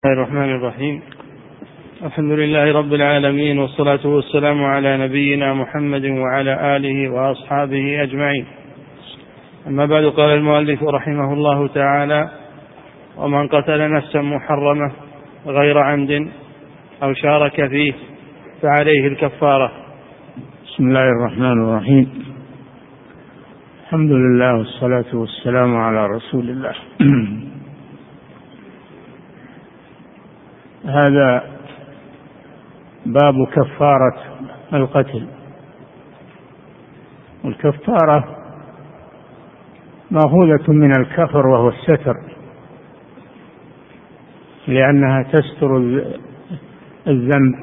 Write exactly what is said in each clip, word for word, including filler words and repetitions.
بسم الله الرحمن الرحيم. الحمد لله رب العالمين، والصلاة والسلام على نبينا محمد وعلى آله وأصحابه أجمعين. أما بعد، قال المؤلف رحمه الله تعالى: ومن قتل نفسا محرمة غير عمد أو شارك فيه فعليه الكفارة. بسم الله الرحمن الرحيم. الحمد لله والصلاة والسلام على رسول الله. هذا باب كفارة القتل. والكفارة مأخوذة من الكفر، وهو الستر، لأنها تستر الذنب.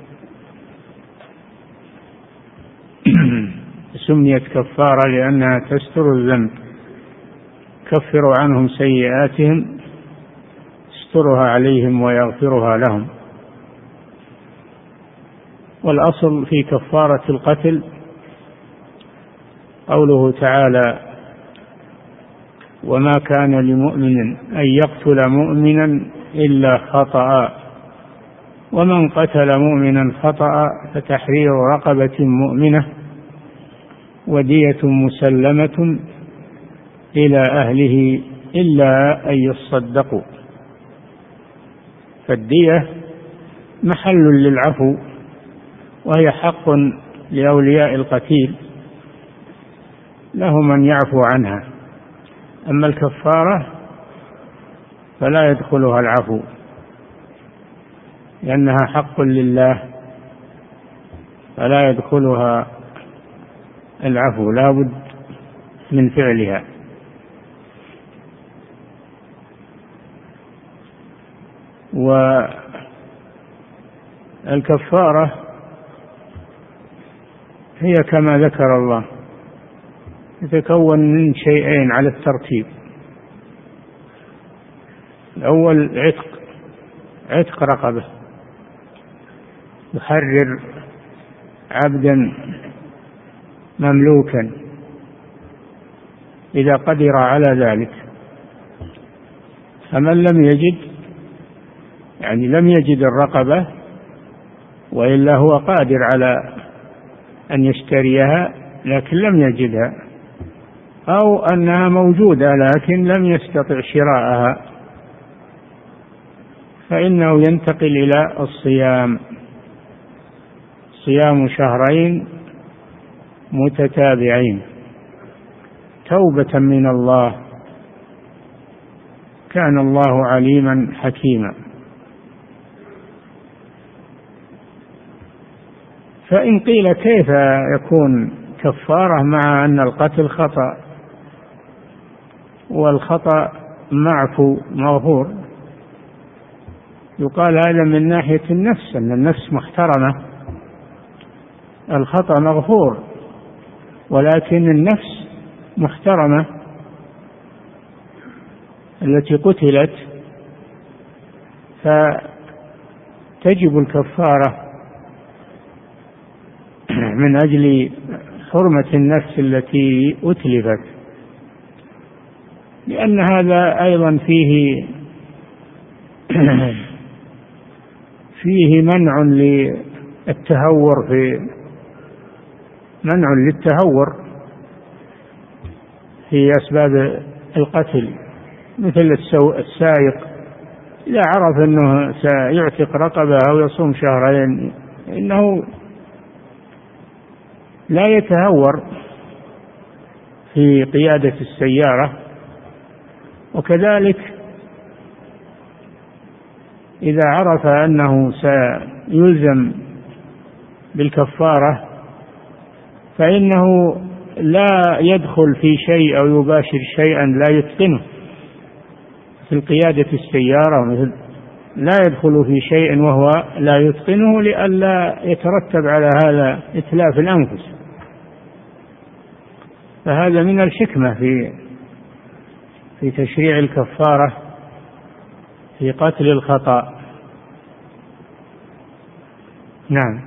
سميت كفارة لأنها تستر الذنب، كفر عنهم سيئاتهم، يسترها عليهم ويغفرها لهم. والأصل في كفارة القتل قوله تعالى: وما كان لمؤمن أن يقتل مؤمنا إلا خطأ، ومن قتل مؤمنا خطأ فتحرير رقبة مؤمنة ودية مسلمة إلى أهله إلا أن يصدقوا. فالدية محل للعفو، وهي حق لأولياء القتيل، لهم أن يعفو عنها. أما الكفارة فلا يدخلها العفو، لأنها حق لله، فلا يدخلها العفو، لا بد من فعلها. والكفارة هي كما ذكر الله، تتكون من شيئين على الترتيب. الأول عتق عتق رقبة، يحرر عبدا مملوكا إذا قدر على ذلك. فمن لم يجد، يعني لم يجد الرقبة وإلا هو قادر على أن يشتريها لكن لم يجدها، أو أنها موجودة لكن لم يستطع شراءها، فإنه ينتقل إلى الصيام، صيام شهرين متتابعين توبة من الله، كان الله عليما حكيما. فإن قيل كيف يكون كفارة مع أن القتل خطأ والخطأ معفو مغفور؟ يقال هذا من ناحية النفس، أن النفس محترمة، الخطأ مغفور ولكن النفس محترمة التي قتلت، فتجب الكفارة من أجل حرمة النفس التي أتلفت، لأن هذا أيضا فيه فيه منع للتهور، في منع للتهور في أسباب القتل، مثل السائق إذا عرف أنه سيعتق رقبة أو يصوم شهرين إنه لا يتهور في قيادة السيارة. وكذلك إذا عرف أنه سيلزم بالكفارة فإنه لا يدخل في شيء أو يباشر شيئا لا يتقنه في قيادة السيارة، مثل لا يدخل في شيء وهو لا يتقنه لئلا يترتب على هذا إتلاف الأنفس. فهذا من الحكمة في في تشريع الكفارة في قتل الخطأ. نعم.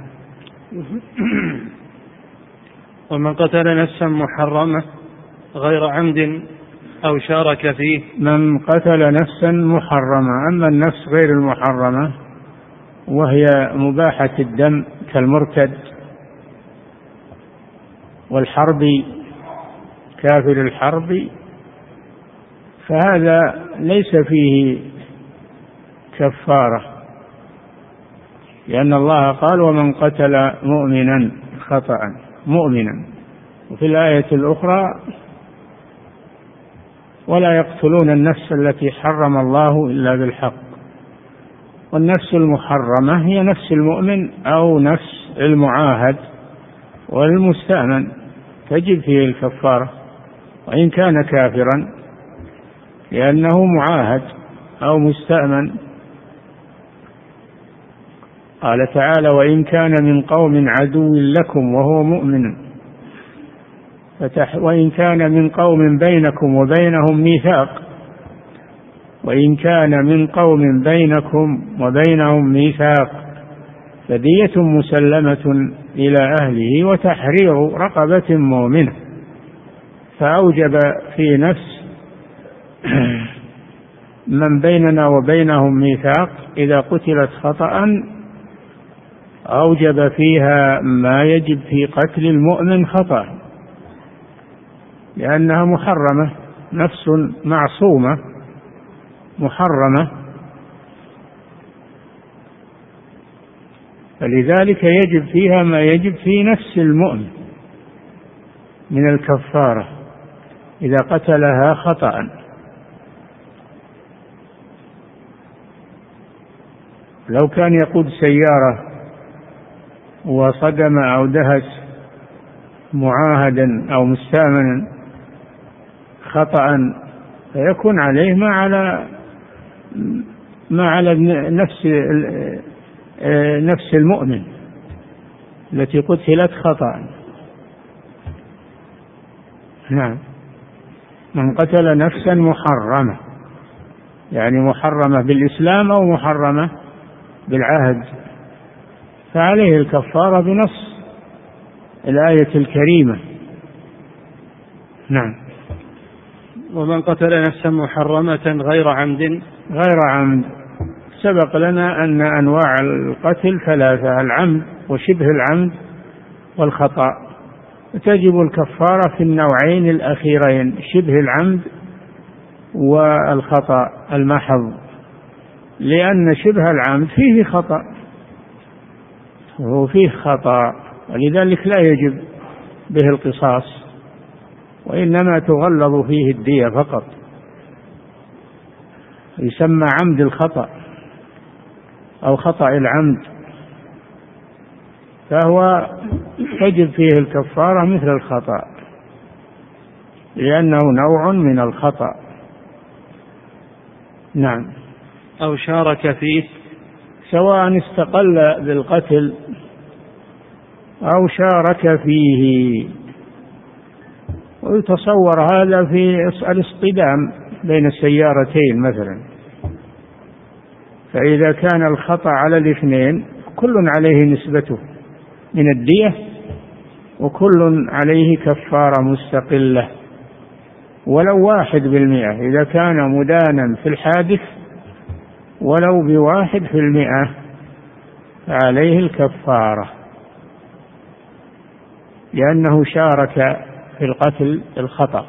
ومن قتل نفسا محرمة غير عمد أو شارك فيه. من قتل نفسا محرمة. أما النفس غير المحرمة وهي مباحة الدم كالمرتد والحربي، كافر الحرب، فهذا ليس فيه كفارة، لأن الله قال ومن قتل مؤمنا خطأ مؤمنا، وفي الآية الأخرى ولا يقتلون النفس التي حرم الله إلا بالحق. والنفس المحرمة هي نفس المؤمن أو نفس المعاهد والمستأمن، تجب فيه الكفارة وإن كان كافرا، لأنه معاهد أو مستأمن. قال تعالى وإن كان من قوم عدو لكم وهو مؤمن، وإن كان من قوم بينكم وبينهم ميثاق، وإن كان من قوم بينكم وبينهم ميثاق فدية مسلمة إلى أهله وتحرير رقبة مؤمنة. فأوجب في نفس من بيننا وبينهم ميثاق إذا قتلت خطأ أوجب فيها ما يجب في قتل المؤمن خطأ، لأنها محرمة، نفس معصومة محرمة، فلذلك يجب فيها ما يجب في نفس المؤمن من الكفارة إذا قتلها خطأ. لو كان يقود سيارة وصدم أو دهس معاهدا أو مستأمنا خطأ فيكون عليه ما على ما على نفس نفس المؤمن التي قتلت خطأ. نعم. من قتل نفسا محرمة يعني محرمة بالإسلام أو محرمة بالعهد فعليه الكفارة بنص الآية الكريمة. نعم. ومن قتل نفسا محرمة غير عمد. غير عمد سبق لنا أن أنواع القتل ثلاثة: العمد وشبه العمد والخطأ، تجب الكفارة في النوعين الأخيرين، شبه العمد والخطأ المحض، لأن شبه العمد فيه خطأ وهو فيه خطأ ولذلك لا يجب به القصاص، وإنما تغلظ فيه الدية فقط، يسمى عمد الخطأ أو خطأ العمد، فهو تجب فيه الكفارة مثل الخطأ لأنه نوع من الخطأ. نعم. أو شارك فيه سواء استقل بالقتل أو شارك فيه، ويتصور هذا في الاصطدام بين السيارتين مثلا، فإذا كان الخطأ على الاثنين كل عليه نسبته من الدية وكل عليه كفارة مستقلة ولو واحد بالمئة إذا كان مدانا في الحادث، ولو بواحد في المئة فعليه الكفارة لأنه شارك في القتل الخطأ.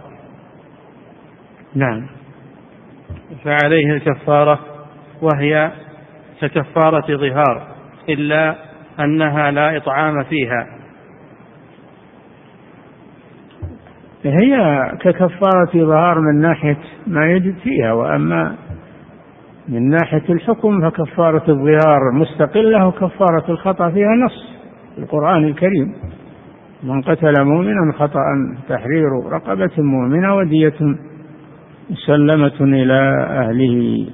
نعم. فعليه الكفارة وهي ككفارة ظهار إلا أنها لا إطعام فيها. هي ككفارة ظهار من ناحية ما يجب فيها، وأما من ناحية الحكم فكفارة الظهار مستقلة وكفارة الخطأ فيها نص القرآن الكريم: من قتل مؤمنا خطأ تحرير رقبة مؤمنة ودية مسلمة إلى أهله.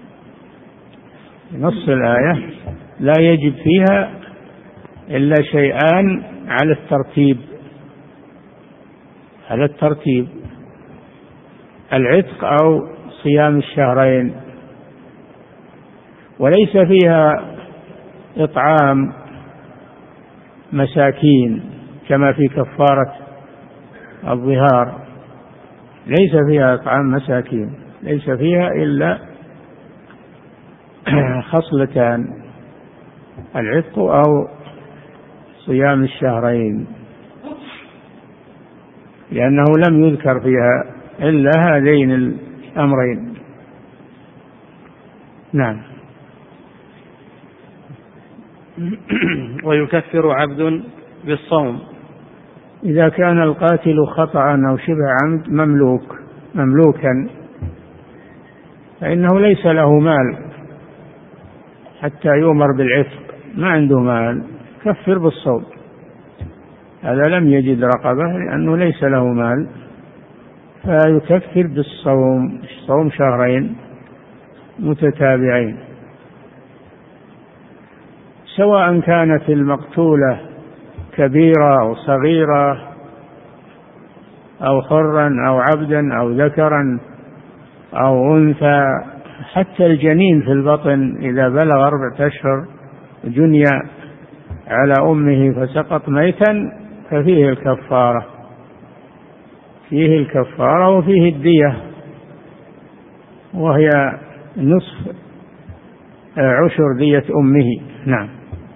نص الآية لا يجب فيها إلا شيئان على الترتيب على الترتيب العتق أو صيام الشهرين، وليس فيها إطعام مساكين كما في كفارة الظهار. ليس فيها إطعام مساكين، ليس فيها إلا خصلتان: العتق أو صيام الشهرين، لأنه لم يذكر فيها إلا هذين الأمرين. نعم. ويكفر عبد بالصوم إذا كان القاتل خطأ أو شبه عمد مملوك مملوكا فإنه ليس له مال حتى يؤمر بالعتق، ما عنده مال، كفر بالصوم. هذا لم يجد رقبة لأنه ليس له مال، فيكفر بالصوم، صوم شهرين متتابعين، سواء كانت المقتولة كبيرة أو صغيرة أو حرا أو عبدا أو ذكرا أو أنثى. حتى الجنين في البطن إذا بلغ أربعة أشهر جني على أمه فسقط ميتا ففيه الكفارة، فيه الكفارة وفيه الدية، وهي نصف عشر دية أمه. نعم.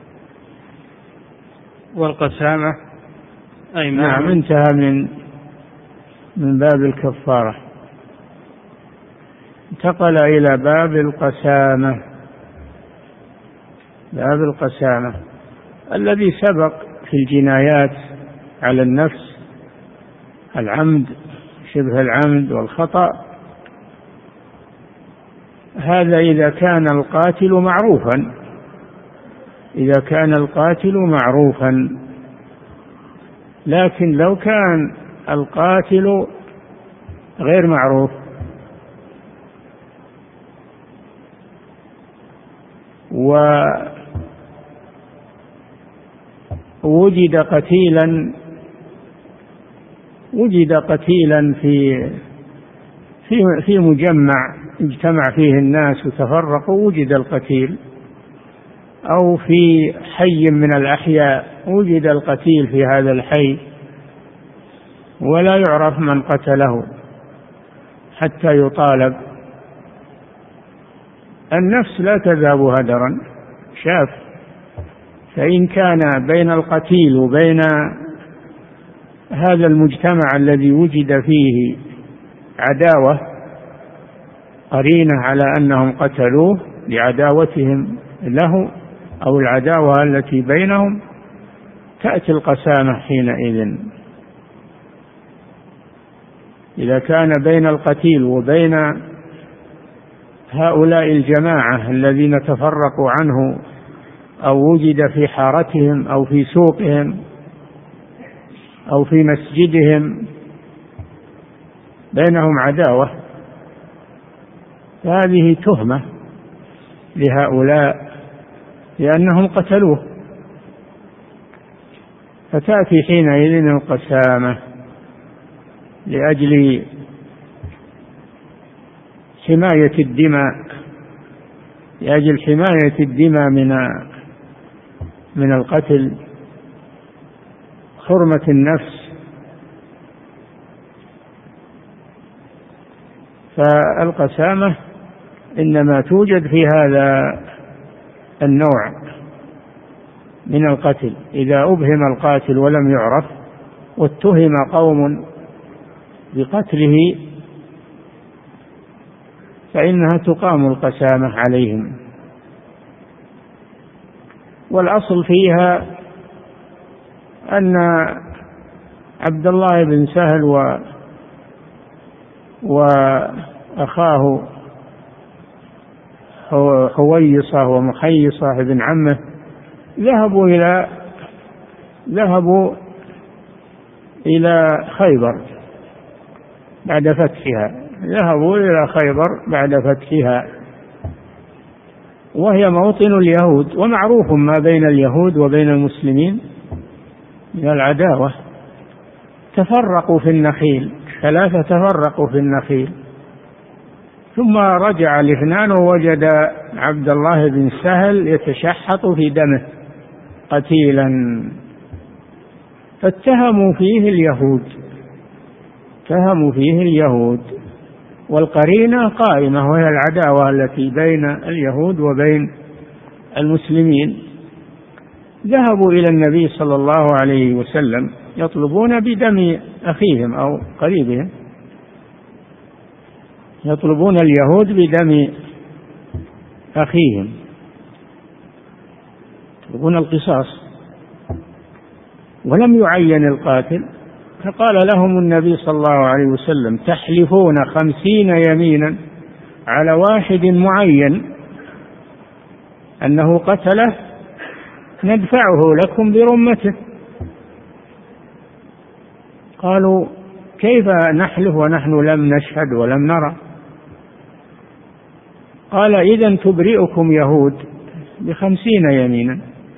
والقسامة أي نعم، انتهى من من باب الكفارة، انتقل إلى باب القسامة. باب القسامة الذي سبق في الجنايات على النفس: العمد، شبه العمد، والخطأ. هذا إذا كان القاتل معروفا، إذا كان القاتل معروفا. لكن لو كان القاتل غير معروف ووجد قتيلا وجد قتيلا في في في مجمع اجتمع فيه الناس وتفرقوا، وجد القتيل، أو في حي من الأحياء وجد القتيل في هذا الحي ولا يعرف من قتله حتى يطالب. النفس لا تذهب هدرا، شاف. فإن كان بين القتيل وبين هذا المجتمع الذي وجد فيه عداوة قرينة على أنهم قتلوه لعداوتهم له أو العداوة التي بينهم، تأتي القسامة حينئذ. إذا كان بين القتيل وبين هؤلاء الجماعة الذين تفرقوا عنه أو وجد في حارتهم أو في سوقهم أو في مسجدهم بينهم عداوة، فهذه تهمة لهؤلاء لأنهم قتلوه، فتأتي حينئذ القسامة لأجل حماية الدماء، لأجل حماية الدماء من من القتل، حرمة النفس. فالقسامة إنما توجد في هذا النوع من القتل، إذا أبهم القاتل ولم يعرف واتهم قوم بقتله فإنها تقام القسامة عليهم. والأصل فيها أن عبد الله بن سهل و وأخاه حويصة ومحيصة بن عمه ذهبوا إلى ذهبوا إلى خيبر بعد فتحها، ذهبوا إلى خيبر بعد فتحها، وهي موطن اليهود، ومعروف ما بين اليهود وبين المسلمين من العداوة. تفرقوا في النخيل، ثلاثة تفرقوا في النخيل، ثم رجع الاثنان ووجد عبد الله بن سهل يتشحط في دمه قتيلا، فاتهموا فيه اليهود، اتهموا فيه اليهود، والقرينة قائمة وهي العداوة التي بين اليهود وبين المسلمين. ذهبوا إلى النبي صلى الله عليه وسلم يطلبون بدم أخيهم أو قريبهم، يطلبون اليهود بدم أخيهم، يطلبون القصاص، ولم يعين القاتل. فقال لهم النبي صلى الله عليه وسلم: تحلفون خمسين يمينا على واحد معين أنه قتله ندفعه لكم برمته. قالوا: كيف نحلف ونحن لم نشهد ولم نرى؟ قال: إذن تبرئكم يهود بخمسين يمينا.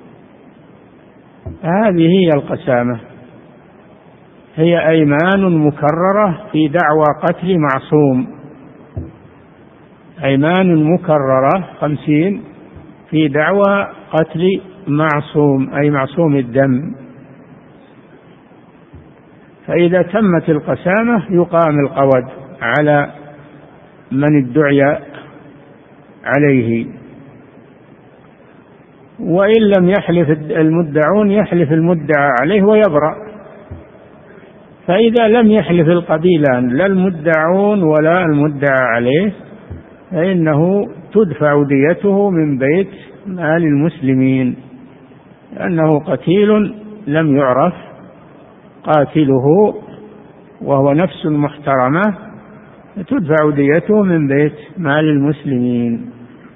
هذه هي القسامة، هي أيمان مكررة في دعوى قتل معصوم، أيمان مكررة خمسين في دعوى قتل معصوم، أي معصوم الدم. فإذا تمت القسامة يقام القود على من ادعي عليه، وإن لم يحلف المدعون يحلف المدعى عليه ويبرأ. فإذا لم يحلف القبيلان لا المدعون ولا المدعى عليه فإنه تدفع ديته من بيت مال المسلمين، لأنه قتيل لم يعرف قاتله وهو نفس محترمة، تدفع ديته من بيت مال المسلمين.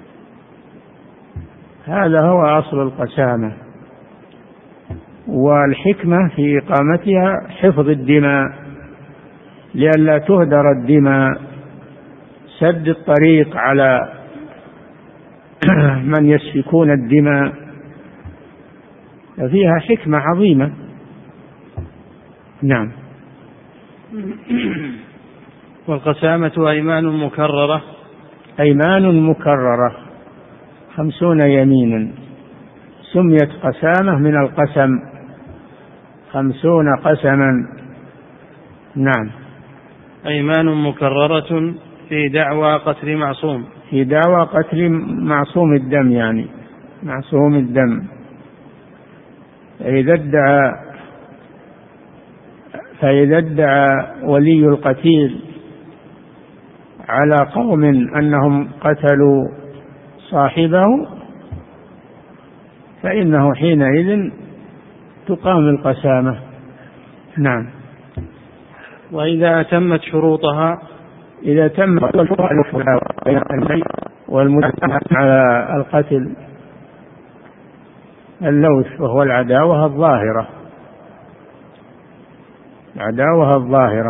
هذا هو أصل القسامة، والحكمة في إقامتها حفظ الدماء لئلا تهدر الدماء، سد الطريق على من يسفكون الدماء، فيها حكمة عظيمة. نعم. والقسامة أيمان مكررة، أيمان مكررة خمسون يمينا، سميت قسامة من القسم، خمسون قسما. نعم. أيمان مكررة في دعوى قتل معصوم، في دعوى قتل معصوم الدم، يعني معصوم الدم. فإذا ادعى فإذا ادعى ولي القتيل على قوم أنهم قتلوا صاحبه فإنه حينئذ تقام القسامة. نعم. وإذا أتمت شروطها، إذا تم والمدعى على القتل اللوث وهو العداوة الظاهرة، العداوة الظاهرة.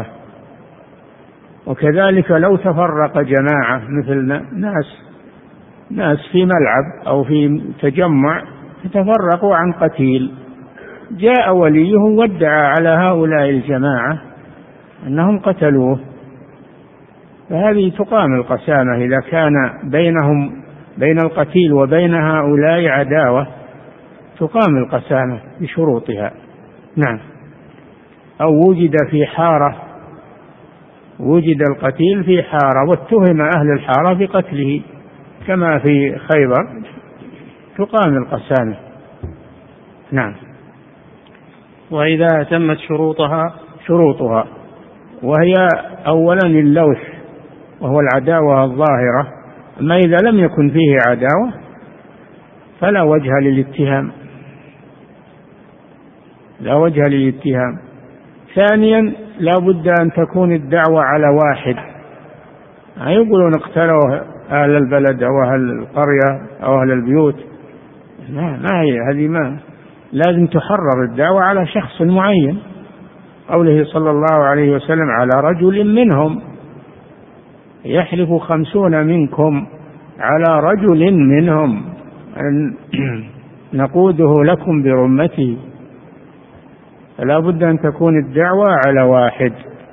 وكذلك لو تفرق جماعة مثل ناس ناس في ملعب أو في تجمع تفرقوا عن قتيل، جاء وليهم وادعى على هؤلاء الجماعة أنهم قتلوه، فهذه تقام القسامة. إذا كان بينهم بين القتيل وبين هؤلاء عداوة تقام القسامة بشروطها. نعم. أو وجد في حارة، وجد القتيل في حارة واتهم أهل الحارة بقتله كما في خيبر تقام القسامة. نعم. وإذا أتمت شروطها، شروطها وهي أولا اللوث وهو العداوة الظاهرة، أما إذا لم يكن فيه عداوة فلا وجه للاتهام، لا وجه للاتهام. ثانيا لا بد أن تكون الدعوة على واحد، ما يقولون اقتلوا أهل البلد أو أهل القرية أو أهل البيوت، ما, ما هي هذه، ما لازم تحرر الدعوة على شخص معين. قوله صلى الله عليه وسلم: على رجل منهم، يحلف خمسون منكم على رجل منهم أن نقوده لكم برمته. فلا بد أن تكون الدعوة على واحد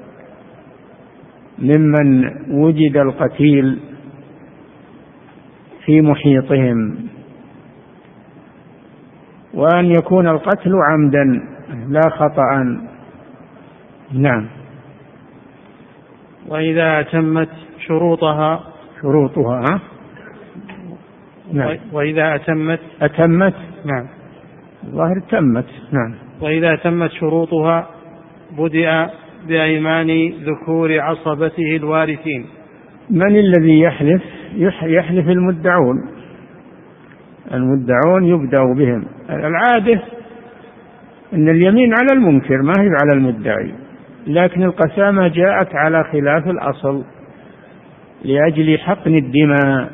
ممن وجد القتيل في محيطهم، وأن يكون القتل عمدا لا خطأ. نعم. وإذا أتمت شروطها شروطها ها؟ نعم. وإذا أتمت أتمت نعم الظاهر تمت. نعم. وإذا تمت شروطها بدأ بأيمان ذكور عصبته الوارثين. من الذي يحلف؟ يحلف المدعون. المدعون يبدأ بهم. العادة أن اليمين على المنكر ما هي على المدعي، لكن القسامة جاءت على خلاف الأصل لأجل حقن الدماء.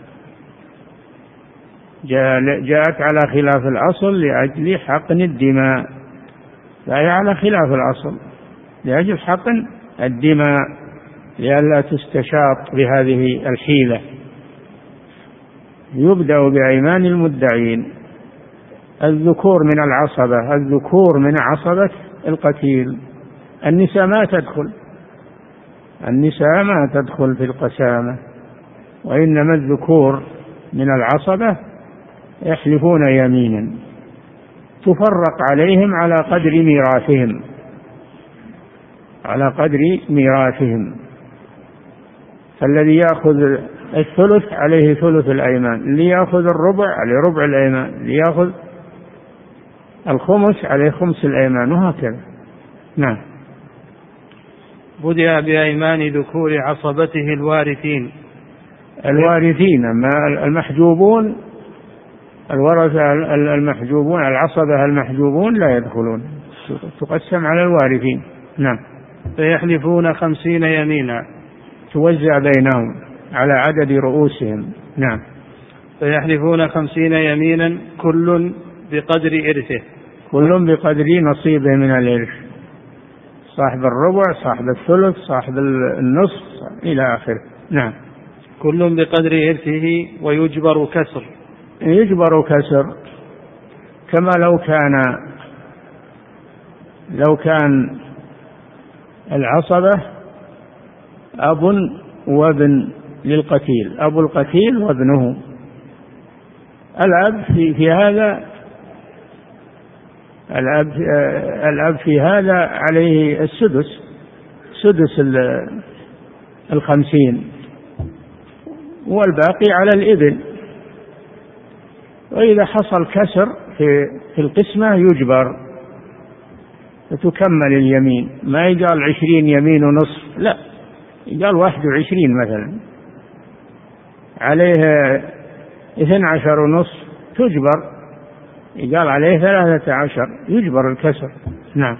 جاءت على خلاف الأصل لأجل حقن الدماء، فهي على خلاف الأصل لأجل حقن الدماء لئلا تستشاط بهذه الحيلة. يبدأ بأيمان المدعين الذكور من العصبة، الذكور من عصبة القتيل. النساء ما تدخل، النساء ما تدخل في القسامة، وإنما الذكور من العصبة يحلفون يمينا تفرق عليهم على قدر ميراثهم، على قدر ميراثهم. فالذي يأخذ الثلث عليه ثلث الأيمان، اللي يأخذ الربع عليه ربع الأيمان، اللي يأخذ الخمس عليه خمس الأيمان، وهكذا. نعم. بدأ بأيمان ذكور عصبته الوارثين. الوارثين أما المحجوبون، الورثة المحجوبون، العصبة المحجوبون لا يدخلون، تقسم على الوارثين. نعم. فيحلفون خمسين يمينا توزع بينهم على عدد رؤوسهم. نعم. فيحلفون خمسين يمينا كل بقدر إرثه، كل بقدر نصيبه من الإرث، صاحب الربع، صاحب الثلث، صاحب النصف إلى آخره. نعم. كل بقدر إرثه ويجبر كسر. يجبر كسر كما لو كان لو كان العصبة أب وابن للقتيل، أبو القتيل وابنه. الأب في, في هذا الأب, الأب في هذا عليه السدس، سدس الخمسين، والباقي على الابن. وإذا حصل كسر في, في القسمة يجبر فتكمل اليمين، ما يقال عشرين يمين ونصف، لا، يقال واحد وعشرين مثلا، عليه اثنى عشر ونصف تجبر، يقال عليه ثلاثة عشر يجبر الكسر. نعم.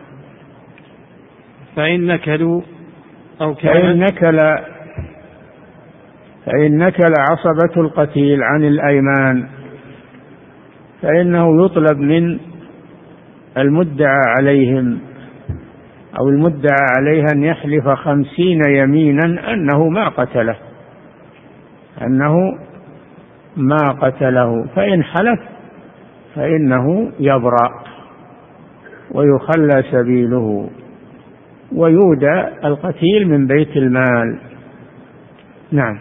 فإن نكلوا أو فإن نكل فإن نكل عصبة القتيل عن الأيمان فإنه يطلب من المدعى عليهم أو المدعى عليها أن يحلف خمسين يمينا أنه ما قتله، أنه ما قتله. فإن حلف فإنه يبرأ ويخلى سبيله ويودى القتيل من بيت المال. نعم.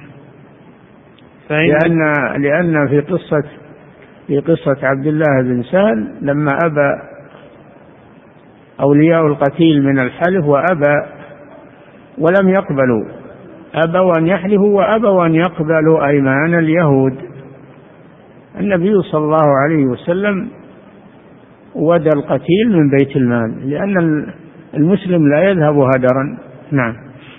لأن لأن في قصة في قصة عبد الله بن سهل لما أبى أولياء القتيل من الحلف وأبى ولم يقبلوا، أبوا أن يحلفوا وأبوا أن يقبلوا أيمان اليهود، النبي صلى الله عليه وسلم ودى القتيل من بيت المال، لأن المسلم لا يذهب هدرا. نعم.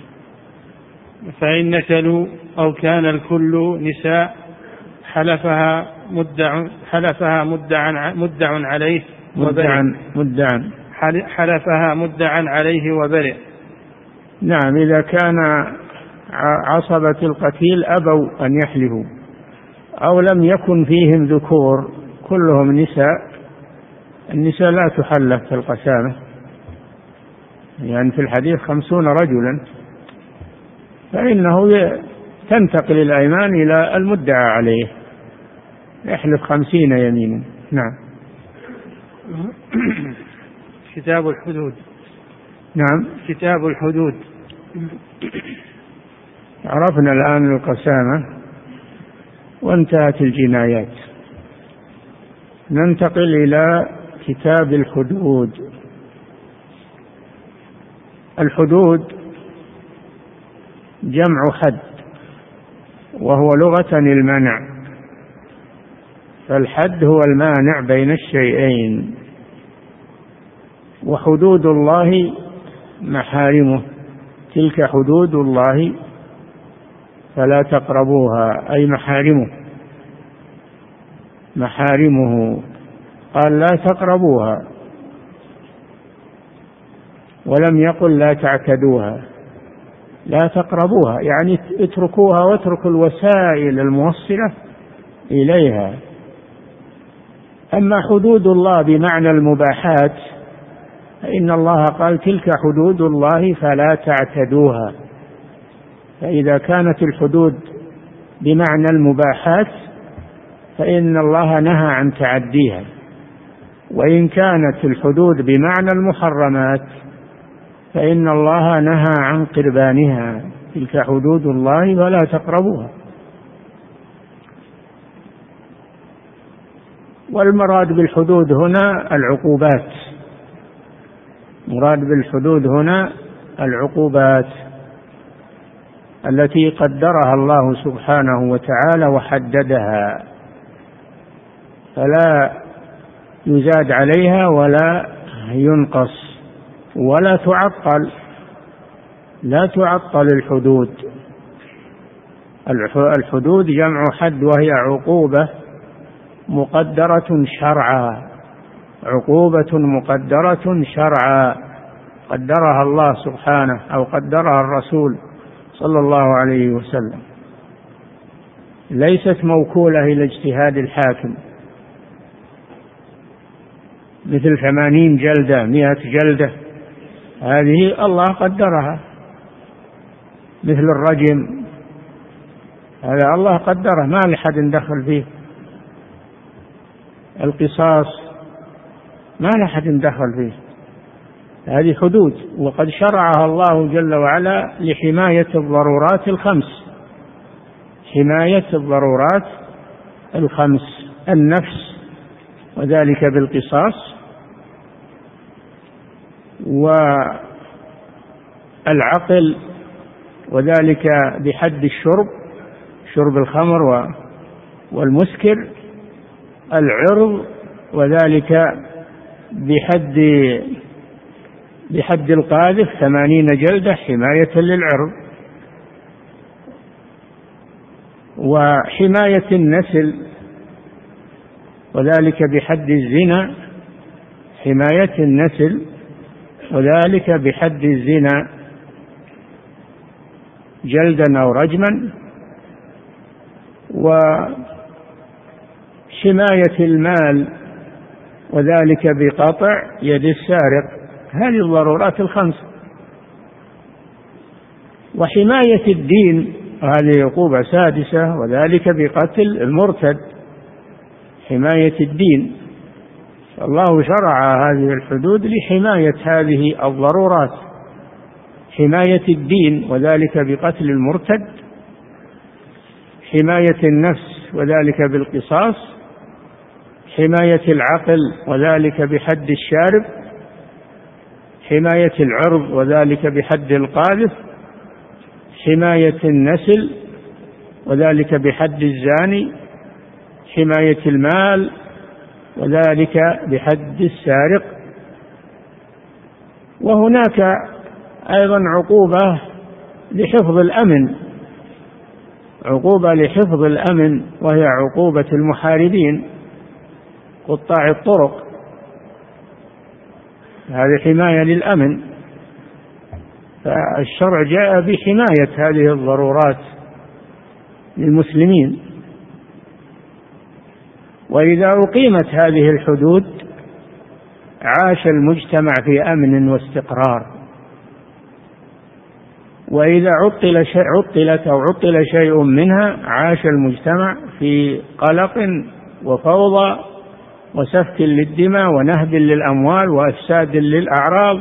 فإن نكلوا أو كان الكل نساء حلفها مدع حلفها مدعا مدع عليه مدعا مدعا حلفها مدعا عليه وبرئ. نعم. إذا كان عصبة القتيل أبوا أن يحلفوا أو لم يكن فيهم ذكور كلهم نساء، النساء لا تحلف في القسامة، يعني في الحديث خمسون رجلا، فإنه تنتقل الأيمان إلى المدعى عليه يحلف خمسين يمينا. نعم. كتاب الحدود. نعم. كتاب الحدود. عرفنا الآن القسامة وانتهت الجنايات، ننتقل إلى كتاب الحدود. الحدود جمع حد، وهو لغة المنع، فالحد هو المانع بين الشيئين. وحدود الله محارمه، تلك حدود الله فلا تقربوها، أي محارمه محارمه قال لا تقربوها، ولم يقل لا تعتدوها. لا تقربوها يعني اتركوها واتركوا الوسائل الموصلة إليها. أما حدود الله بمعنى المباحات فإن الله قال تلك حدود الله فلا تعتدوها. فإذا كانت الحدود بمعنى المباحات فإن الله نهى عن تعديها، وإن كانت الحدود بمعنى المحرمات فإن الله نهى عن قربانها. تلك حدود الله فلا تقربوها. والمراد بالحدود هنا العقوبات، مراد بالحدود هنا العقوبات التي قدرها الله سبحانه وتعالى وحددها، فلا يزاد عليها ولا ينقص ولا تعطل. لا تعطل الحدود. الحدود جمع حد، وهي عقوبة مقدرة شرعا، عقوبة مقدرة شرعا قدرها الله سبحانه أو قدرها الرسول صلى الله عليه وسلم، ليست موكولة إلى اجتهاد الحاكم، مثل ثمانين جلدة مئة جلدة، هذه الله قدرها. مثل الرجم، هذا الله قدره، ما لحد دخل فيه. القصاص ما لحد دخل فيه، هذه حدود، وقد شرعها الله جل وعلا لحماية الضرورات الخمس. حماية الضرورات الخمس: النفس وذلك بالقصاص، والعقل وذلك بحد الشرب، شرب الخمر والمسكر، العرض وذلك بحد بحد القاذف ثمانين جلدة حماية للعرض، وحماية النسل وذلك بحد الزنا، حماية النسل وذلك بحد الزنا جلدا أو رجما، وحماية المال وذلك بقطع يد السارق. هذه الضرورات الخمس. وحماية الدين، وهذه عقوبة سادسة، وذلك بقتل المرتد، حماية الدين. الله شرع هذه الحدود لحماية هذه الضرورات: حماية الدين وذلك بقتل المرتد، حماية النفس وذلك بالقصاص، حماية العقل وذلك بحد الشارب، حماية العرض وذلك بحد القاذف، حماية النسل وذلك بحد الزاني، حماية المال وذلك بحد السارق. وهناك أيضا عقوبة لحفظ الأمن، عقوبة لحفظ الأمن، وهي عقوبة المحاربين قطاع الطرق، هذه حماية للأمن. فالشرع جاء بحماية هذه الضرورات للمسلمين. وإذا أقيمت هذه الحدود عاش المجتمع في أمن واستقرار، وإذا عطل شيء عطلت أو عطل شيء منها عاش المجتمع في قلق وفوضى وسفك للدماء ونهب للأموال وإفساد للأعراض.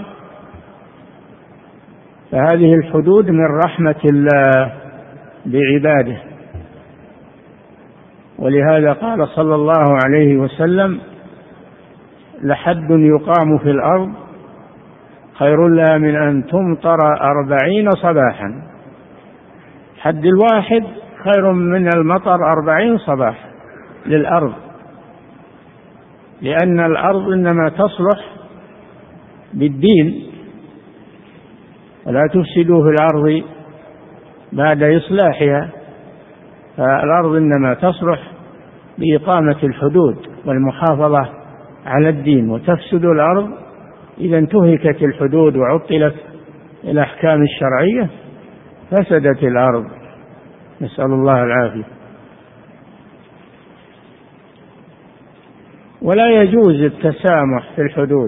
فهذه الحدود من رحمة الله بعباده، ولهذا قال صلى الله عليه وسلم: لحد يقام في الأرض خير لها من أن تمطر أربعين صباحا. حد الواحد خير من المطر أربعين صباح للأرض، لأن الأرض إنما تصلح بالدين، ولا تفسدوا في الأرض بعد إصلاحها. فالأرض إنما تصلح بإقامة الحدود والمحافظة على الدين، وتفسد الأرض إذا انتهكت الحدود وعطلت الأحكام الشرعية، فسدت الأرض، نسأل الله العافية. ولا يجوز التسامح في الحدود،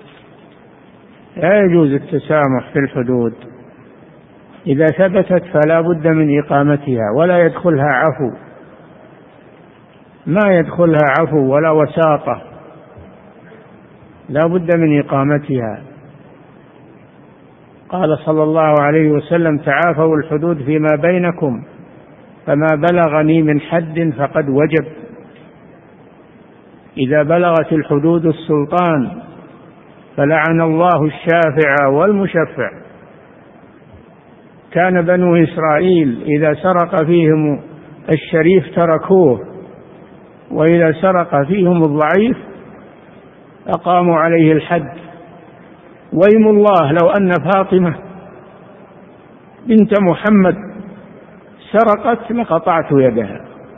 لا يجوز التسامح في الحدود، إذا ثبتت فلا بد من إقامتها، ولا يدخلها عفو، ما يدخلها عفو ولا وساطة، لا بد من إقامتها. قال صلى الله عليه وسلم: تعافوا الحدود فيما بينكم، فما بلغني من حد فقد وجب. إذا بلغت الحدود السلطان فلعن الله الشافع والمشفع. كان بنو إسرائيل إذا سرق فيهم الشريف تركوه، وإذا سرق فيهم الضعيف أقاموا عليه الحد. ويم الله لو أن فاطمة بنت محمد سرقت لقطعت يدها،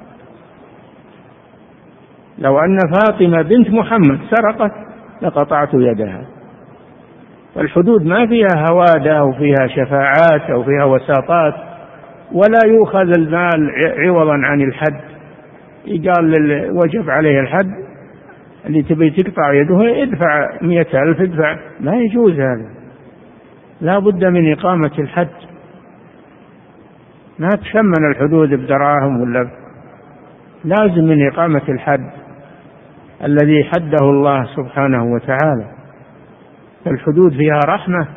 لو أن فاطمة بنت محمد سرقت لقطعت يدها. والحدود ما فيها هوادة أو فيها شفاعات أو فيها وساطات، ولا يؤخذ المال عوضا عن الحد. قال وجب عليه الحد، اللي تبي تقطع يده ادفع مئة ألف ادفع، لا يجوز هذا، لا بد من إقامة الحد. ما تشمن الحدود بدراهم، ولا لازم من إقامة الحد الذي حده الله سبحانه وتعالى. الحدود فيها رحمة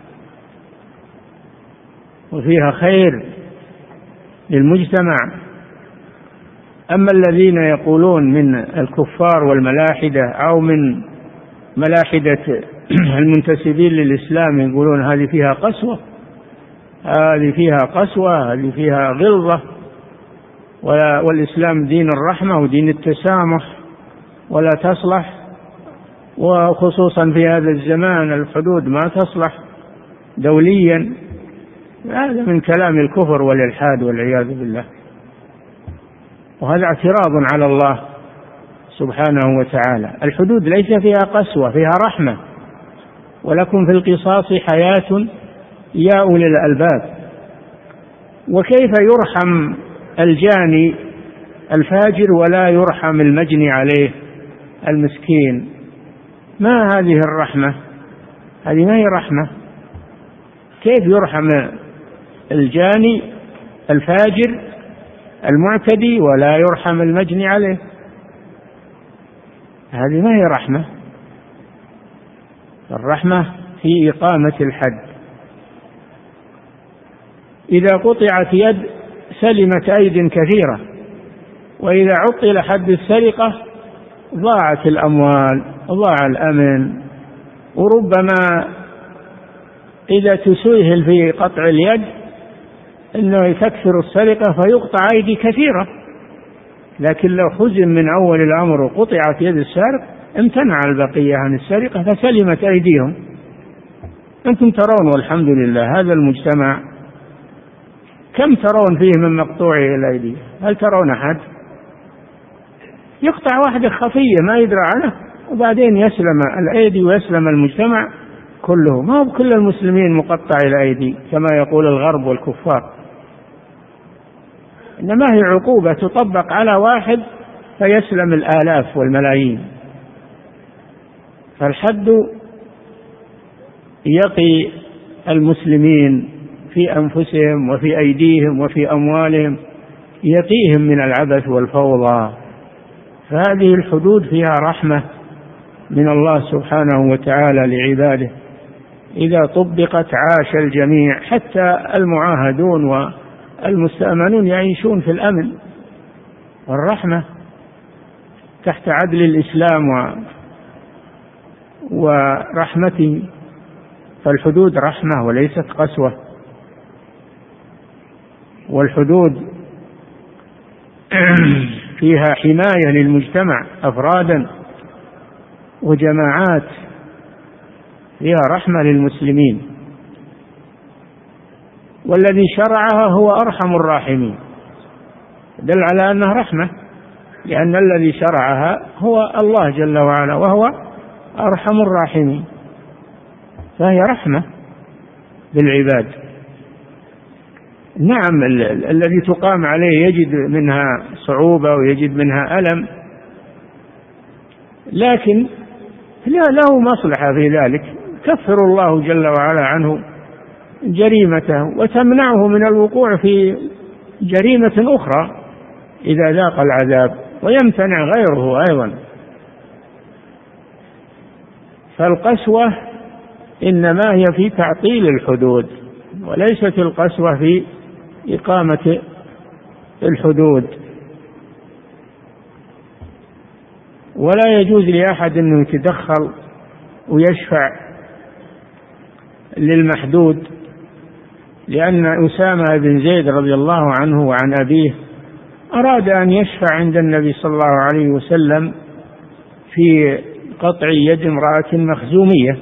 وفيها خير للمجتمع. أما الذين يقولون من الكفار والملاحدة أو من ملاحدة المنتسبين للإسلام يقولون هذه فيها قسوة، هذه فيها قسوة، هذه فيها غلظة، والإسلام دين الرحمة ودين التسامح ولا تصلح، وخصوصا في هذا الزمان الحدود ما تصلح دوليا. هذا من كلام الكفر والإلحاد والعياذ بالله، وهذا اعتراض على الله سبحانه وتعالى. الحدود ليس فيها قسوة، فيها رحمة. ولكم في القصاص حياة يا أولي الألباب. وكيف يرحم الجاني الفاجر ولا يرحم المجني عليه المسكين؟ ما هذه الرحمة؟ هذه ما هي رحمة. كيف يرحم الجاني الفاجر المعتدي ولا يرحم المجني عليه؟ هذه ما هي رحمة. الرحمة في إقامة الحد. إذا قطعت يد سلمت أيد كثيرة، وإذا عطل حد السرقة ضاعت الأموال وضاع الأمن. وربما إذا تسهل في قطع اليد إنه تكثر السرقة فيقطع أيدي كثيرة، لكن لو خزن من أول الأمر وقطعت يد السارق امتنع البقية عن السرقة فسلمت أيديهم. أنتم ترون والحمد لله هذا المجتمع كم ترون فيه من مقطوع الأيدي؟ هل ترون أحد؟ يقطع واحدة خفية ما يدرى عنه وبعدين يسلم الأيدي ويسلم المجتمع كله. ما هو كل المسلمين مقطع الأيدي كما يقول الغرب والكفار، إنما هي عقوبة تطبق على واحد فيسلم الآلاف والملايين. فالحد يقي المسلمين في أنفسهم وفي أيديهم وفي أموالهم، يقيهم من العبث والفوضى. فهذه الحدود فيها رحمة من الله سبحانه وتعالى لعباده. إذا طبقت عاش الجميع، حتى المعاهدون والمستأمنون يعيشون في الأمن والرحمة تحت عدل الإسلام ورحمته. فالحدود رحمة وليست قسوة. والحدود فيها حماية للمجتمع أفرادا وجماعات، فيها رحمة للمسلمين، والذي شرعها هو أرحم الراحمين، دل على أنها رحمة، لأن الذي شرعها هو الله جل وعلا وهو أرحم الراحمين، فهي رحمة بالعباد. نعم الذي تقام عليه يجد منها صعوبة ويجد منها ألم، لكن له مصلحة في ذلك، كفر الله جل وعلا عنه جريمته وتمنعه من الوقوع في جريمة أخرى إذا ذاق العذاب، ويمتنع غيره أيضا. فالقسوة إنما هي في تعطيل الحدود، وليست القسوة في إقامة الحدود. ولا يجوز لأحد أن يتدخل ويشفع للمحدود، لأن أسامة بن زيد رضي الله عنه وعن أبيه أراد أن يشفع عند النبي صلى الله عليه وسلم في قطع يد امرأة مخزومية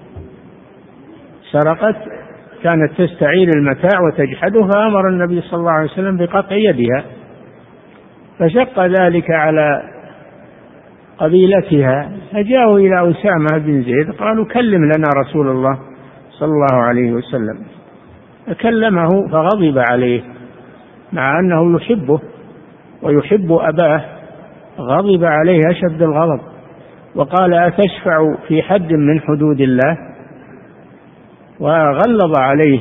سرقت، كانت تستعير المتاع وتجحده، فأمر النبي صلى الله عليه وسلم بقطع يدها، فشق ذلك على قبيلتها، فجاءوا إلى أسامة بن زيد قالوا كلم لنا رسول الله صلى الله عليه وسلم، فكلمه فغضب عليه مع أنه يحبه ويحب أباه، غضب عليه أشد الغضب وقال أتشفع في حد من حدود الله، وغلظ عليه.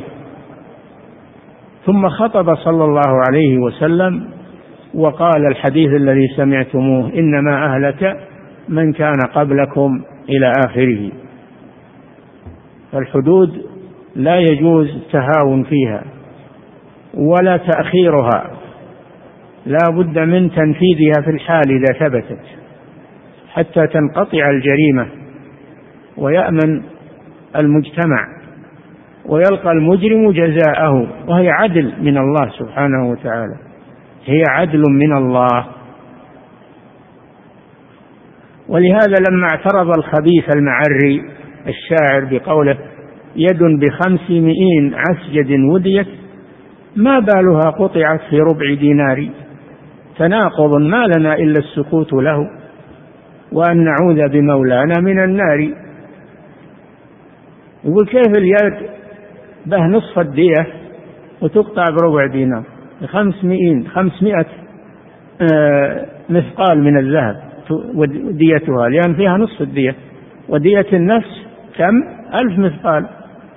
ثم خطب صلى الله عليه وسلم وقال الحديث الذي سمعتموه إنما أهلك من كان قبلكم إلى آخره. فالحدود لا يجوز التهاون فيها ولا تأخيرها، لا بد من تنفيذها في الحال إذا ثبتت حتى تنقطع الجريمة ويأمن المجتمع ويلقى المجرم جزاءه، وهي عدل من الله سبحانه وتعالى، هي عدل من الله. ولهذا لما اعترض الخبيث المعري الشاعر بقوله يد بخمسمائين عسجد وديت ما بالها قطعت في ربع دينار، تناقض ما لنا إلا السكوت له وأن نعوذ بمولانا من النار. يقول كيف اليد به نصف الدية وتقطع بربع دينار؟ خمسمائين خمسمائة آه مثقال من الذهب وديتها، لأن فيها نصف الدية، ودية النفس كم؟ ألف مثقال.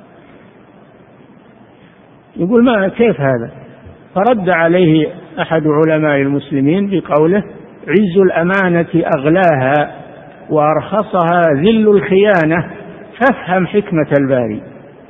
يقول ما كيف هذا؟ فرد عليه أحد علماء المسلمين بقوله عز الأمانة أغلاها وأرخصها ذل الخيانة، فافهم حكمة الباري.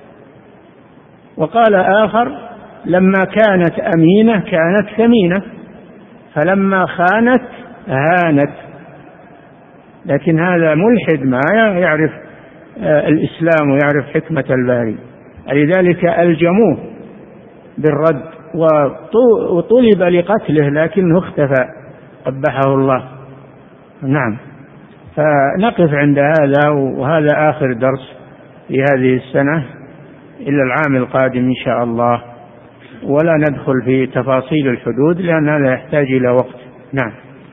وقال آخر لما كانت أمينة كانت ثمينة، فلما خانت هانت. لكن هذا ملحد ما يعرف الإسلام ويعرف حكمة الباري، لذلك ألجموه بالرد وطلب لقتله لكنه اختفى قبحه الله. نعم، فنقف عند هذا، وهذا آخر درس في هذه السنة إلى العام القادم إن شاء الله، ولا ندخل في تفاصيل الحدود لأن هذا يحتاج إلى وقت. نعم.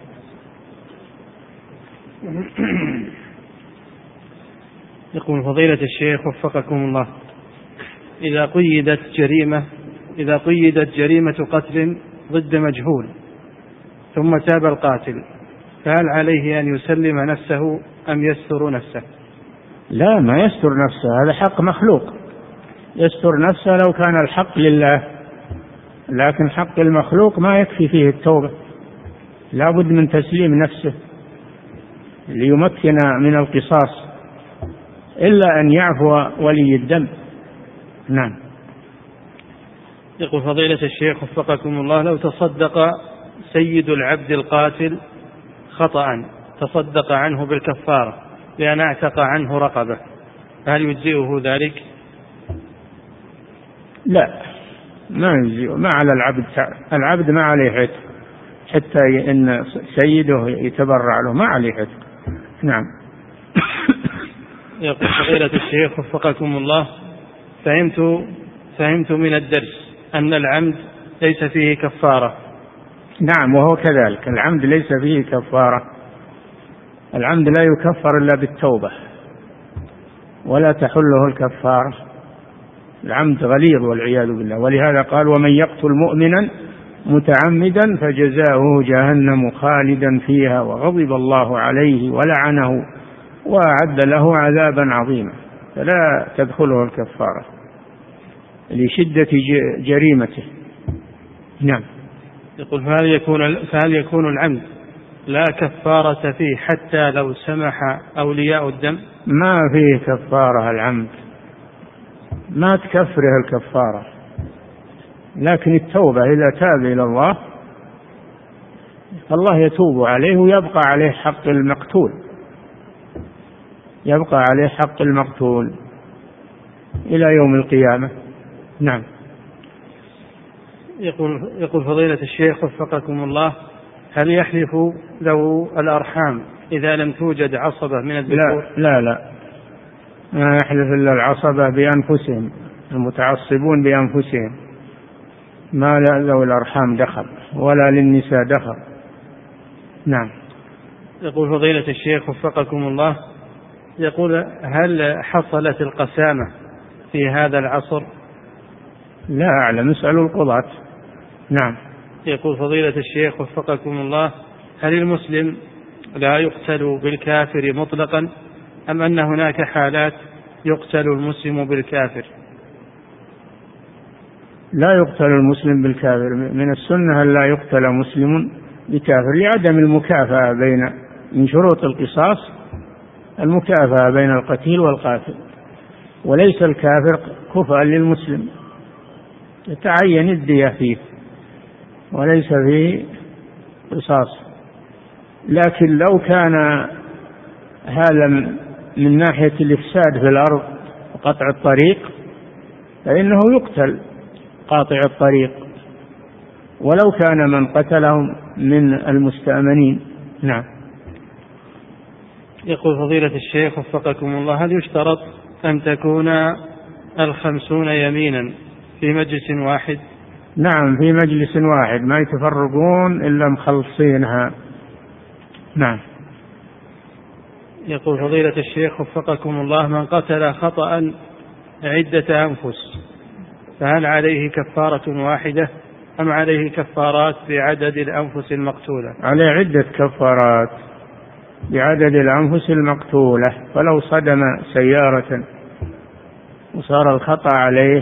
يقول فضيلة الشيخ وفقكم الله، إذا قيدت جريمة إذا قيدت جريمة قتل ضد مجهول ثم تاب القاتل، فهل عليه أن يسلم نفسه أم يستر نفسه؟ لا، ما يستر نفسه، هذا حق مخلوق. يستر نفسه لو كان الحق لله، لكن حق المخلوق ما يكفي فيه التوبة، لا بد من تسليم نفسه ليمكن من القصاص، إلا أن يعفو ولي الدم. نعم. يقول فضيلة الشيخ وفقكم الله، لو تصدق سيد العبد القاتل خطأ تصدق عنه بالكفارة لأن اعتق عنه رقبة، هل يجزئه ذلك؟ لا، ما يجزي، ما على العبد، العبد ما عليه عتق حتى إن سيده يتبرع له، ما عليه عتق. نعم. يقول فضيلة الشيخ وفقكم الله، فهمت فهمت من الدرس أن العمد ليس فيه كفارة. نعم، وهو كذلك، العمد ليس فيه كفارة، العمد لا يكفر إلا بالتوبة ولا تحله الكفارة، العمد غليظ والعياذ بالله. ولهذا قال: ومن يقتل مؤمنا متعمدا فجزاؤه جهنم خالدا فيها وغضب الله عليه ولعنه وأعد له عذابا عظيما، فلا تدخله الكفارة لشدة جريمته. نعم. يقول فهل يكون, فهل يكون العمد لا كفارة فيه حتى لو سمح أولياء الدم؟ ما فيه كفارة العمد، ما تكفره الكفارة، لكن التوبة إذا تاب إلى الله الله يتوب عليه ويبقى عليه حق المقتول، يبقى عليه حق المقتول إلى يوم القيامة. نعم. يقول, يقول فضيلة الشيخ وفقكم الله، هل يحلف ذو الأرحام إذا لم توجد عصبة من الذكور؟ لا لا لا، ما يحلف إلا العصبة بأنفسهم، المتعصبون بأنفسهم، ما ذو الأرحام دخل ولا للنساء دخل. نعم. يقول فضيلة الشيخ وفقكم الله، يقول هل حصلت القسامة في هذا العصر؟ لا أعلم، اسألوا القضاة. نعم. يقول فضيلة الشيخ وفقكم الله، هل المسلم لا يقتل بالكافر مطلقا أم أن هناك حالات يقتل المسلم بالكافر؟ لا يقتل المسلم بالكافر، من السنة أن لا يقتل مسلم بكافر لعدم المكافأة بين، من شروط القصاص المكافأة بين القتيل والقاتل، وليس الكافر كفءا للمسلم، يتعين الدية فيه وليس فيه قصاص. لكن لو كان هذا من ناحية الإفساد في الأرض وقطع الطريق فإنه يقتل قاطع الطريق، ولو كان من قتلهم من المستأمنين. نعم. يقول فضيلة الشيخ وفقكم الله، هل يشترط أن تكون الخمسون يمينا في مجلس واحد؟ نعم، في مجلس واحد، ما يتفرقون إلا مخلصينها. نعم. يقول فضيلة الشيخ وفقكم الله، من قتل خطأ عدة أنفس فهل عليه كفارة واحدة أم عليه كفارات بعدد الأنفس المقتولة؟ عليه عدة كفارات بعدد الأنفس المقتولة، فلو صدم سيارة وصار الخطأ عليه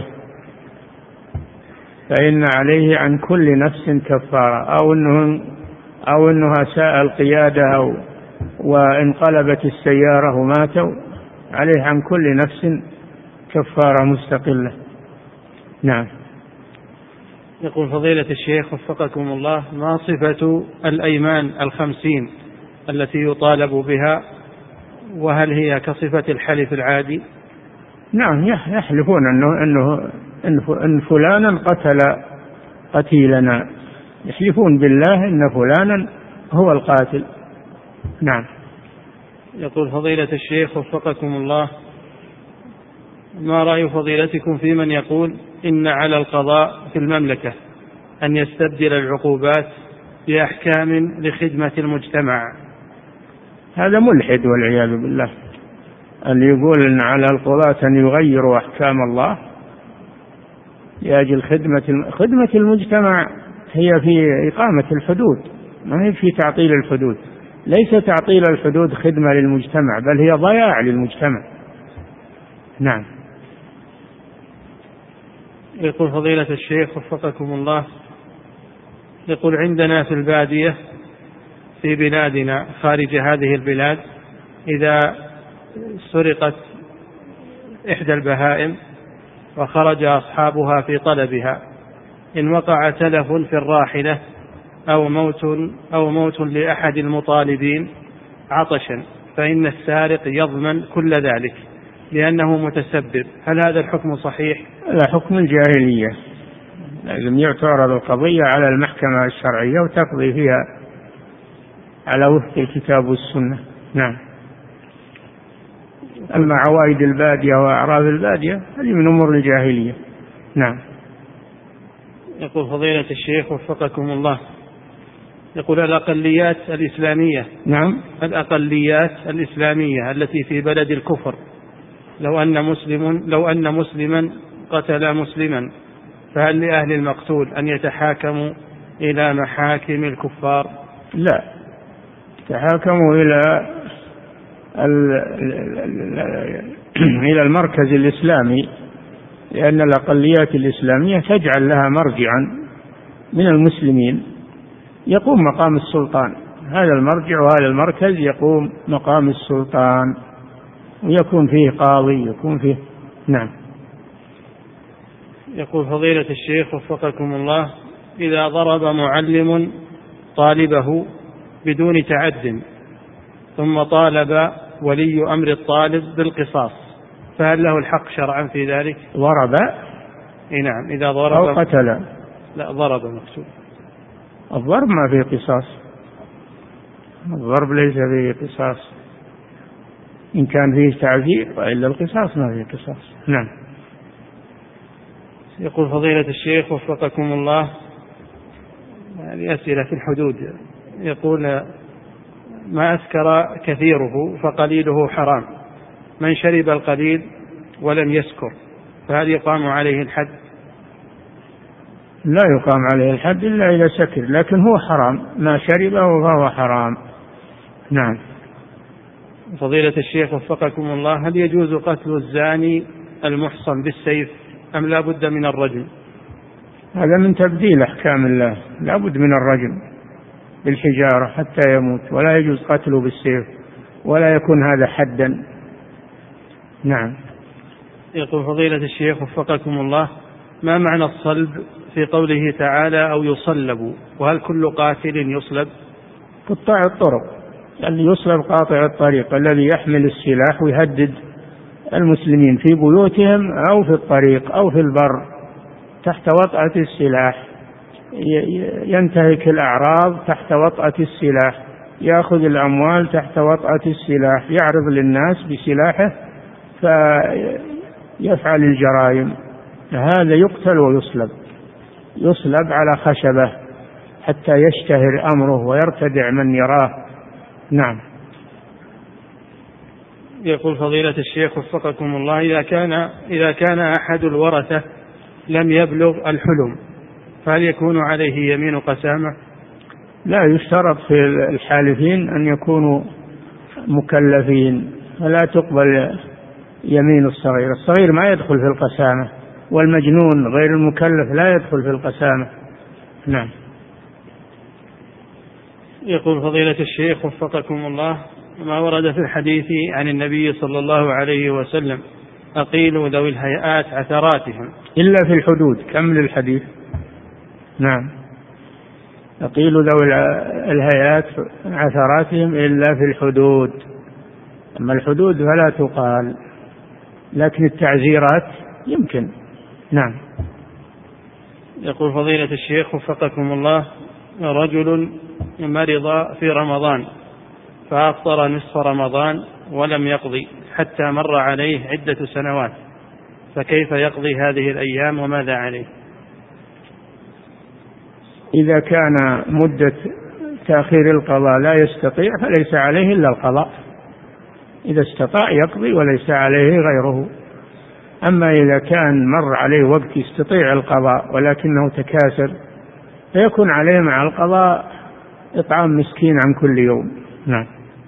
فإن عليه عن كل نفس كفارة، أو أنه أو أنها ساء القيادة أو وانقلبت السيارة وماتوا، عليه عن كل نفس كفارة مستقلة. نعم. يقول فضيلة الشيخ وفقكم الله، ما صفة الأيمان الخمسين التي يطالب بها، وهل هي كصفة الحلف العادي؟ نعم، يحلفون أنه, أنه إن فلانا قتل قتيلنا، يحلفون بالله إن فلانا هو القاتل. نعم. يقول فضيلة الشيخ وفقكم الله، ما رأي فضيلتكم في من يقول إن على القضاء في المملكة أن يستبدل العقوبات بأحكام لخدمة المجتمع؟ هذا ملحد والعياذ بالله، اللي يقول إن على القضاة أن يغيروا أحكام الله لأجل خدمة خدمة المجتمع، هي في إقامة الحدود، ما هي في تعطيل الحدود. ليس تعطيل الحدود خدمة للمجتمع، بل هي ضياع للمجتمع. نعم. يقول فضيلة الشيخ وفقكم الله، يقول عندنا في البادية في بلادنا خارج هذه البلاد، إذا سرقت إحدى البهائم وخرج أصحابها في طلبها، إن وقع تلف في الراحلة أو موت أو موت لأحد المطالبين عطشا، فإن السارق يضمن كل ذلك لأنه متسبب، هل هذا الحكم صحيح؟ هذا حكم الجاهلية، لازم تعرض القضية على المحكمة الشرعية وتقضي فيها على وفق الكتاب والسنة. نعم. أما عوائد البادية وأعراض البادية هذه من أمور الجاهلية. نعم. يقول فضيلة الشيخ وفقكم الله، يقول الأقليات الإسلامية نعم الأقليات الإسلامية التي في بلد الكفر، لو أن مسلم لو أن مسلما قتل مسلما، فهل لأهل المقتول أن يتحاكموا إلى محاكم الكفار؟ لا، تحاكموا إلى إلى المركز الإسلامي، لأن الأقليات الإسلامية تجعل لها مرجعا من المسلمين يقوم مقام السلطان. هذا المرجع وهذا المركز يقوم مقام السلطان ويكون فيه قاضي يكون فيه. نعم. يقول فضيلة الشيخ وفقكم الله، إذا ضرب معلم طالبه بدون تعد ثم طالب ولي أمر الطالب بالقصاص، فهل له الحق شرعا في ذلك؟ ضرب؟ إيه نعم. إذا ضرب أو قتل؟ لا، ضرب مكتوب. الضرب ما فيه قصاص، الضرب ليس فيه قصاص، إن كان فيه تعذير، وإلا القصاص ما فيه قصاص. نعم. يقول فضيلة الشيخ وفقكم الله، هذه أسئلة في الحدود. يقول ما أسكر كثيره فقليله حرام، من شرب القليل ولم يسكر فهل يقام عليه الحد؟ لا يقام عليه الحد إلا إذا سكر، لكن هو حرام، ما شربه فهو حرام. نعم. فضيلة الشيخ وفقكم الله، هل يجوز قتل الزاني المحصن بالسيف أم لا بد من الرجم؟ هذا من تبديل أحكام الله، لا بد من الرجم بالحجارة حتى يموت، ولا يجوز قتله بالسيف، ولا يكون هذا حدا. نعم. يقول فضيلة الشيخ وفقكم الله، ما معنى الصلب في قوله تعالى أو يصلب، وهل كل قاتل يصلب؟ قطاع الطرق، اللي يصلب قاطع الطريق الذي يحمل السلاح ويهدد المسلمين في بيوتهم أو في الطريق أو في البر تحت وطأة السلاح، ينتهك الأعراض تحت وطأة السلاح، يأخذ الأموال تحت وطأة السلاح، يعرض للناس بسلاحه فيفعل الجرائم، هذا يقتل ويصلب، يصلب على خشبة حتى يشتهر أمره ويرتدع من يراه. نعم. يقول فضيلة الشيخ وفقكم الله، إذا كان إذا كان أحد الورثة لم يبلغ الحلم فهل يكون عليه يمين قسامة؟ لا، يشترط في الحالفين أن يكونوا مكلفين، فلا تقبل يمين الصغير، الصغير ما يدخل في القسامة، والمجنون غير المكلف لا يدخل في القسامة. نعم. يقول فضيلة الشيخ وفقكم الله، ما ورد في الحديث عن النبي صلى الله عليه وسلم أقيلوا ذوي الهيئات عثراتهم إلا في الحدود، كمل الحديث. نعم. أقيلوا ذوي الهيئات عثراتهم إلا في الحدود، أما الحدود فلا تقال، لكن التعزيرات يمكن. نعم. يقول فضيلة الشيخ وفقكم الله، رجل مرض في رمضان فأفطر نصف رمضان ولم يقضي حتى مر عليه عدة سنوات، فكيف يقضي هذه الأيام وماذا عليه؟ إذا كان مدة تأخير القضاء لا يستطيع فليس عليه إلا القضاء، إذا استطاع يقضي وليس عليه غيره. أما إذا كان مر عليه وقت يستطيع القضاء ولكنه تكاسل فيكون عليه مع القضاء إطعام مسكين عن كل يوم. نعم.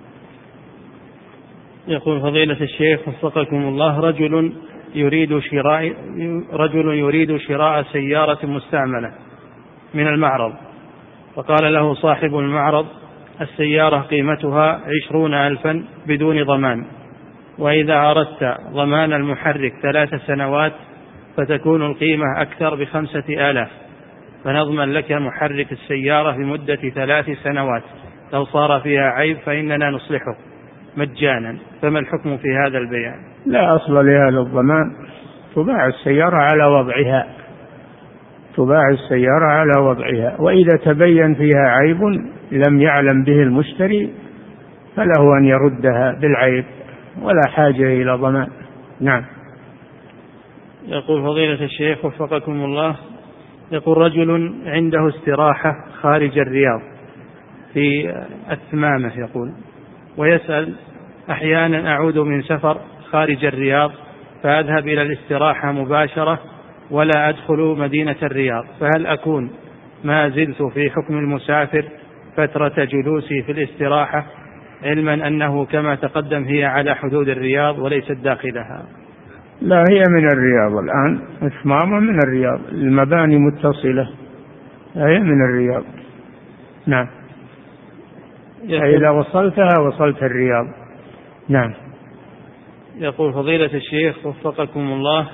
يقول فضيلة الشيخ وفقكم الله، رجل يريد شراء رجل يريد شراء سيارة مستعملة من المعرض، فقال له صاحب المعرض السيارة قيمتها عشرون ألفا بدون ضمان، وإذا أردت ضمان المحرك ثلاث سنوات فتكون القيمة أكثر بخمسة آلاف، فنضمن لك محرك السيارة لمدة ثلاث سنوات، لو صار فيها عيب فإننا نصلحه مجانا، فما الحكم في هذا البيع؟ لا أصل لهذا الضمان، تباع السيارة على وضعها، تباع السيارة على وضعها، وإذا تبين فيها عيب لم يعلم به المشتري فله أن يردها بالعيب ولا حاجة إلى ضمان. نعم. يقول فضيلة الشيخ وفقكم الله، يقول رجل عنده استراحة خارج الرياض في الثمامة يقول، ويسأل أحيانا أعود من سفر خارج الرياض فأذهب إلى الاستراحة مباشرة ولا أدخل مدينة الرياض، فهل أكون ما زلت في حكم المسافر فترة جلوسي في الاستراحة، علما أنه كما تقدم هي على حدود الرياض وليست داخلها؟ لا، هي من الرياض الآن، الثمامة من الرياض، المباني متصلة، هي من الرياض. نعم. إذا وصلتها وصلت الرياض. نعم. يقول فضيلة الشيخ وفقكم الله،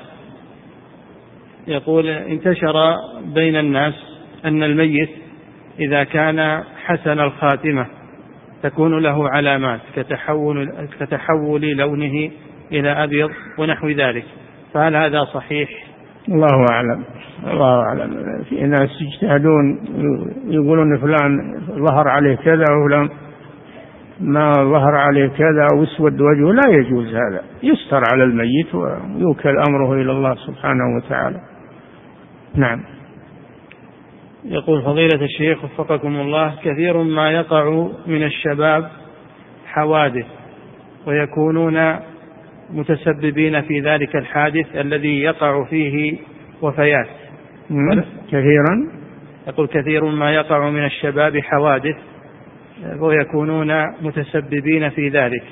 يقول انتشر بين الناس أن الميت إذا كان حسن الخاتمة تكون له علامات كتحول, كتحول لونه إلى أبيض ونحو ذلك، فهل هذا صحيح؟ الله أعلم، الله أعلم. في ناس يجتهدون يقولون فلان ظهر عليه كذا وفلان ما ظهر عليه كذا واسود وجهه، لا يجوز هذا، يستر على الميت ويوكل أمره إلى الله سبحانه وتعالى. نعم. يقول فضيلة الشيخ وفقكم الله، كثير ما يقع من الشباب حوادث ويكونون متسببين في ذلك الحادث الذي يقع فيه وفيات. كثيرا يقول كثير ما يقع من الشباب حوادث ويكونون متسببين في ذلك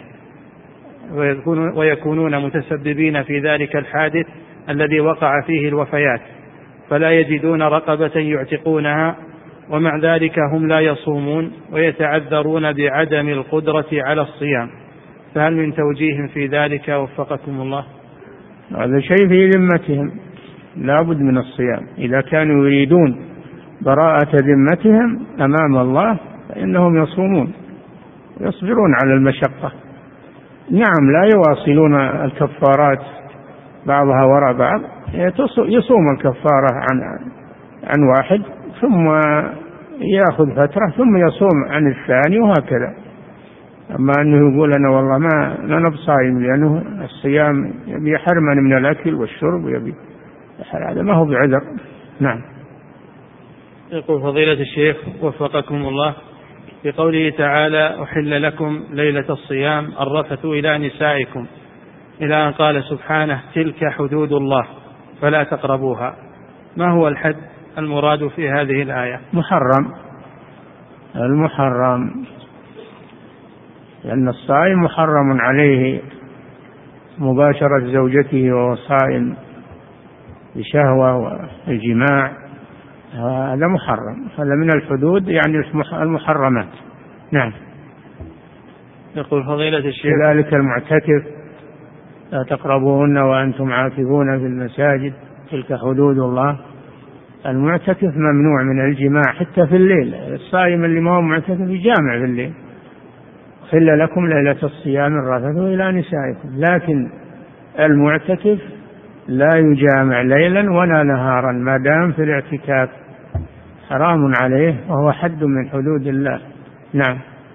ويكونون متسببين في ذلك الحادث الذي وقع فيه الوفيات، فلا يجدون رقبة يعتقونها، ومع ذلك هم لا يصومون ويتعذرون بعدم القدرة على الصيام، فهل من توجيه في ذلك وفقكم الله؟ هذا شيء في ذمتهم، لا بد من الصيام. إذا كانوا يريدون براءة ذمتهم أمام الله فإنهم يصومون ويصبرون على المشقة. نعم، لا يواصلون الكفارات بعضها وراء بعض، يصوم الكفارة عن عن واحد ثم يأخذ فترة ثم يصوم عن الثاني وهكذا. أما أنه يقول أنا والله ما ما نبصايم لأنه الصيام يبي حرمني من الأكل والشرب ويبي، هذا ما هو بعذر. نعم. يقول فضيلة الشيخ وفقكم الله، في قوله تعالى أحل لكم ليلة الصيام الرفث إلى نسائكم، إلى أن قال سبحانه تلك حدود الله فلا تقربوها، ما هو الحد المراد في هذه الآية؟ محرم، المحرم، لأن الصائم محرم عليه مباشرة زوجته وهو صائم بشهوة والجماع، هذا محرم، هذا من الحدود يعني المحرمات. نعم. يقول فضيلة الشيخ كذلك المعتكف لا تقربوهن وأنتم عاكفون في المساجد تلك حدود الله. المعتكف ممنوع من الجماع حتى في الليل، الصائم اللي ما هو معتكف يجامع في الليل. حل لكم ليلة الصيام الرفث إلى نسائكم، لكن المعتكف لا يجامع ليلا ولا نهارا ما دام في الاعتكاف، حرام عليه وهو حد من حدود الله. نعم.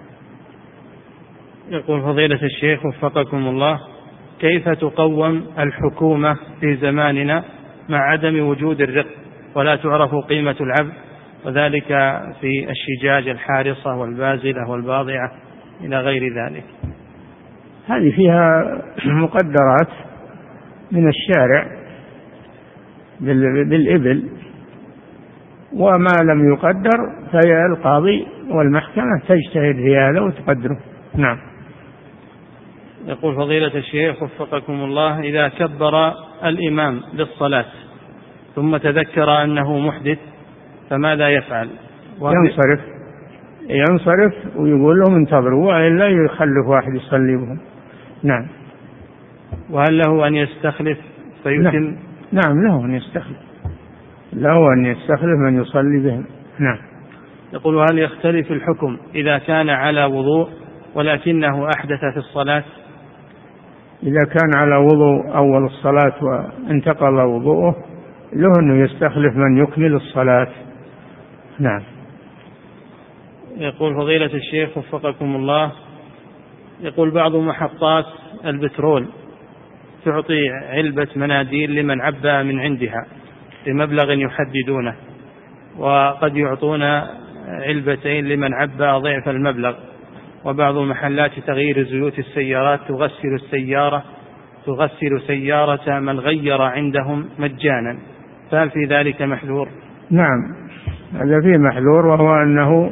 يقول فضيلة الشيخ وفقكم الله، كيف تقوم الحكومة في زماننا مع عدم وجود الرق ولا تعرف قيمة العبد، وذلك في الشجاج الحارصة والبازلة والباضعة إلى غير ذلك؟ هذه فيها مقدرات من الشارع بالإبل، وما لم يقدر فهي القاضي والمحكمة تجتهد في هذا وتقدره. نعم. يقول فضيلة الشيخ وفقكم الله، إذا كبر الإمام للصلاة ثم تذكر أنه محدث فماذا يفعل؟ ينصرف ينصرف ويقول لهم انتظروا وإلا يخلف واحد يصلي بهم. نعم. وهل له أن يستخلف فيتم؟ نعم. نعم له أن يستخلف، له أن يستخلف من يصلي بهم. نعم. يقول هل يختلف الحكم إذا كان على وضوء ولكنه أحدث في الصلاة؟ إذا كان على وضوء أول الصلاة وانتقل وضوءه له أنه يستخلف من يكمل الصلاة. نعم. يقول فضيلة الشيخ وفقكم الله، يقول بعض محطات البترول تعطي علبة مناديل لمن عبأ من عندها بمبلغ يحددونه، وقد يعطون علبتين لمن عبأ ضعف المبلغ، وبعض محلات تغيير زيوت السيارات تغسل السيارة تغسل سيارة من غير عندهم مجانا، فهل في ذلك محذور؟ نعم، هذا فيه محذور، وهو أنه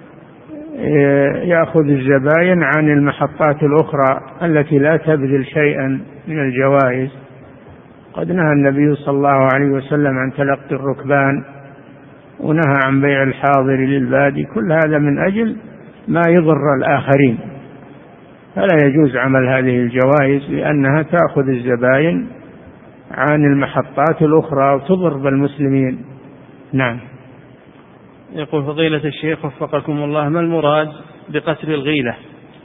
يأخذ الزباين عن المحطات الأخرى التي لا تبذل شيئا من الجوائز. قد نهى النبي صلى الله عليه وسلم عن تلقي الركبان، ونهى عن بيع الحاضر للبادي، كل هذا من أجل ما يضر الآخرين، فلا يجوز عمل هذه الجوائز لأنها تأخذ الزباين عن المحطات الأخرى وتضر بالمسلمين. نعم. يقول فضيلة الشيخ وفقكم الله، ما المراد بقتل الغيلة؟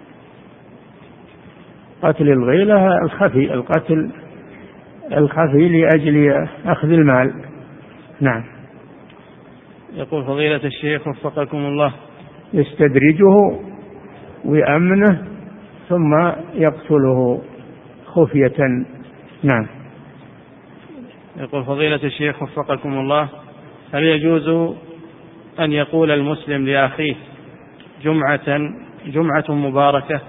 قتل الغيلة الخفي، القتل الخفي لأجل أخذ المال. نعم. يقول فضيلة الشيخ وفقكم الله، يستدرجه ويأمنه ثم يقتله خفية. نعم. يقول فضيلة الشيخ وفقكم الله، هل يجوز أن يقول المسلم لأخيه جمعة جمعة مباركة؟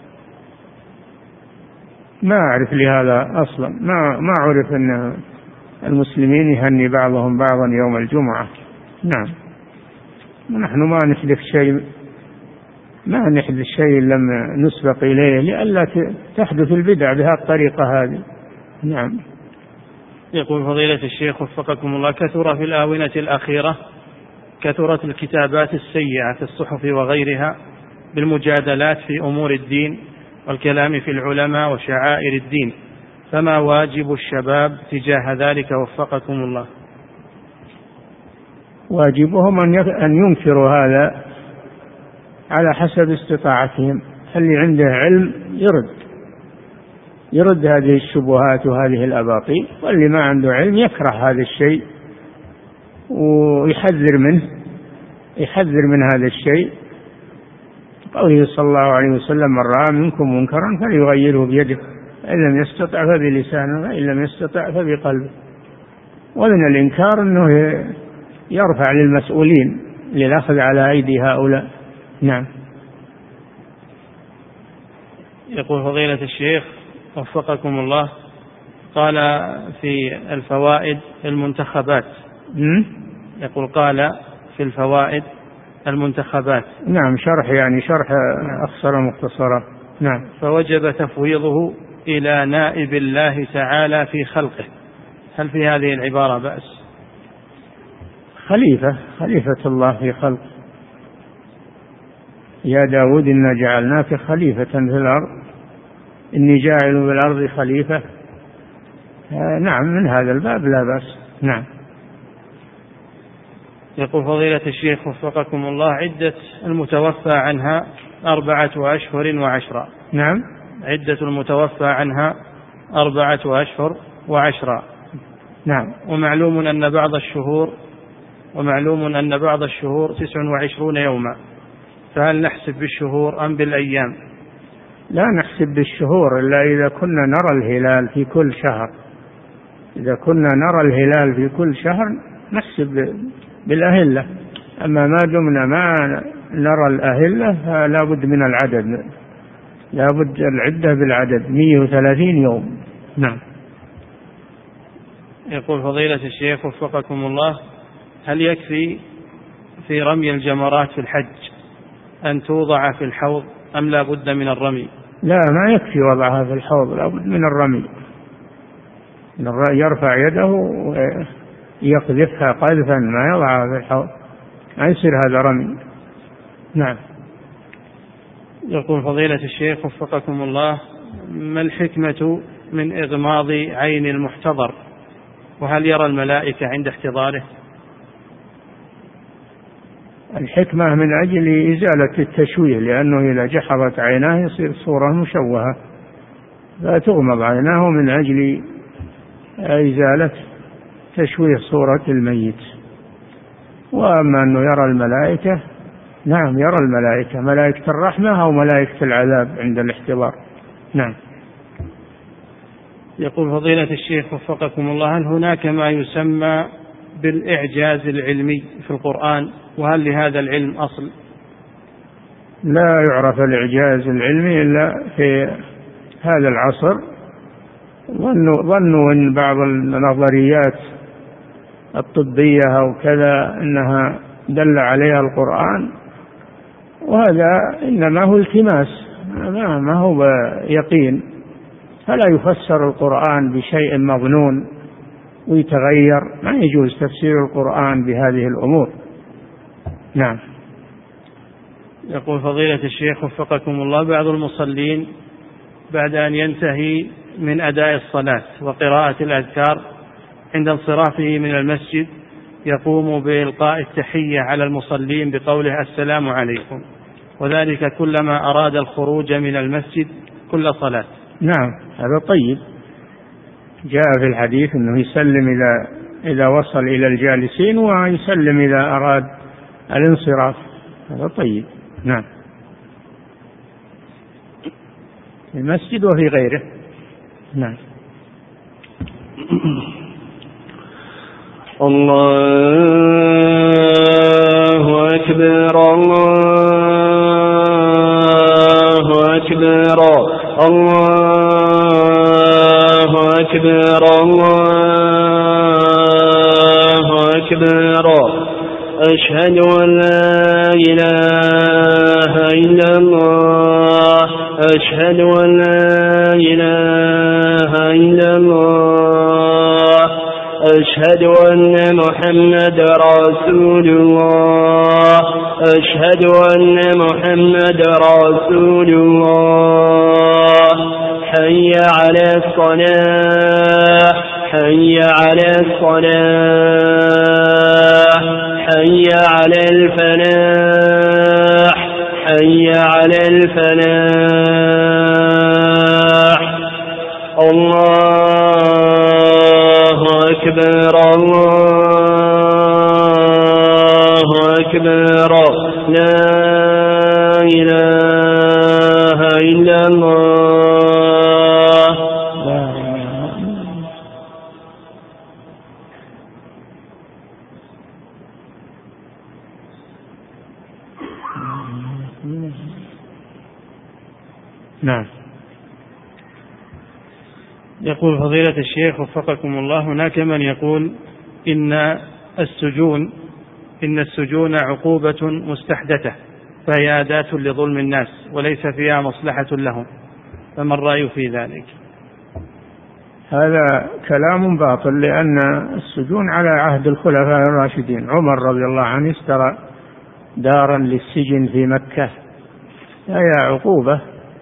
ما أعرف لهذا أصلا، ما ما أعرف أن المسلمين يهني بعضهم بعضا يوم الجمعة. نعم. نحن ما نحدث شيء ما نحدث شيء لم نسبق إليه لئلا تحدث البدع بهذه الطريقة هذه. نعم. يقول فضيلة الشيخ وفقكم الله، كثر في الآونة الأخيرة كثرت الكتابات السيئة في الصحف وغيرها بالمجادلات في أمور الدين والكلام في العلماء وشعائر الدين، فما واجب الشباب تجاه ذلك وفقكم الله؟ واجبهم أن ينكروا هذا على حسب استطاعتهم. اللي عنده علم يرد يرد هذه الشبهات وهذه الأباطيل، واللي ما عنده علم يكره هذا الشيء ويحذر منه يحذر من هذا الشيء. قوله صلى الله عليه وسلم: من رأى منكم منكرا فليغيره بيده، إن لم يستطع فبلسانه، وإن لم يستطع فبقلبه. ومن الإنكار أنه يرفع للمسؤولين للأخذ على أيدي هؤلاء. نعم. يقول فضيلة الشيخ وفقكم الله، قال في الفوائد المنتخبات يقول قال في الفوائد المنتخبات. نعم، شرح يعني شرح أخصر مختصرة. نعم. فوجب تفويضه إلى نائب الله تعالى في خلقه، هل في هذه العبارة بأس؟ خليفة خليفة الله في خلقه. يا داود إنا جعلناك خليفة في الأرض إني جاعل بالأرض خليفة. آه نعم، من هذا الباب لا بأس. نعم. يقول فضيلة الشيخ وفقكم الله، عدة المتوفى عنها أربعة أشهر وعشرة. نعم. عدة المتوفى عنها أربعة أشهر وعشرة. نعم. ومعلوم أن بعض الشهور ومعلوم أن بعض الشهور تسع وعشرون يوما، فهل نحسب بالشهور أم بالأيام؟ لا نحسب بالشهور إلا إذا كنا نرى الهلال في كل شهر. إذا كنا نرى الهلال في كل شهر نحسب بالأهلة، أما ما دمنا ما نرى الأهلة فلا بد من العدد، لا بد العدة بالعدد مئة وثلاثين يوم. نعم. يقول فضيلة الشيخ وفقكم الله، هل يكفي في رمي الجمرات في الحج أن توضع في الحوض أم لا بد من الرمي؟ لا، ما يكفي وضعها في الحوض، لا بد من الرمي. يرفع يده ويقذفها قذفا، ما يضعها في الحوض، ما يصير هذا رمي. نعم. يقول فضيلة الشيخ وفقكم الله، ما الحكمة من إغماض عين المحتضر، وهل يرى الملائكة عند احتضاره؟ الحكمة من أجل إزالة التشويه، لأنه إذا جحظت عيناه يصير صورة مشوهة، فتغمض عيناه من أجل إزالة تشويه صورة الميت. وأما أنه يرى الملائكة، نعم يرى الملائكة، ملائكة الرحمة أو ملائكة العذاب عند الاحتضار. نعم. يقول فضيلة الشيخ وفقكم الله، هل هناك ما يسمى بالإعجاز العلمي في القرآن، وهل لهذا العلم أصل؟ لا يعرف الإعجاز العلمي إلا في هذا العصر. ظنوا أن بعض النظريات الطبية أو كذا أنها دل عليها القرآن، وهذا إنما هو التماس، ما هو يقين. فلا يفسر القرآن بشيء مظنون ويتغير، ما يجوز تفسير القرآن بهذه الأمور. نعم. يقول فضيلة الشيخ وفقكم الله، بعض المصلين بعد أن ينتهي من أداء الصلاة وقراءة الأذكار عند انصرافه من المسجد يقوم بإلقاء التحية على المصلين بقوله السلام عليكم، وذلك كلما أراد الخروج من المسجد كل صلاة. نعم هذا طيب، جاء في الحديث أنه يسلم إذا إذا وصل إلى الجالسين ويسلم إذا أراد الانصراف، هذا طيب. نعم، في المسجد وفي غيره. نعم. الله أكبر الله أكبر الله أكبر الله أكبر أشهد أن لا إله إلا الله أشهد أن لا إله إلا الله أشهد أن محمد رسول الله أشهد أن محمد رسول الله حي على الصلاة حي على الصلاة حي على الفلاح حي على الفلاح الله أكبر الله أكبر لا إله إلا الله. نعم. يقول فضيلة الشيخ وفقكم الله، هناك من يقول إن السجون إن السجون عقوبة مستحدثة فهي أداة لظلم الناس وليس فيها مصلحة لهم، فما الرأي في ذلك؟ هذا كلام باطل، لأن السجون على عهد الخلفاء الراشدين. عمر رضي الله عنه اشترى دارا للسجن في مكة، هي عقوبة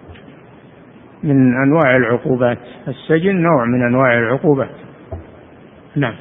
من أنواع العقوبات، السجن نوع من أنواع العقوبات. نعم.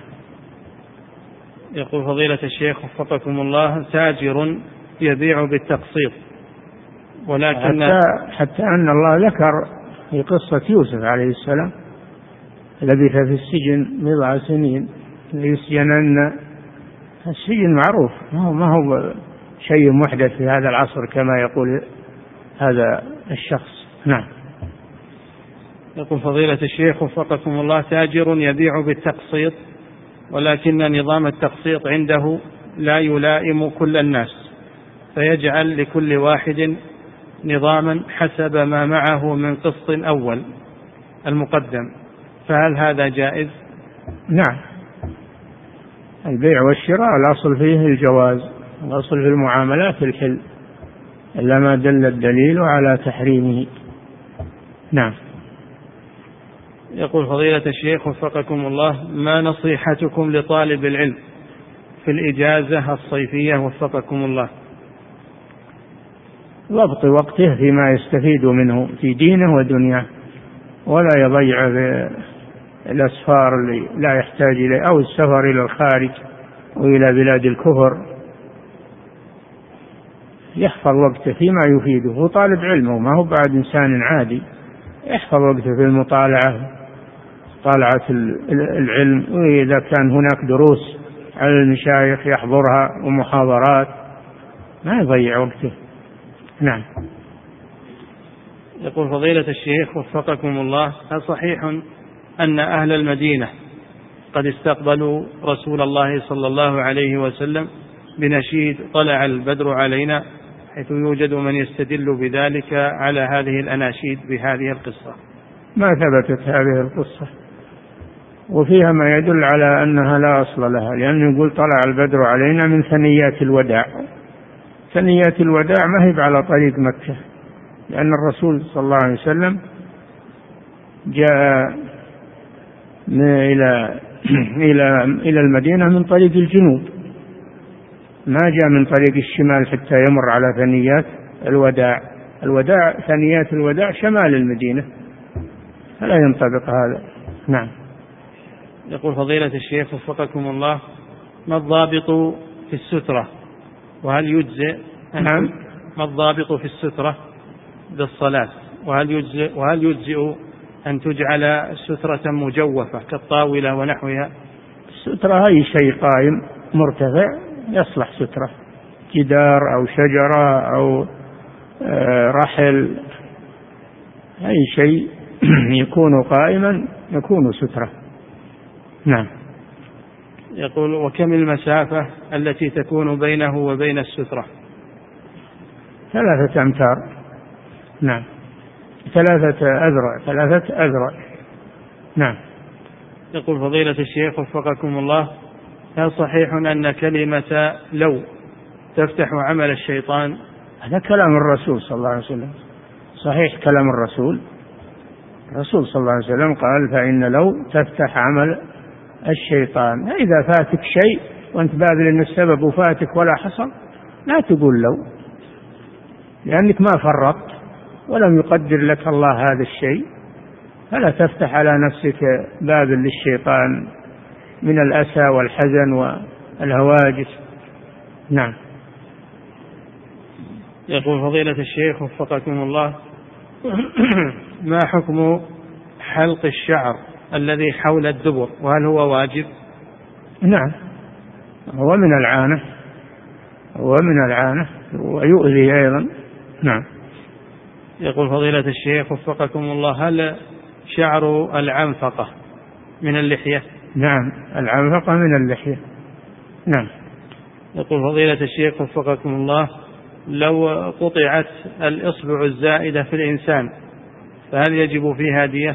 يقول فضيلة الشيخ وفقكم الله، تاجر يبيع بالتقسيط، ولكن حتى, حتى أن الله ذكر في قصة يوسف عليه السلام لبث في السجن بضع سنين ليسجنن. السجن معروف، ما هو, ما هو شيء محدث في هذا العصر كما يقول هذا الشخص. نعم. يقول فضيلة الشيخ وفقكم الله، تاجر يبيع بالتقسيط ولكن نظام التقسيط عنده لا يلائم كل الناس، فيجعل لكل واحد نظاما حسب ما معه من قسط أول المقدم، فهل هذا جائز؟ نعم، البيع والشراء الأصل فيه الجواز، الأصل في المعاملات الحل إلا ما دل الدليل على تحريمه. نعم. يقول فضيلة الشيخ وفقكم الله، ما نصيحتكم لطالب العلم في الإجازة الصيفية وفقكم الله؟ ضبط وقته فيما يستفيد منه في دينه ودنياه، ولا يضيع في الأسفار اللي لا يحتاج إليه أو السفر إلى الخارج وإلى بلاد الكفر. يحفظ وقته فيما يفيده، هو طالب علم وما هو بعد إنسان عادي، يحفظ وقته في المطالعة طالعة العلم، وإذا كان هناك دروس على المشايخ يحضرها ومحاضرات، ما يضيع وقته. نعم. يقول فضيلة الشيخ وفقكم الله: هل صحيح أن أهل المدينة قد استقبلوا رسول الله صلى الله عليه وسلم بنشيد طلع البدر علينا، حيث يوجد من يستدل بذلك على هذه الأناشيد بهذه القصة؟ ما ثبتت هذه القصة، وفيها ما يدل على أنها لا أصل لها، لأنه يقول طلع البدر علينا من ثنيات الوداع. ثنيات الوداع ما هي على طريق مكة، لأن الرسول صلى الله عليه وسلم جاء إلى إلى إلى المدينة من طريق الجنوب، ما جاء من طريق الشمال حتى يمر على ثنيات الوداع. الوداع ثنيات الوداع شمال المدينة، فلا ينطبق هذا. نعم. يقول فضيلة الشيخ وفقكم الله: ما الضابط في السترة، وهل يجزئ؟ نعم. ما الضابط في السترة بالصلاة، وهل يجزئ وهل يجزئ أن تجعل سترة مجوفة كالطاولة ونحوها؟ السترة أي شيء قائم مرتفع يصلح سترة، جدار أو شجرة أو رحل، أي شيء يكون قائما يكون سترة. نعم. يقول: وكم المسافة التي تكون بينه وبين السترة؟ ثلاثة أمتار. نعم، ثلاثة أذرع ثلاثة أذرع. نعم. يقول فضيلة الشيخ وفقكم الله: هل صحيح أن كلمة لو تفتح عمل الشيطان؟ هذا كلام الرسول صلى الله عليه وسلم، صحيح كلام الرسول. الرسول صلى الله عليه وسلم قال: فإن لو تفتح عمل الشيطان. إذا فاتك شيء وأنت باذل أن السبب وفاتك ولا حصل، لا تقول لو، لأنك ما فرطت ولم يقدر لك الله هذا الشيء، فلا تفتح على نفسك باب للشيطان من الأسى والحزن والهواجس. نعم. يقول فضيلة الشيخ وفقكم الله: ما حكم حلق الشعر الذي حول الدبر، وهل هو واجب؟ نعم، هو من العانة، هو من العانة ويؤذي أيضا. نعم. يقول فضيلة الشيخ وفقكم الله: هل شعر العنفقة من اللحية؟ نعم، العنفقة من اللحية. نعم. يقول فضيلة الشيخ وفقكم الله: لو قطعت الإصبع الزائدة في الإنسان فهل يجب فيها دية؟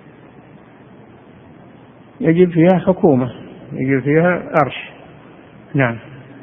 يجب فيها حكومة، يجب فيها أرش. نعم.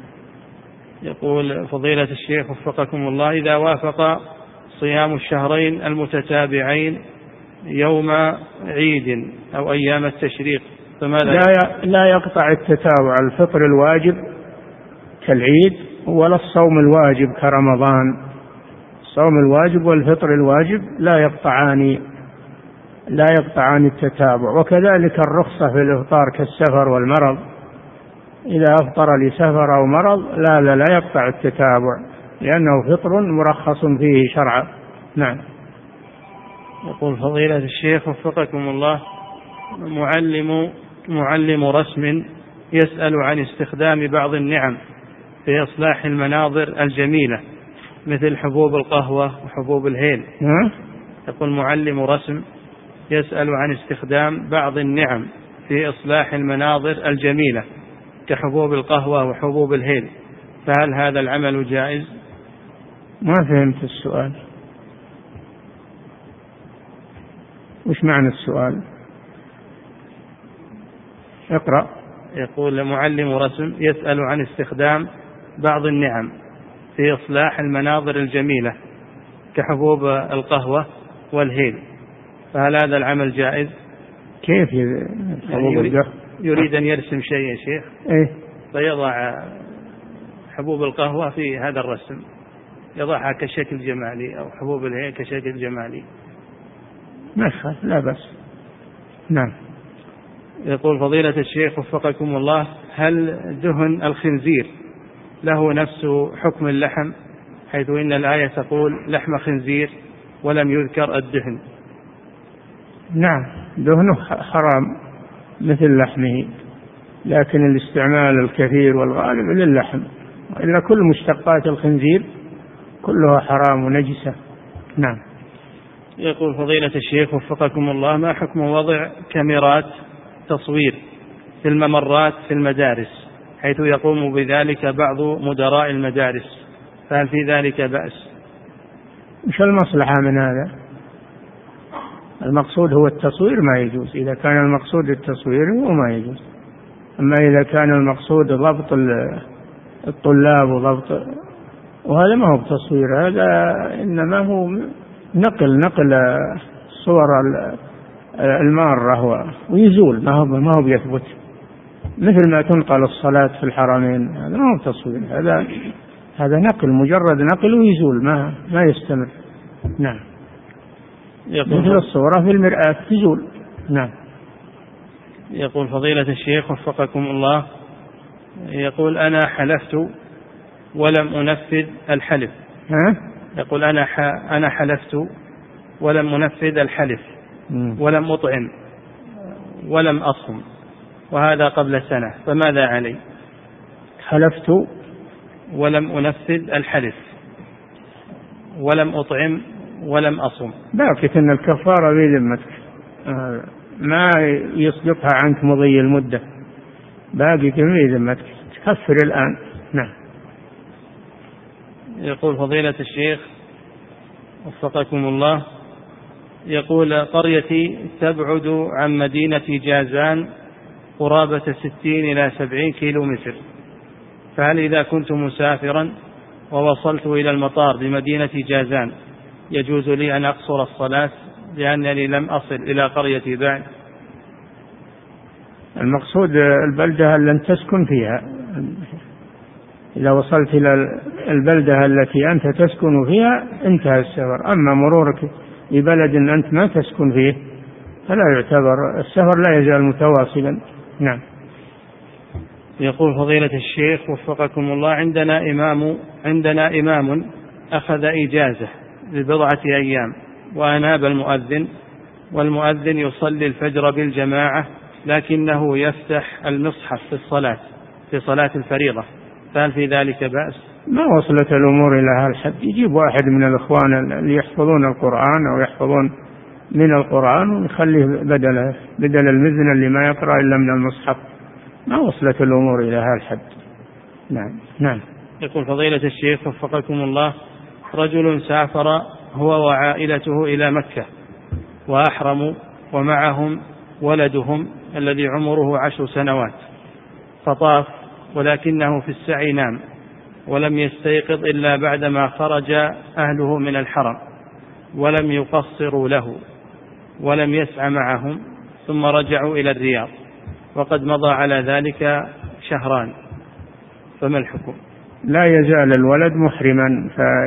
يقول فضيلة الشيخ وفقكم الله: إذا وافق صيام الشهرين المتتابعين يوم عيد أو أيام التشريق فماذا؟ لا لا يقطع التتابع الفطر الواجب كالعيد ولا الصوم الواجب كرمضان. الصوم الواجب والفطر الواجب لا يقطعان لا يقطعان التتابع. وكذلك الرخصة في الإفطار كالسفر والمرض، إذا أفطر لسفر أو مرض لا لا لا يقطع التتابع، لأنه فطر مرخص فيه شرعا. نعم. يقول فضيلة الشيخ وفقكم الله: معلم معلم رسم يسأل عن استخدام بعض النعم في إصلاح المناظر الجميلة مثل حبوب القهوة وحبوب الهيل. يقول معلم رسم يسأل عن استخدام بعض النعم في إصلاح المناظر الجميلة كحبوب القهوة وحبوب الهيل، فهل هذا العمل جائز؟ ما فهمت السؤال، وش معنى السؤال؟ اقرأ. يقول معلم رسم يسأل عن استخدام بعض النعم في إصلاح المناظر الجميلة كحبوب القهوة والهيل، فهل هذا العمل جائز؟ كيف يعني يريد, يريد أن يرسم شيء يا شيخ، إيه؟ فيضع حبوب القهوة في هذا الرسم، يضعها كشكل جمالي، أو حبوب الهيل كشكل جمالي. مدخل لا بس. نعم. يقول فضيلة الشيخ وفقكم الله: هل دهن الخنزير له نفس حكم اللحم، حيث إن الآية تقول لحم خنزير ولم يذكر الدهن؟ نعم دهنه حرام مثل لحمه، لكن الاستعمال الكثير والغالب للحم، إلا كل مشتقات الخنزير كلها حرام ونجسة. نعم. يقول فضيلة الشيخ وفقكم الله: ما حكم وضع كاميرات تصوير في الممرات في المدارس حيث يقوم بذلك بعض مدراء المدارس، فهل في ذلك بأس؟ مش المصلحة من هذا؟ المقصود هو التصوير ما يجوز، إذا كان المقصود التصوير هو ما يجوز. أما إذا كان المقصود ضبط الطلاب وضبط، وهذا ما هو بتصوير، هذا إنما هو نقل نقل صور المارة ويزول، ما هو ما هو بيثبت، مثل ما تنقل الصلاة في الحرمين، هذا ما هو تصوير، هذا هذا نقل، مجرد نقل ويزول، ما ما يستمر. نعم. مثل الصورة في المرآة تزول. نعم. يقول فضيلة الشيخ وفقكم الله: يقول أنا حلفت ولم أنفذ الحلف. ها؟ يقول أنا ح... أنا حلفت ولم أنفذ الحلف ولم أطعم ولم أصم، وهذا قبل سنة، فماذا علي؟ حلفت ولم أنفذ الحلف ولم أطعم ولم أصم. باقي أن الكفارة بذمتك، ما يصدقها عنك مضي المدة، باقي بذمتك، تكفر الآن. نعم. يقول فضيلة الشيخ وفقكم الله: يقول قريتي تبعد عن مدينة جازان قرابة ستين إلى سبعين كيلو متر، فهل إذا كنت مسافرا ووصلت إلى المطار بمدينة جازان يجوز لي أن أقصر الصلاة لأنني لم أصل إلى قريتي بعد؟ المقصود البلدة التي تسكن فيها، إذا وصلت إلى البلدة التي أنت تسكن فيها انتهى السفر. أما مرورك ببلد أنت ما تسكن فيه فلا يعتبر، السفر لا يزال متواصلا. نعم. يقول فضيلة الشيخ وفقكم الله: عندنا إمام عندنا إمام أخذ إجازة لبضعة أيام وأناب المؤذن، والمؤذن يصلي الفجر بالجماعة لكنه يفتح المصحف في الصلاة في صلاة الفريضة، فهل في ذلك بأس؟ ما وصلت الأمور إلى هذا الحد، يجيب واحد من الإخوان اللي يحفظون القرآن أو يحفظون من القرآن ويخليه بدل بدل المزن اللي ما يقرأ إلا من المصحف، ما وصلت الأمور إلى هذا الحد. نعم. نعم. يقول فضيلة الشيخ وفقكم الله: رجل سافر هو وعائلته إلى مكة وأحرموا ومعهم ولدهم الذي عمره عشر سنوات، فطاف ولكنه في السعي نام ولم يستيقظ إلا بعدما خرج أهله من الحرم، ولم يقصروا له ولم يسعى معهم، ثم رجعوا إلى الرياض وقد مضى على ذلك شهران، فما الحكم؟ لا يزال الولد محرما،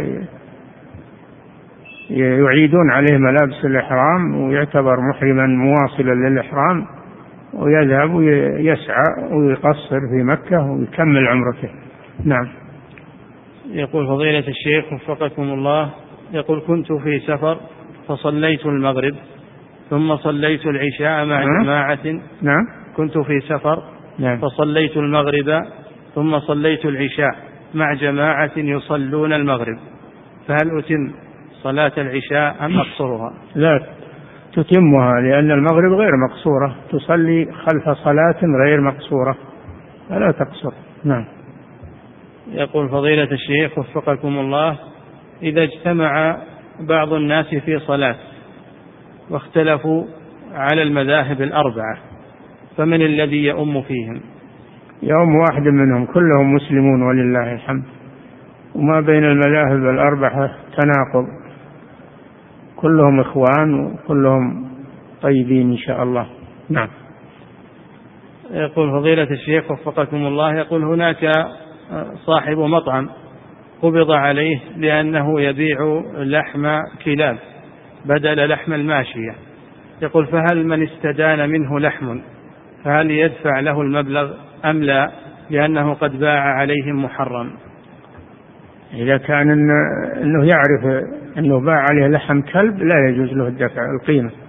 فيعيدون عليه ملابس الإحرام ويعتبر محرما مواصلا للإحرام، ويذهب ويسعى ويقصر في مكة ويكمل عمرته. نعم. يقول فضيلة الشيخ وفقكم الله: يقول كنت في سفر فصليت المغرب ثم صليت العشاء مع جماعة. نعم. كنت في سفر نعم. فصليت المغرب ثم صليت العشاء مع جماعة يصلون المغرب، فهل أتم صلاة العشاء أم أقصرها؟ لا تتمها، لأن المغرب غير مقصورة، تصلي خلف صلاة غير مقصورة فلا تقصر. نعم. يقول فضيلة الشيخ وفقكم الله: إذا اجتمع بعض الناس في صلاة واختلفوا على المذاهب الأربعة فمن الذي يؤم فيهم؟ يوم واحد منهم، كلهم مسلمون ولله الحمد، وما بين المذاهب الأربعة تناقض، كلهم إخوان وكلهم طيبين إن شاء الله. نعم. يقول فضيلة الشيخ وفقكم الله: يقول هناك صاحب مطعم قبض عليه لأنه يبيع لحم كلاب بدل لحم الماشية، يقول فهل من استدان منه لحم فهل يدفع له المبلغ أم لا، لأنه قد باع عليهم محرم؟ إذا كان إنه يعرف أنه باع عليه لحم كلب لا يجوز له الدفع القيمة،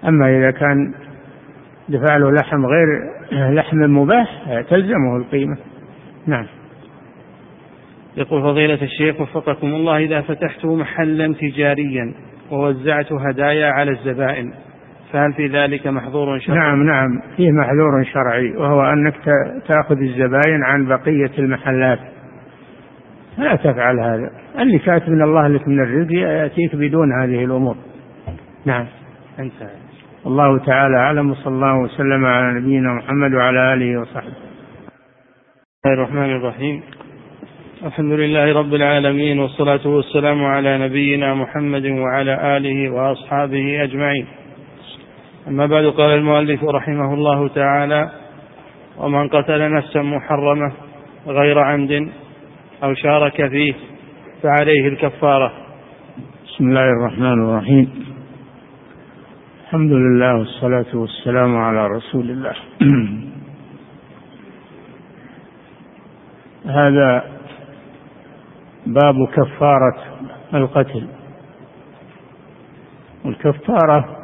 أما إذا كان دفع له لحم غير لحم مباح تلزمه القيمة. نعم. يقول فضيلة الشيخ وفقكم الله، إذا فتحت محلا تجاريا ووزعت هدايا على الزبائن فهل في ذلك محظور شرعي؟ نعم نعم فيه محظور شرعي، وهو أنك تأخذ الزبائن عن بقية المحلات، لا تفعل هذا. اللي كاتب من الله لك من الرزق يأتيك بدون هذه الأمور. نعم. انتهى. الله تعالى أعلم، وصلى الله وسلم على نبينا محمد وعلى آله وصحبه. بسم الله الرحمن الرحيم. الحمد لله رب العالمين، والصلاة والسلام على نبينا محمد وعلى آله وأصحابه أجمعين. أما بعد، قال المؤلف رحمه الله تعالى: ومن قتل نفسا محرمة غير عمد أو شارك فيه فعليه الكفارة. بسم الله الرحمن الرحيم. الحمد لله والصلاة والسلام على رسول الله. هذا باب كفارة القتل. والكفارة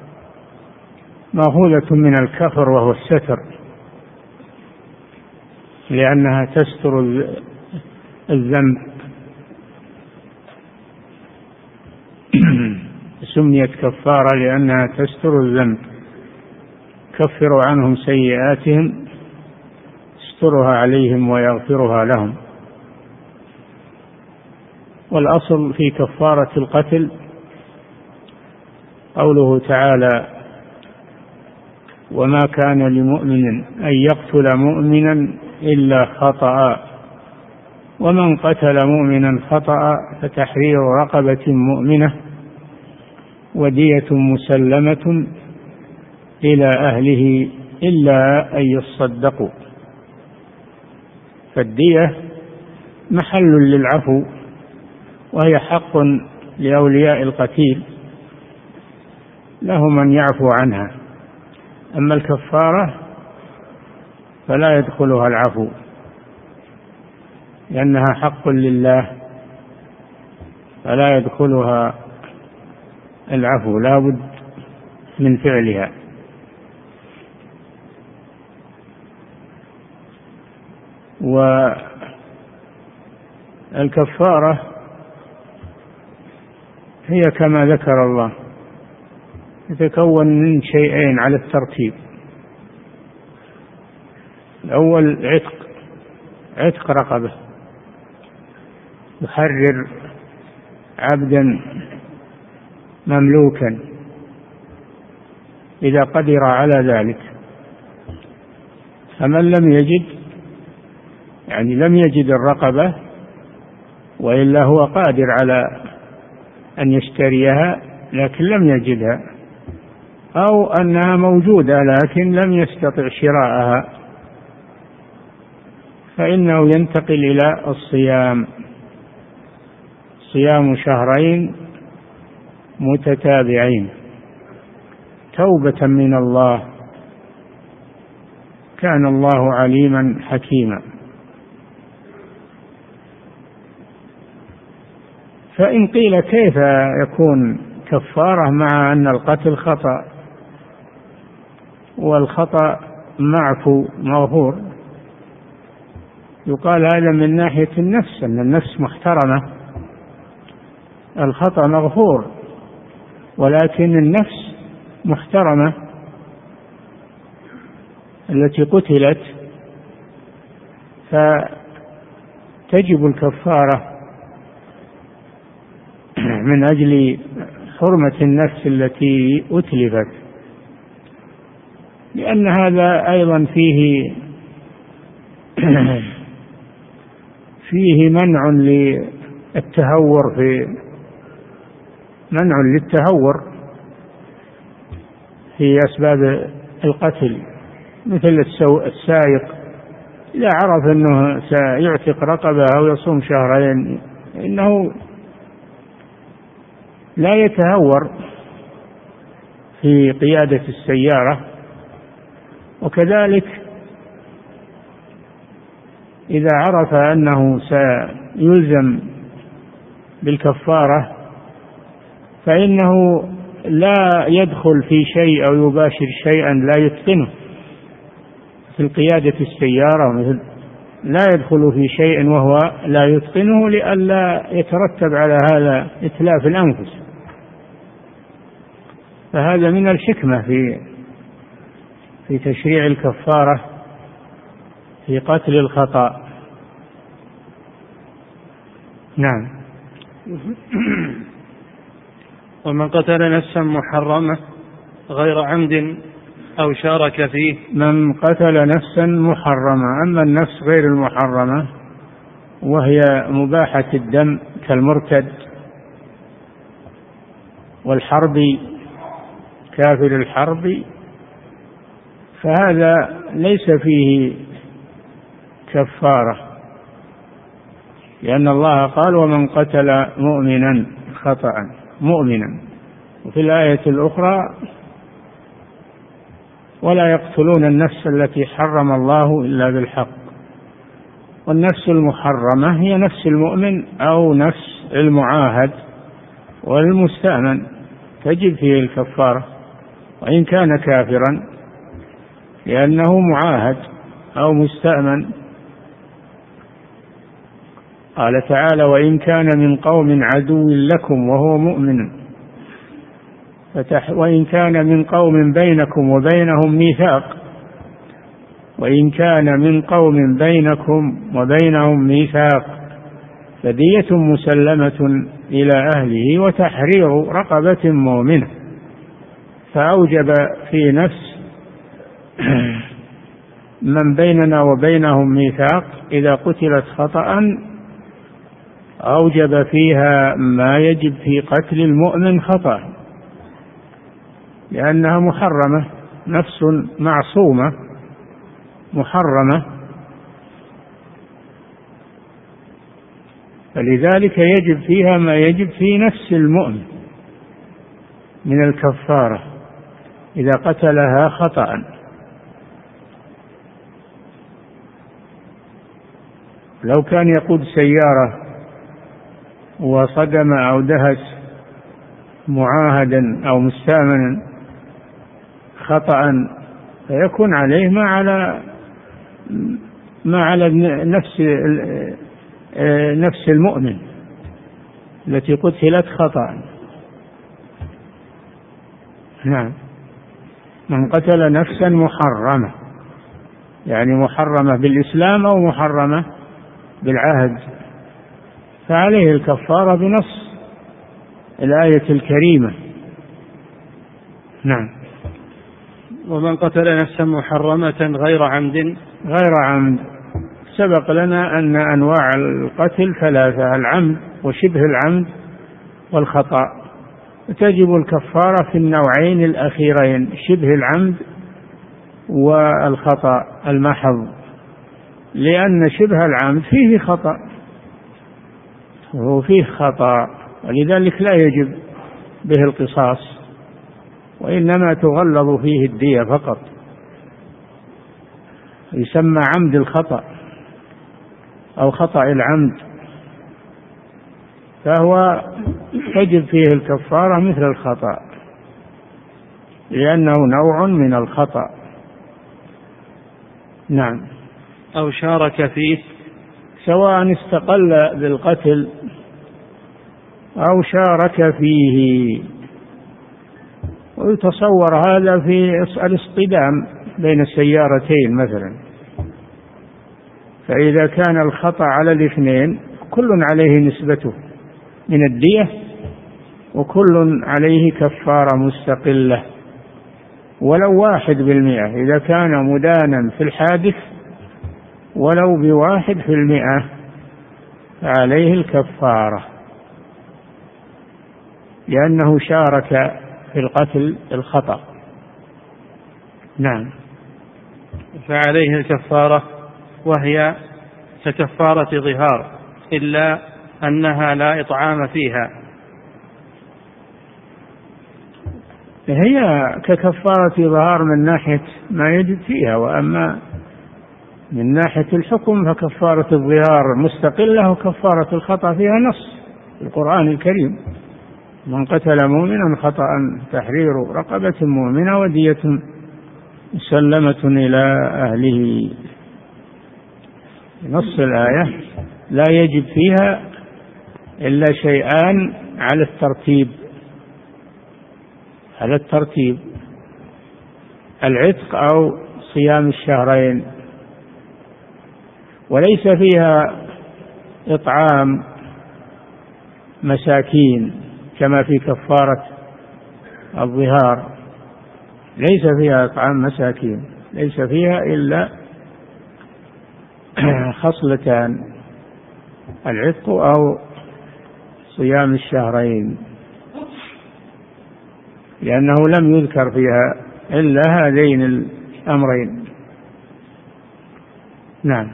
مأخوذة من الكفر وهو الستر، لأنها تستر الذنب. سميت كفارة لأنها تستر الذنب، كفر عنهم سيئاتهم، يسترها عليهم ويغفرها لهم. والأصل في كفارة القتل قوله تعالى: وما كان لمؤمن أن يقتل مؤمنا إلا خطأ، ومن قتل مؤمنا خطأ فتحرير رقبة مؤمنة ودية مسلمة إلى أهله إلا أن يصدقوا. فالدية محل للعفو، وهي حق لأولياء القتيل، لهم أن يعفو عنها. أما الكفارة فلا يدخلها العفو، لأنها حق لله، فلا يدخلها العفو، لا بد من فعلها. والكفارة هي كما ذكر الله، يتكون من شيئين على الترتيب. الأول عتق عتق رقبة، يحرر عبدا مملوكا إذا قدر على ذلك. فمن لم يجد، يعني لم يجد الرقبة وإلا هو قادر على أن يشتريها لكن لم يجدها، أو أنها موجودة لكن لم يستطع شراءها، فإنه ينتقل إلى الصيام، صيام شهرين متتابعين توبة من الله، كان الله عليما حكيما. فإن قيل كيف يكون كفارة مع أن القتل خطأ والخطأ معفو مغفور؟ يقال هذا من ناحية النفس، أن النفس محترمة، الخطأ مغفور ولكن النفس محترمة التي قتلت، فتجب الكفارة من أجل حرمة النفس التي أتلفت، لأن هذا أيضا فيه فيه منع للتهور، في منع للتهور في أسباب القتل، مثل السائق إذا عرف أنه سيعتق رقبة أو يصوم شهرين إنه لا يتهور في قيادة السيارة. وكذلك إذا عرف أنه سيلزم بالكفارة فإنه لا يدخل في شيء أو يباشر شيئا لا يتقنه في قيادة السيارة، مثل لا يدخل في شيء وهو لا يتقنه لئلا يترتب على هذا إتلاف الأنفس. فهذا من الحكمة في في تشريع الكفارة في قتل الخطأ. نعم. ومن قتل نفسا محرمة غير عمد أو شارك فيه. من قتل نفسا محرمة، أما النفس غير المحرمة وهي مباحة الدم كالمرتد والحربي كافر الحربي، فهذا ليس فيه كفارة، لأن الله قال ومن قتل مؤمنا خطأ مؤمنا، وفي الآية الأخرى ولا يقتلون النفس التي حرم الله إلا بالحق. والنفس المحرمة هي نفس المؤمن أو نفس المعاهد والمستأمن، تجب فيه الكفارة وإن كان كافرا لأنه معاهد أو مستأمن. قال تعالى وإن كان من قوم عدو لكم وهو مؤمن، وإن كان من قوم بينكم وبينهم ميثاق وإن كان من قوم بينكم وبينهم ميثاق فدية مسلمة إلى أهله وتحرير رقبة مؤمنة. فأوجب في نفس من بيننا وبينهم ميثاق إذا قتلت خطأ أوجب فيها ما يجب في قتل المؤمن خطأ، لأنها محرمة، نفس معصومة محرمة، فلذلك يجب فيها ما يجب في نفس المؤمن من الكفارة إذا قتلها خطأ. لو كان يقود سيارة وصدم أو دهس معاهدا أو مستأمنا خطأ فيكون عليه ما على ما على نفس نفس المؤمن التي قتلت خطأ. نعم. من قتل نفسا محرمة يعني محرمة بالإسلام أو محرمة بالعهد فعليه الكفارة بنص الآية الكريمة. نعم. ومن قتل نفسا محرمة غير عمد. غير عمد سبق لنا أن أنواع القتل ثلاثة: العمد وشبه العمد والخطأ، تجب الكفارة في النوعين الأخيرين شبه العمد والخطأ المحض، لأن شبه العمد فيه خطأ وهو فيه خطأ ولذلك لا يجب به القصاص وإنما تغلظ فيه الدية فقط، يسمى عمد الخطأ أو خطأ العمد، فهو تجب فيه الكفارة مثل الخطأ لأنه نوع من الخطأ. نعم. أو شارك فيه سواء استقل بالقتل أو شارك فيه، ويتصور هذا في الاصطدام بين السيارتين مثلا، فإذا كان الخطأ على الاثنين كل عليه نسبته من الدية وكل عليه كفارة مستقلة ولو واحد بالمئة إذا كان مدانا في الحادث ولو بواحد في المئة فعليه الكفارة لأنه شارك في القتل الخطأ. نعم. فعليه الكفارة وهي ككفارة ظهار إلا أنها لا إطعام فيها. هي ككفارة ظهار من ناحية ما يجب فيها، وأما من ناحية الحكم فكفارة الظهار مستقلة وكفارة الخطأ فيها نص القرآن الكريم. من قتل مؤمنا خطأ تحرير رقبة مؤمنة ودية مسلمة إلى أهله. نص الآية لا يجب فيها إلا شيئان على الترتيب على الترتيب العتق أو صيام الشهرين، وليس فيها إطعام مساكين كما في كفارة الظهار، ليس فيها إطعام مساكين، ليس فيها إلا خصلتان العتق أو صيام الشهرين، لأنه لم يذكر فيها إلا هذين الأمرين. نعم.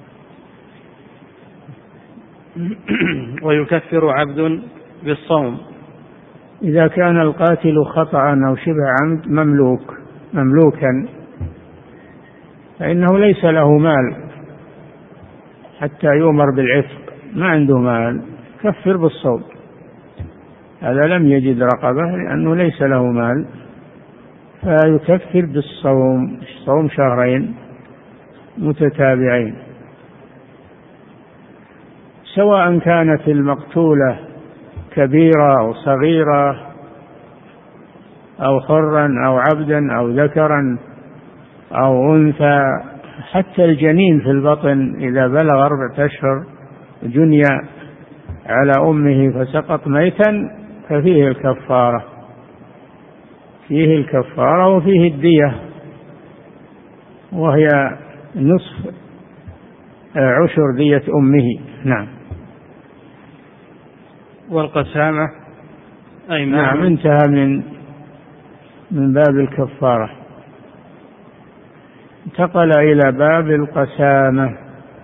ويكفر عبد بالصوم إذا كان القاتل خطأ أو شبه عمد مملوك مملوكا فإنه ليس له مال حتى يؤمر بالعتق، ما عنده مال، كفر بالصوم. هذا لم يجد رقبة لأنه ليس له مال، فيكفر بالصوم، صوم شهرين متتابعين، سواء كانت المقتولة كبيرة أو صغيرة أو حرا أو عبدا أو ذكرا أو أنثى، حتى الجنين في البطن إذا بلغ أربعة أشهر جني على أمه فسقط ميتا ففيه الكفارة، فيه الكفارة وفيه الدية، وهي نصف عشر دية أمه. نعم. والقسامة أي نعم، انتهى من من باب الكفارة، انتقل إلى باب القسامة.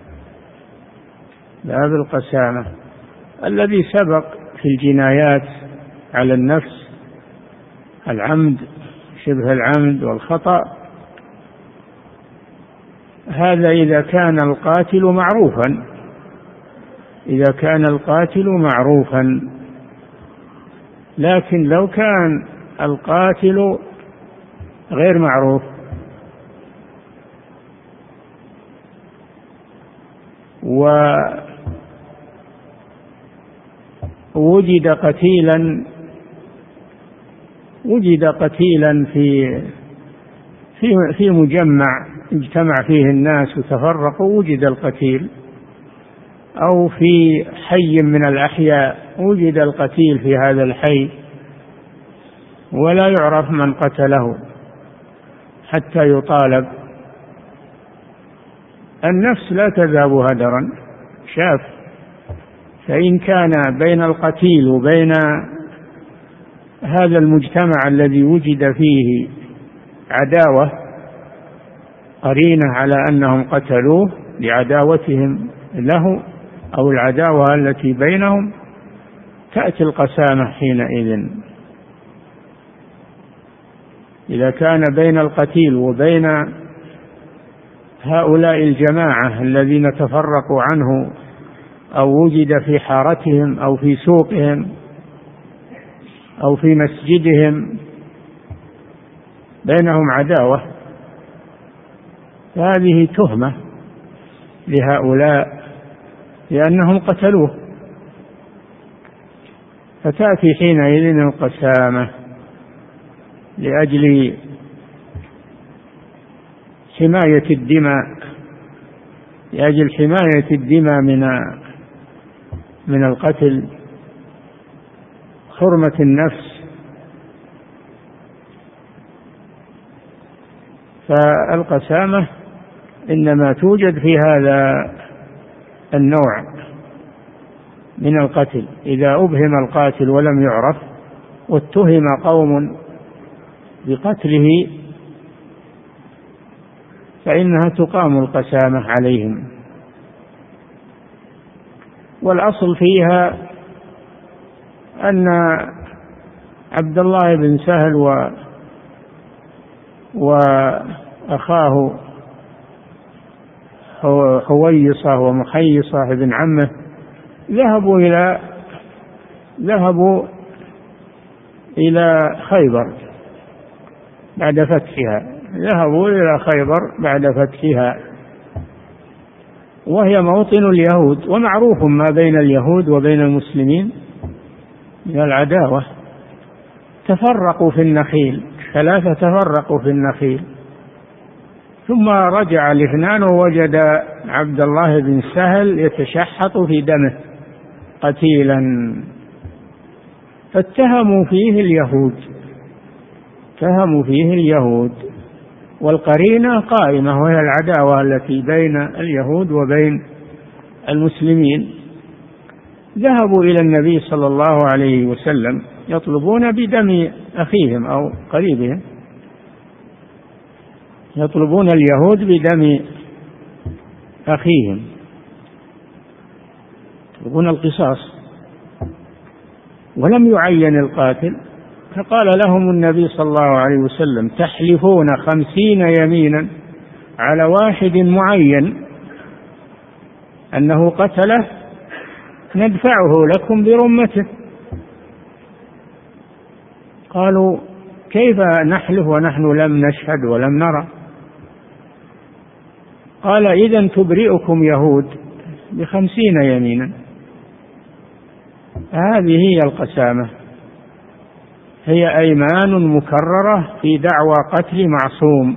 باب القسامة الذي سبق في الجنايات على النفس، العمد، شبه العمد والخطأ، هذا إذا كان القاتل معروفا، إذا كان القاتل معروفا. لكن لو كان القاتل غير معروف ووجد قتيلا وجد قتيلا في في في مجمع اجتمع فيه الناس وتفرقوا، وجد القتيل، أو في حي من الأحياء وجد القتيل في هذا الحي ولا يعرف من قتله حتى يطالب، النفس لا تذهب هدرا، شاف. فإن كان بين القتيل وبين هذا المجتمع الذي وجد فيه عداوة قرينة على أنهم قتلوه لعداوتهم له أو العداوة التي بينهم، تأتي القسامة حينئذ. إذا كان بين القتيل وبين هؤلاء الجماعة الذين تفرقوا عنه أو وجد في حارتهم أو في سوقهم أو في مسجدهم بينهم عداوة، فهذه تهمة لهؤلاء لأنهم قتلوه، فتأتي حينئذ القسامة لأجل حماية الدماء، لأجل حماية الدماء من من القتل، حرمة النفس. فالقسامة إنما توجد في هذا النوع من القتل، إذا أبهم القاتل ولم يعرف واتهم قوم بقتله فإنها تقام القسامة عليهم. والأصل فيها أن عبد الله بن سهل و وأخاه حويصة ومحيصة بن عمه ذهبوا إلى ذهبوا إلى خيبر بعد فتحها، ذهبوا إلى خيبر بعد فتحها، وهي موطن اليهود، ومعروف ما بين اليهود وبين المسلمين من العداوة. تفرقوا في النخيل، ثلاثة تفرقوا في النخيل، ثم رجع الاثنان ووجد عبد الله بن سهل يتشحط في دمه قتيلا، فاتهموا فيه اليهود اتهموا فيه اليهود والقرينة قائمة، وهي العداوة التي بين اليهود وبين المسلمين. ذهبوا إلى النبي صلى الله عليه وسلم يطلبون بدم أخيهم أو قريبهم، يطلبون اليهود بدم أخيهم، يطلبون القصاص، ولم يعين القاتل. فقال لهم النبي صلى الله عليه وسلم: تحلفون خمسين يمينا على واحد معين أنه قتله، ندفعه لكم برمته. قالوا: كيف نحلف ونحن لم نشهد ولم نرى؟ قال: إذن تبرئكم يهود بخمسين يمينا. هذه هي القسامة، هي أيمان مكررة في دعوى قتل معصوم،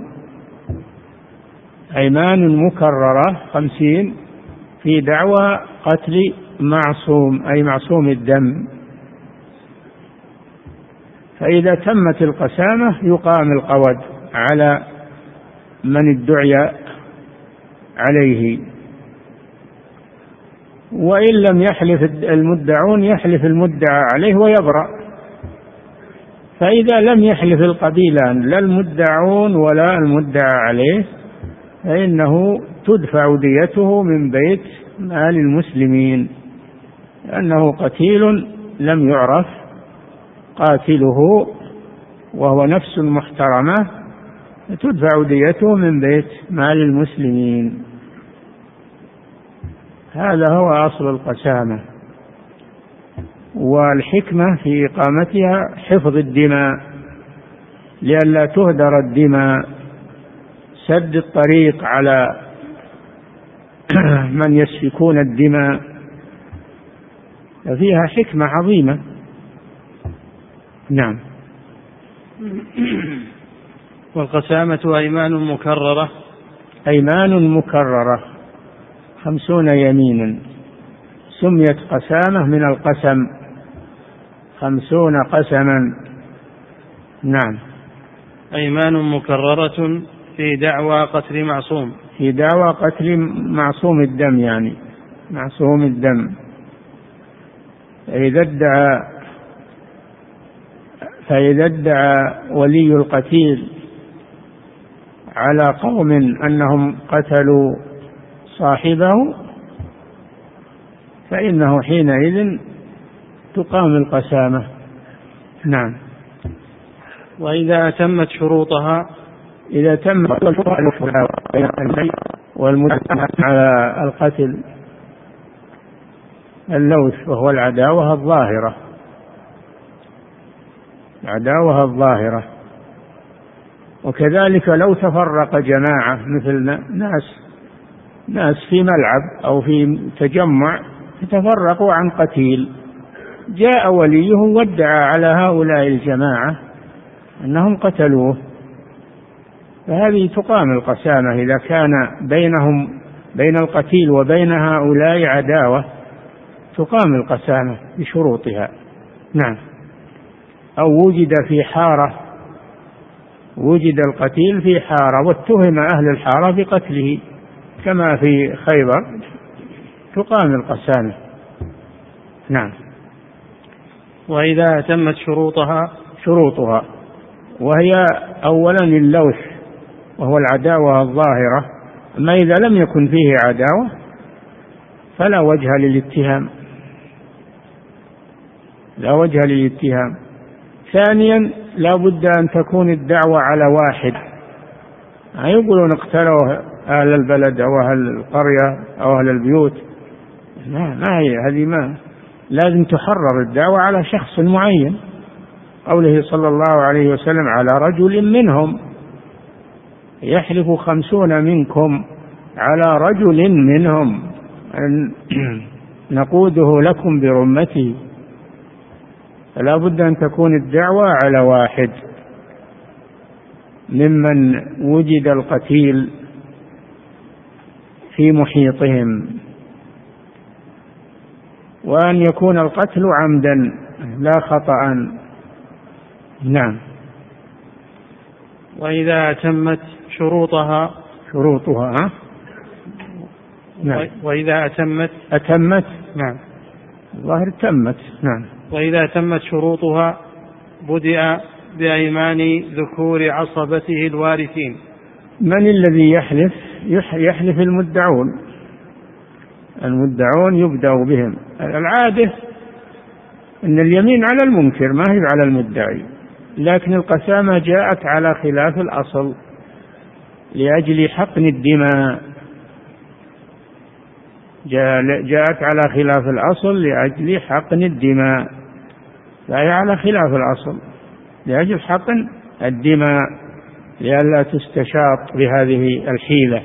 أيمان مكررة خمسين في دعوى قتل معصوم، أي معصوم الدم. فإذا تمت القسامة يقام القود على من ادعي عليه، وإن لم يحلف المدعون يحلف المدعى عليه ويبرأ. فإذا لم يحلف القبيلان لا المدعون ولا المدعى عليه فإنه تدفع ديته من بيت مال المسلمين، لأنه قتيل لم يعرف قاتله وهو نفس محترمة، تدفع ديته من بيت مال المسلمين. هذا هو أصل القسامة، والحكمة في إقامتها حفظ الدماء لئلا تهدر الدماء، سد الطريق على من يسفكون الدماء، فيها حكمة عظيمة. نعم. والقسامة أيمان مكررة أيمان مكررة خمسون يمينا، سميت قسامة من القسم، خمسون قسما. نعم. أيمان مكررة في دعوى قتل معصوم، في دعوى قتل معصوم الدم، يعني معصوم الدم. فإذا ادعى فإذا ادعى ولي القتيل على قوم أنهم قتلوا صاحبه فإنه حينئذ تقام القسامة. نعم. وإذا تمت شروطها، إذا تمت والمدعى على القتل اللوث، وهو العداوة الظاهرة، العداوة الظاهرة. وكذلك لو تفرق جماعة، مثل ناس ناس في ملعب أو في تجمع تفرقوا عن قتيل، جاء وليهم وادعى على هؤلاء الجماعة أنهم قتلوه، فهذه تقام القسامة. إذا كان بينهم بين القتيل وبين هؤلاء عداوة تقام القسامة بشروطها. نعم. أو وجد في حارة، وجد القتيل في حارة واتهم أهل الحارة بقتله كما في خيبر، تقام القسامة. نعم. وإذا تمت شروطها شروطها وهي أولا اللوث وهو العداوة الظاهرة، أما إذا لم يكن فيه عداوة فلا وجه للاتهام، لا وجه للاتهام. ثانيا لا بد أن تكون الدعوة على واحد، يعني يقولون اقتلوا أهل البلد أو أهل القرية أو أهل البيوت، ما, ما هي هذه، ما لازم تحرر الدعوة على شخص معين، قوله صلى الله عليه وسلم على رجل منهم، يحلف خمسون منكم على رجل منهم أن نقوده لكم برمته. فلا بد أن تكون الدعوة على واحد ممن وجد القتيل في محيطهم، وأن يكون القتل عمدا لا خطأ. نعم. وإذا أتمت شروطها شروطها نعم. وإذا أتمت أتمت نعم الظاهر تمت. نعم. وإذا تمت شروطها بدأ بأيمان ذكور عصبته الوارثين. من الذي يحلف؟ يحلف المدعون. المدعون يبدأ بهم. العادة أن اليمين على المنكر ما هي على المدعي، لكن القسامة جاءت على خلاف الأصل لأجل حقن الدماء، جاءت على خلاف الأصل لأجل حقن الدماء، فهي على خلاف الأصل لأجل حقن الدماء لئلا تستشاط بهذه الحيلة.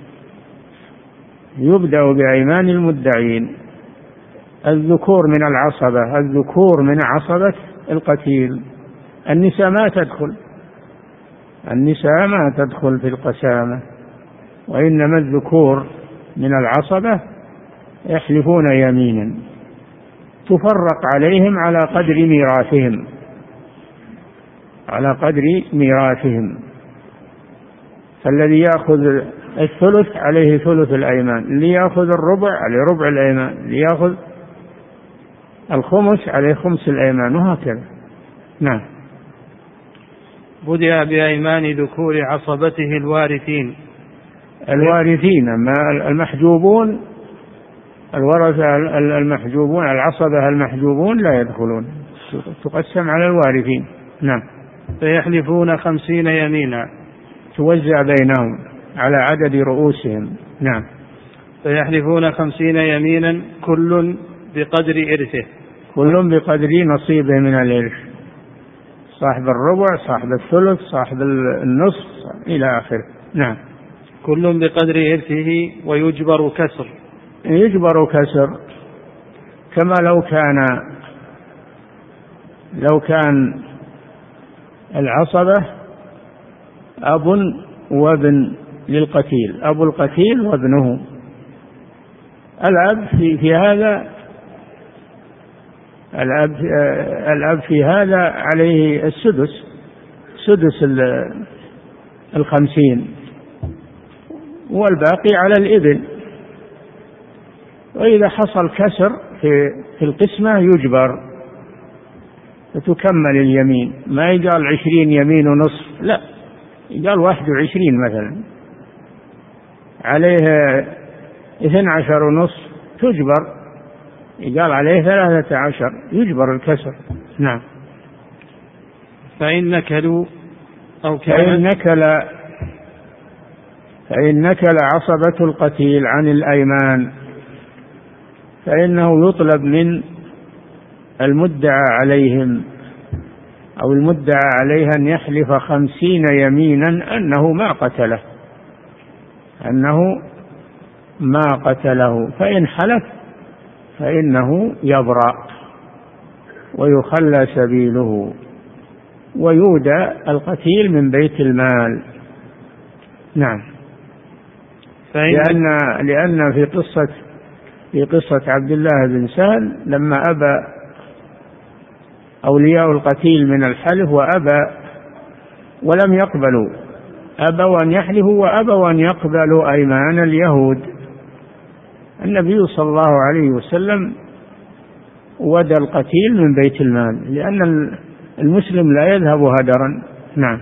يبدأ بأيمان المدعين الذكور من العصبة، الذكور من عصبة القتيل. النساء ما تدخل، النساء ما تدخل في القسامة، وإنما الذكور من العصبة يحلفون يمينا تفرق عليهم على قدر ميراثهم، على قدر ميراثهم. فالذي يأخذ الثلث عليه ثلث الأيمان، اللي يأخذ الربع عليه ربع الأيمان، اللي يأخذ الخمس عليه خمس الأيمان، وهكذا. نعم. بدأ بأيمان ذكور عصبته الوارثين. الوارثين أما المحجوبون، الورثة المحجوبون، العصبة المحجوبون لا يدخلون، تقسم على الوارثين. نعم. فيحلفون خمسين يمينا توزع بينهم على عدد رؤوسهم. نعم. فيحلفون خمسين يمينا كل بقدر إرثه، كل بقدر نصيبه من الإرث، صاحب الربع، صاحب الثلث، صاحب النصف إلى آخره. نعم. كل بقدر إرثه ويجبر كسر. يجبر كسر كما لو كان لو كان العصبة أب وابن للقتيل، أبو القتيل وابنه. الأب في, في هذا الأب, الأب في هذا عليه السدس، سدس الخمسين، والباقي على الابن. وإذا حصل كسر في, في القسمة يجبر فتكمل اليمين، ما يقال عشرين يمين ونصف، لا، يقال واحد وعشرين مثلا، عليه اثنى عشر ونصف تجبر، يقال عليه ثلاثة عشر يجبر الكسر. نعم. فإن نكلوا أو فإن نكل فإن نكل عصبة القتيل عن الأيمان فإنه يطلب من المدعى عليهم أو المدعى عليها أن يحلف خمسين يمينا أنه ما قتله، أنه ما قتله، فإن حلف فإنه يبرأ ويخلى سبيله ويودى القتيل من بيت المال. نعم. لأن لأن في قصة في قصة عبد الله بن سهل لما أبى أولياء القتيل من الحلف وأبى ولم يقبلوا، أبوا أن يحلفوا وأبوا أن يقبلوا أيمان اليهود، النبي صلى الله عليه وسلم ودى القتيل من بيت المال، لأن المسلم لا يذهب هدرا. نعم.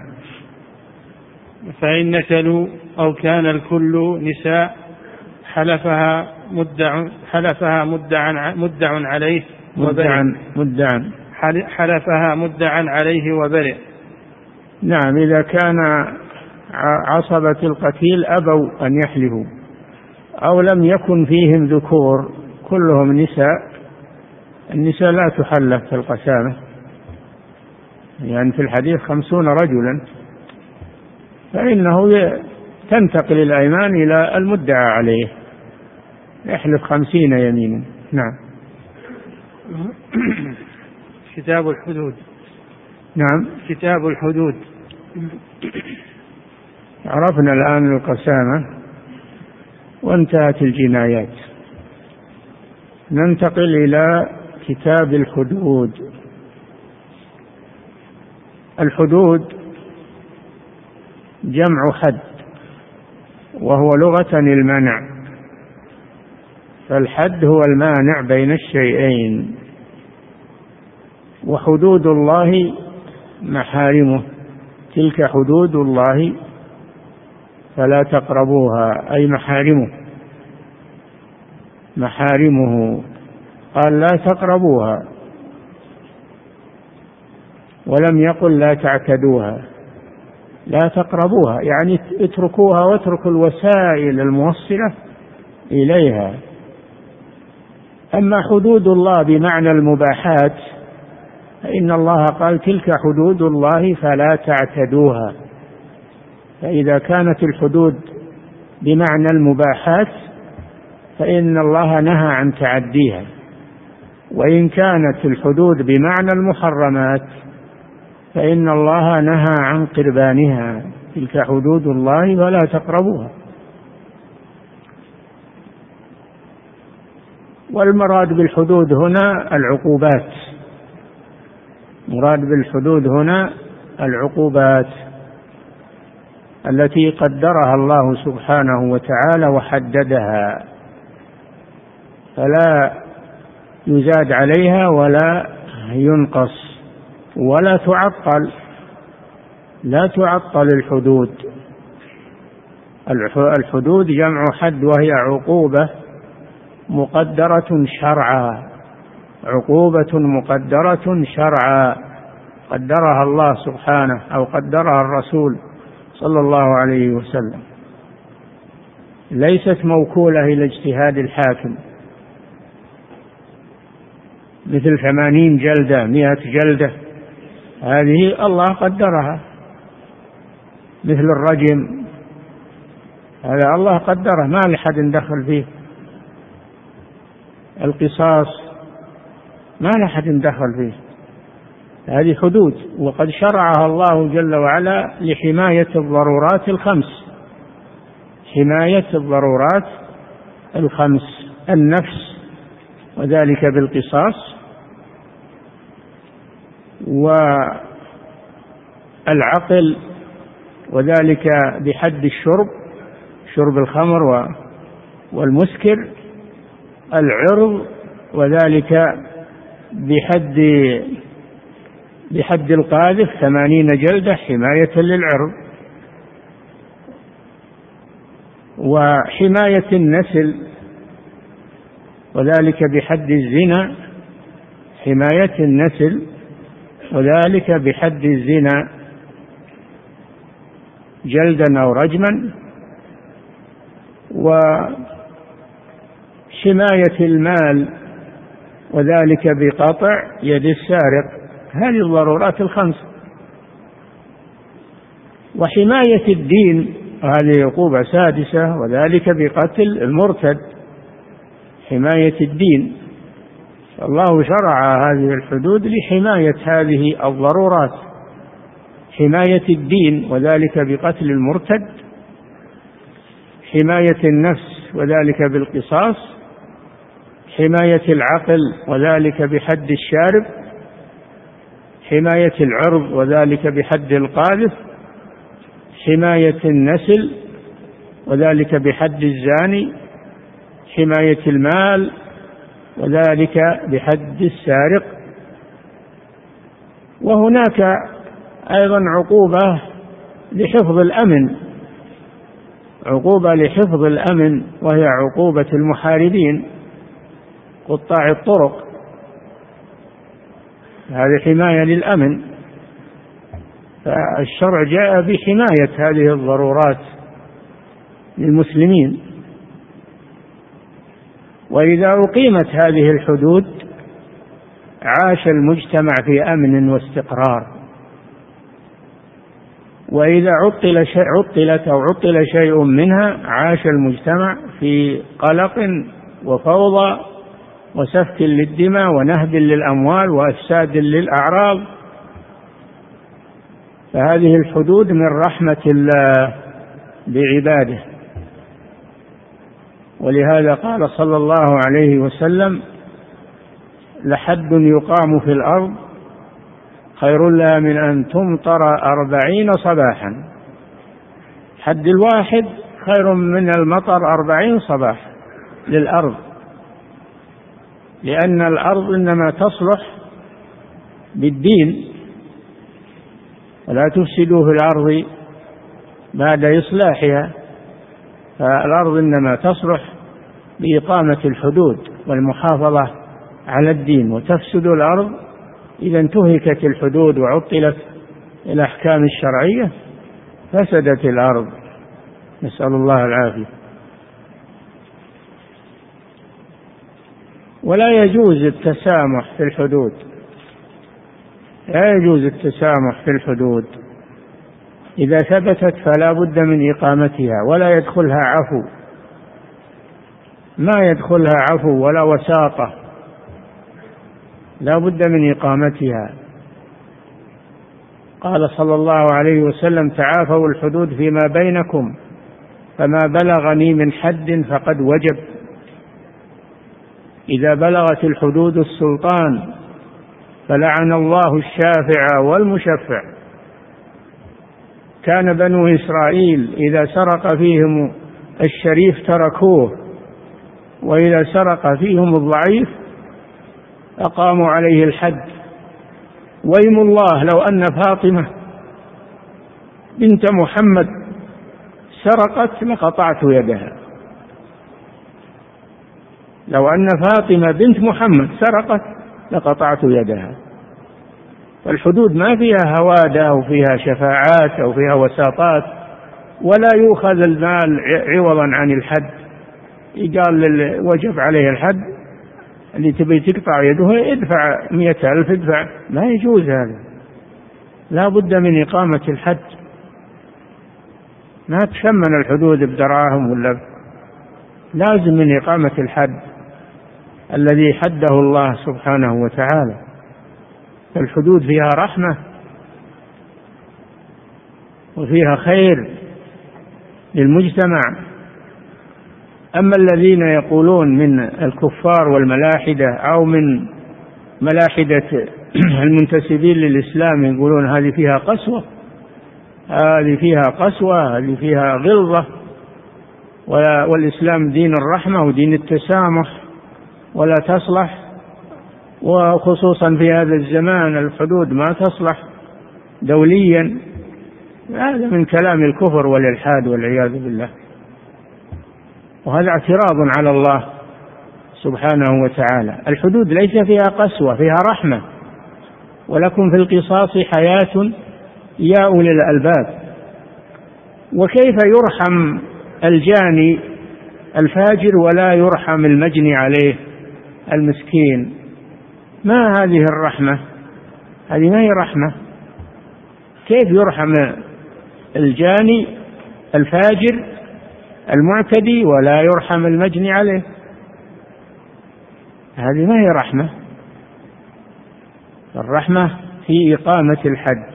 فإن نكلوا أو كان الكل نساء حلفها مدع حلفها مدعا مدع عليه مدعا مدعا حلفها مدعا عليه وبرئ. نعم. إذا كان عصبة القتيل أبوا أن يحلفوا أو لم يكن فيهم ذكور كلهم نساء، النساء لا تحلف في القسامة، يعني في الحديث خمسون رجلا، فإنه تنتقل الأيمان إلى المدعى عليه، يحلف خمسين يمينا. نعم. كتاب الحدود. نعم. كتاب الحدود. عرفنا الآن القسامة وانتهت الجنايات، ننتقل إلى كتاب الحدود. الحدود جمع حد، وهو لغة المنع، فالحد هو المانع بين الشيئين، وحدود الله محارمه، تلك حدود الله فلا تقربوها، أي محارمه محارمه قال لا تقربوها، ولم يقل لا تعتدوها، لا تقربوها يعني اتركوها واتركوا الوسائل الموصلة إليها. أما حدود الله بمعنى المباحات فإن الله قال تلك حدود الله فلا تعتدوها، فإذا كانت الحدود بمعنى المباحات فإن الله نهى عن تعديها، وإن كانت الحدود بمعنى المحرمات فإن الله نهى عن قربانها، تلك حدود الله فلا تقربوها. والمراد بالحدود هنا العقوبات، مراد بالحدود هنا العقوبات التي قدرها الله سبحانه وتعالى وحددها، فلا يزاد عليها ولا ينقص ولا تعطل، لا تعطل الحدود. الحدود جمع حد، وهي عقوبة مقدرة شرعا، عقوبة مقدرة شرعا قدرها الله سبحانه أو قدرها الرسول صلى الله عليه وسلم، ليست موكولة إلى اجتهاد الحاكم، مثل ثمانين جلدة مئة جلدة، هذه الله قدرها. مثل الرجم، هذا الله قدره ما لحد دخل فيه. القصاص ما لحد دخل فيه، هذه حدود وقد شرعها الله جل وعلا لحماية الضرورات الخمس، حماية الضرورات الخمس: النفس وذلك بالقصاص، والعقل وذلك بحد الشرب، شرب الخمر والمسكر، العرض وذلك بحد بحد القاذف ثمانين جلدة حماية للعرض، وحماية النسل وذلك بحد الزنا، حماية النسل وذلك بحد الزنا جلدا أو رجما، وحماية المال وذلك بقطع يد السارق. هذه الضرورات الخمس. وحماية الدين، هذه عقوبة سادسة، وذلك بقتل المرتد، حماية الدين. الله شرع هذه الحدود لحماية هذه الضرورات: حماية الدين وذلك بقتل المرتد، حماية النفس وذلك بالقصاص، حماية العقل وذلك بحد الشارب، حماية العرض وذلك بحد القاذف، حماية النسل وذلك بحد الزاني، حماية المال وذلك بحد السارق. وهناك أيضا عقوبة لحفظ الأمن، عقوبة لحفظ الأمن، وهي عقوبة المحاربين قطاع الطرق، هذه حماية للأمن. فالشرع جاء بحماية هذه الضرورات للمسلمين. وإذا أقيمت هذه الحدود عاش المجتمع في أمن واستقرار، وإذا عطل شيء عطلت أو عطل شيء منها عاش المجتمع في قلق وفوضى وسفك للدماء ونهب للأموال وإفساد للأعراض. فهذه الحدود من رحمة الله بعباده، ولهذا قال صلى الله عليه وسلم: لحد يقام في الأرض خير لها من أن تمطر أربعين صباحا. حد الواحد خير من المطر أربعين صباح للأرض، لأن الأرض إنما تصلح بالدين، ولا تفسدوا في الأرض بعد إصلاحها. فالأرض إنما تصلح بإقامة الحدود والمحافظة على الدين، وتفسد الأرض إذا انتهكت الحدود وعطلت الأحكام الشرعية، فسدت الأرض، نسأل الله العافية. ولا يجوز التسامح في الحدود، لا يجوز التسامح في الحدود، إذا ثبتت فلا بد من إقامتها، ولا يدخلها عفو، ما يدخلها عفو ولا وساطة، لا بد من إقامتها. قال صلى الله عليه وسلم: تعافوا الحدود فيما بينكم، فما بلغني من حد فقد وجب. إذا بلغت الحدود السلطان فلعن الله الشافع والمشفع. كان بنو إسرائيل إذا سرق فيهم الشريف تركوه، وإذا سرق فيهم الضعيف أقاموا عليه الحد. ويم الله لو أن فاطمة بنت محمد سرقت لقطعت يدها، لو أن فاطمة بنت محمد سرقت لقطعت يدها. فالحدود ما فيها هوادة أو فيها شفاعات أو فيها وساطات، ولا يؤخذ المال عوضا عن الحد. قال وجب عليه الحد، اللي تبي تقطع يده ادفع مئة ألف ادفع، لا يجوز هذا، لا بد من إقامة الحد. ما تشمن الحدود بدراهم ولا، لازم من إقامة الحد الذي حده الله سبحانه وتعالى. الحدود فيها رحمة وفيها خير للمجتمع. أما الذين يقولون من الكفار والملاحدة أو من ملاحدة المنتسبين للإسلام يقولون هذه فيها قسوة، هذه فيها قسوة، هذه فيها غلظة، والإسلام دين الرحمة ودين التسامح ولا تصلح، وخصوصا في هذا الزمان الحدود ما تصلح دوليا. هذا من كلام الكفر والإلحاد والعياذ بالله، وهذا اعتراض على الله سبحانه وتعالى. الحدود ليس فيها قسوة، فيها رحمة. ولكم في القصاص حياة يا أولي الألباب. وكيف يرحم الجاني الفاجر ولا يرحم المجني عليه المسكين؟ ما هذه الرحمة؟ هذه ما هي رحمة. كيف يرحم الجاني الفاجر المعتدي ولا يرحم المجني عليه؟ هذه ما هي رحمة. الرحمة في إقامة الحد.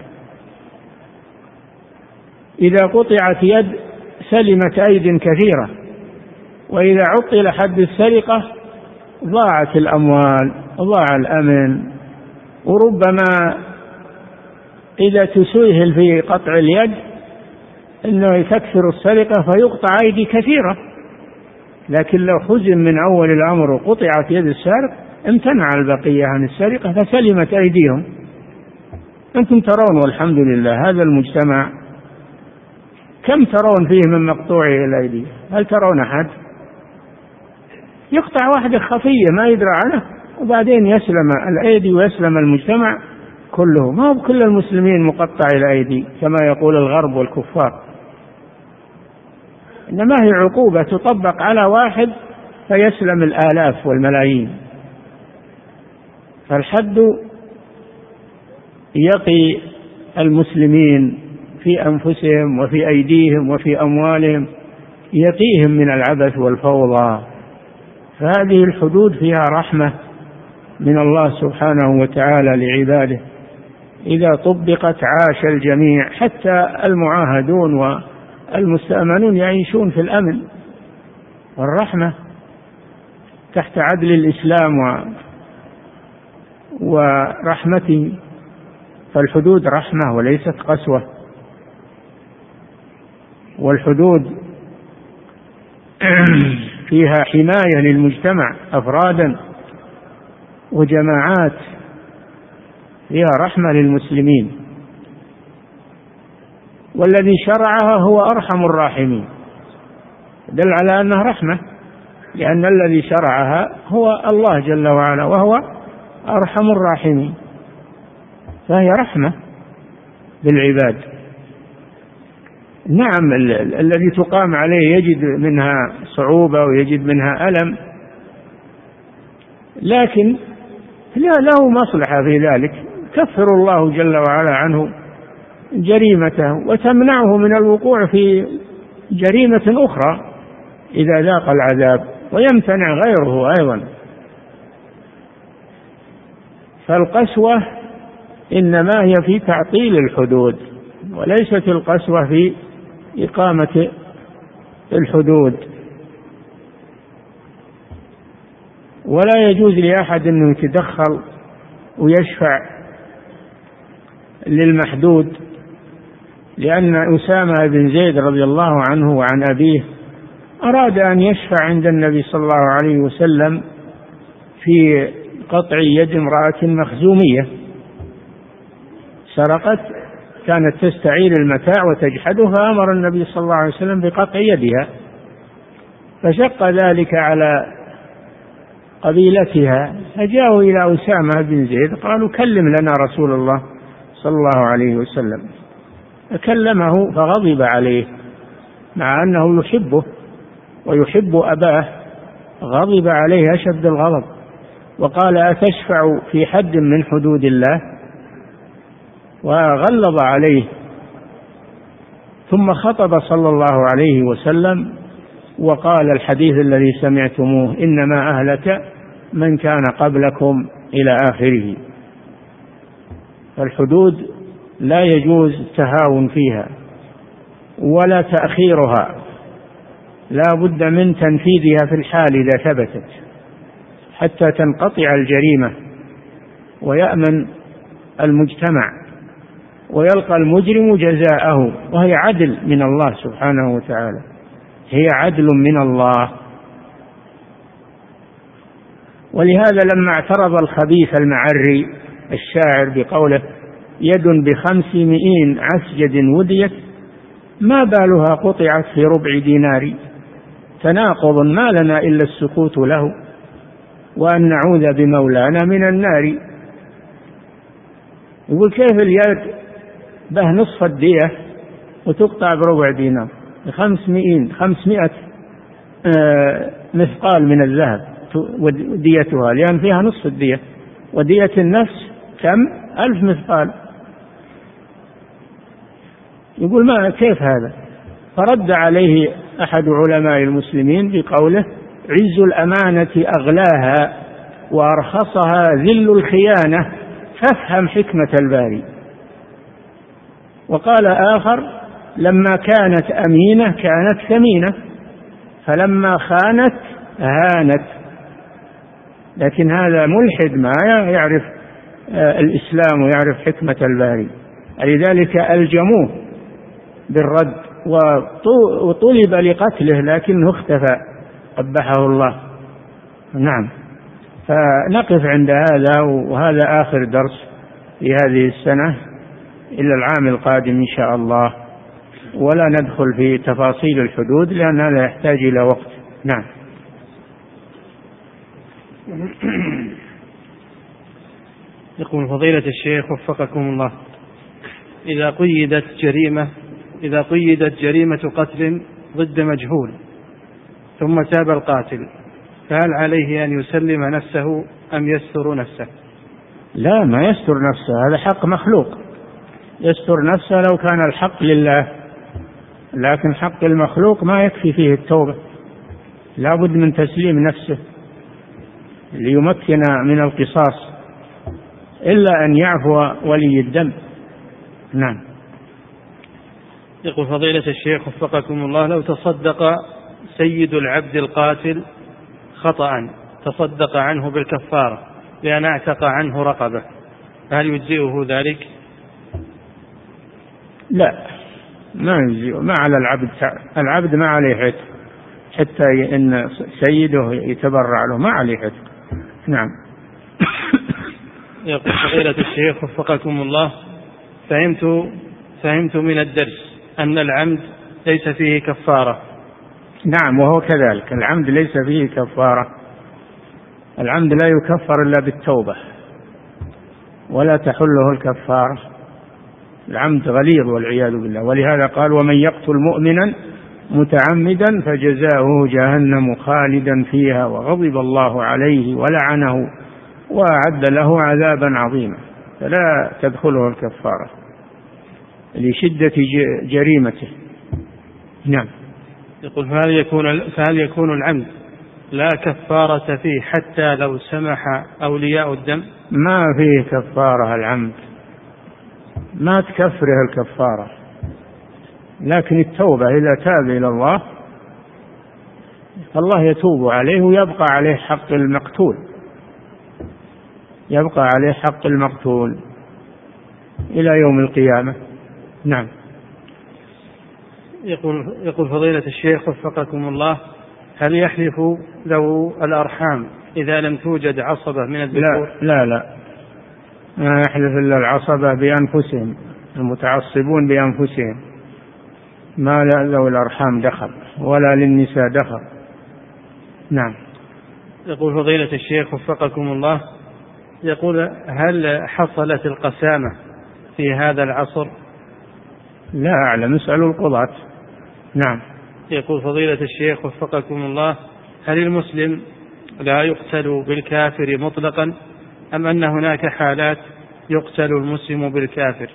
إذا قطعت يد سلمت أيد كثيرة، وإذا عطل حد السرقة ضاعت الأموال وضاع الأمن. وربما إذا تسهل في قطع اليد إنه تكثر السرقة فيقطع أيدي كثيرة، لكن لو حزم من أول الأمر وقطعت يد السارق امتنع البقية عن السرقة فسلمت أيديهم. أنتم ترون والحمد لله هذا المجتمع كم ترون فيه من مقطوع الأيدي؟ هل ترون أحد؟ يقطع واحدة خفية ما يدرى عنه وبعدين يسلم الأيدي ويسلم المجتمع كله. ما هو كل المسلمين مقطع الأيدي كما يقول الغرب والكفار، إنما هي عقوبة تطبق على واحد فيسلم الآلاف والملايين. فالحد يقي المسلمين في أنفسهم وفي أيديهم وفي أموالهم، يقيهم من العبث والفوضى. فهذه الحدود فيها رحمة من الله سبحانه وتعالى لعباده، إذا طبقت عاش الجميع، حتى المعاهدون والمستأمنون يعيشون في الأمن والرحمة تحت عدل الإسلام ورحمته. فالحدود رحمة وليست قسوة، والحدود فيها حماية للمجتمع أفرادا وجماعات، فيها رحمة للمسلمين. والذي شرعها هو أرحم الراحمين، دل على أنها رحمة، لأن الذي شرعها هو الله جل وعلا وهو أرحم الراحمين، فهي رحمة بالعباد. نعم الذي تقام عليه يجد منها صعوبة ويجد منها ألم، لكن له مصلحة في ذلك، كفر الله جل وعلا عنه جريمته وتمنعه من الوقوع في جريمة أخرى إذا ذاق العذاب، ويمتنع غيره أيضا. فالقسوة إنما هي في تعطيل الحدود، وليست القسوة في إقامة الحدود. ولا يجوز لأحد أن يتدخل ويشفع للمحدود، لأن أسامة بن زيد رضي الله عنه وعن أبيه أراد أن يشفع عند النبي صلى الله عليه وسلم في قطع يد امرأة مخزومية سرقت، كانت تستعير المتاع وتجحده، فأمر النبي صلى الله عليه وسلم بقطع يدها، فشق ذلك على قبيلتها، فجاءوا إلى أسامة بن زيد قالوا كلم لنا رسول الله صلى الله عليه وسلم، فكلمه فغضب عليه مع أنه يحبه ويحب أباه، غضب عليه أشد الغضب وقال أتشفع في حد من حدود الله، وغلظ عليه. ثم خطب صلى الله عليه وسلم وقال الحديث الذي سمعتموه: إنما أهلك من كان قبلكم إلى آخره. فالحدود لا يجوز التهاون فيها ولا تأخيرها، لا بد من تنفيذها في الحال إذا ثبتت حتى تنقطع الجريمة ويأمن المجتمع ويلقى المجرم جزاءه، وهي عدل من الله سبحانه وتعالى، هي عدل من الله. ولهذا لما اعترض الخبيث المعري الشاعر بقوله: يد بخمسمائين عسجد وديت ما بالها قطعت في ربع دينار، تناقض ما لنا إلا السكوت له وأن نعوذ بمولانا من النار. يقول كيف اليد به نصف الدية وتقطع بربع دينار؟ خمسمائين خمسمائة آه مثقال من الذهب وديتها، لأن فيها نصف الدية، ودية النفس كم؟ ألف مثقال. يقول ما كيف هذا؟ فرد عليه أحد علماء المسلمين بقوله: عز الأمانة أغلاها وأرخصها ذل الخيانة، فافهم حكمة الباري. وقال آخر: لما كانت أمينة كانت ثمينة، فلما خانت هانت. لكن هذا ملحد ما يعرف الإسلام ويعرف حكمة الباري، لذلك ألجموه بالرد وطلب لقتله لكنه اختفى قبحه الله. نعم، فنقف عند هذا، وهذا آخر درس في هذه السنة إلى العام القادم إن شاء الله، ولا ندخل في تفاصيل الحدود لأن هذا يحتاج إلى وقت. نعم. يقول فضيلة الشيخ وفقكم الله: إذا قيدت جريمة إذا قيدت جريمة قتل ضد مجهول ثم تاب القاتل، فهل عليه أن يسلم نفسه أم يستر نفسه؟ لا، ما يستر نفسه، هذا حق مخلوق، يستر نفسه لو كان الحق لله، لكن حق المخلوق ما يكفي فيه التوبة، لا بد من تسليم نفسه ليمكن من القصاص، إلا أن يعفو ولي الدم. نعم. يقول فضيلة الشيخ وفقكم الله، لو تصدق سيد العبد القاتل خطأ تصدق عنه بالكفارة لأن اعتق عنه رقبة، هل يجزئه ذلك؟ لا، ما يجزئه، ما على العبد، العبد ما عليه عتق حتى إن سيده يتبرع له، ما عليه عتق. نعم. يقول فضيلة الشيخ وفقكم الله، فهمت فهمت من الدرس أن العمد ليس فيه كفارة. نعم، وهو كذلك، العمد ليس فيه كفارة، العمد لا يكفر إلا بالتوبة ولا تحله الكفارة، العمد غليظ والعياذ بالله، ولهذا قال ومن يقتل مؤمنا متعمدا فجزاؤه جهنم خالدا فيها وغضب الله عليه ولعنه وأعد له عذابا عظيما، فلا تدخله الكفارة لشدة جريمته. نعم. يقول فهل يكون, فهل يكون العمد لا كفارة فيه حتى لو سمح أولياء الدم؟ ما فيه كفارة العمد، ما تكفره الكفارة، لكن التوبة إذا تاب إلى الله الله يتوب عليه ويبقى عليه حق المقتول، يبقى عليه حق المقتول إلى يوم القيامة. نعم. يقول, يقول فضيلة الشيخ وفقكم الله، هل يحلف ذو الأرحام إذا لم توجد عصبة من الذكور؟ لا لا لا، ما يحلف إلا العصبة بأنفسهم، المتعصبون بأنفسهم، ما ذو الأرحام دخل ولا للنساء دخل. نعم. يقول فضيلة الشيخ وفقكم الله، يقول هل حصلت القسامة في هذا العصر؟ لا أعلم، اسألوا القضاة. نعم. يقول فضيلة الشيخ وفقكم الله، هل المسلم لا يقتل بالكافر مطلقا أم أن هناك حالات يقتل المسلم بالكافر؟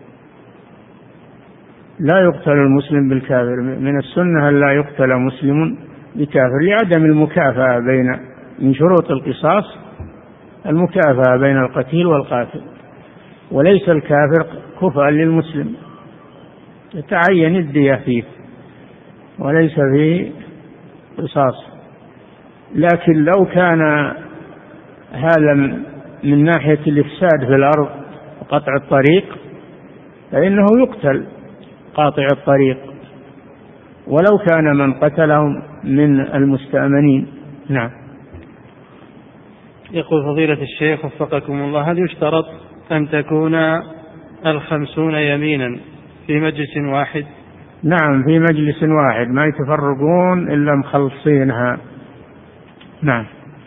لا يقتل المسلم بالكافر، من السنة أن لا يقتل مسلم بكافر لعدم المكافأة، بين من شروط القصاص المكافأة بين القتيل والقاتل، وليس الكافر كفءا للمسلم، يتعين الدية فيه وليس فيه قصاص. لكن لو كان هذا من ناحية الإفساد في الأرض وقطع الطريق فإنه يقتل قاطع الطريق، ولو كان من قتلهم من المستأمنين. نعم. يقول فضيلة الشيخ وفقكم الله، هل يشترط أن تكون الخمسون يمينا في مجلس واحد؟ نعم، في مجلس واحد، ما يتفرقون إلا مخلصينها. نعم.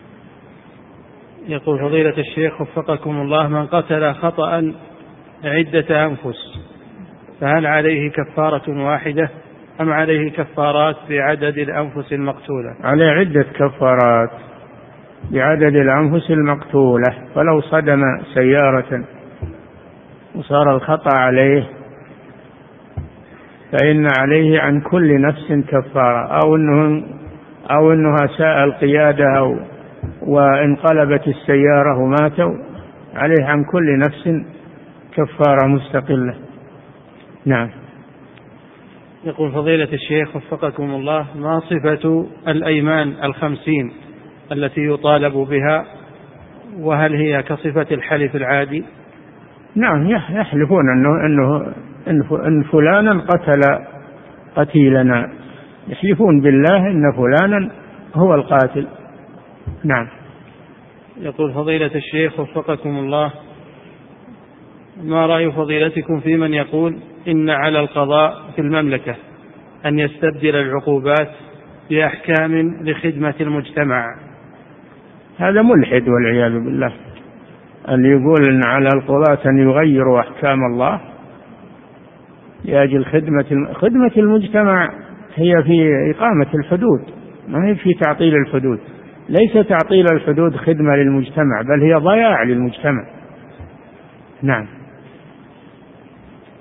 يقول فضيلة الشيخ وفقكم الله، من قتل خطأ عدة أنفس فهل عليه كفارة واحدة أم عليه كفارات بعدد الأنفس المقتولة؟ عليه عدة كفارات بعدد الأنفس المقتولة، فلو صدم سيارة وصار الخطأ عليه فإن عليه عن كل نفس كفارة، أو أنه أو أنها ساء القيادة أو وانقلبت السيارة وماتوا، عليه عن كل نفس كفارة مستقلة. نعم. يقول فضيلة الشيخ وفقكم الله، ما صفة الأيمان الخمسين التي يطالب بها، وهل هي كصفة الحلف العادي؟ نعم، يحلفون أنه, أنه إن فلانا قتل قتيلنا، يحلفون بالله إن فلانا هو القاتل. نعم. يقول فضيلة الشيخ وفقكم الله، ما رأي فضيلتكم في من يقول إن على القضاء في المملكة أن يستبدل العقوبات بأحكام لخدمة المجتمع؟ هذا ملحد والعياذ بالله، اللي يقول إن على القضاة أن يغيروا أحكام الله لأجل خدمة خدمة المجتمع، هي في إقامة الحدود، ما هي في تعطيل الحدود. ليس تعطيل الحدود خدمة للمجتمع، بل هي ضياع للمجتمع. نعم.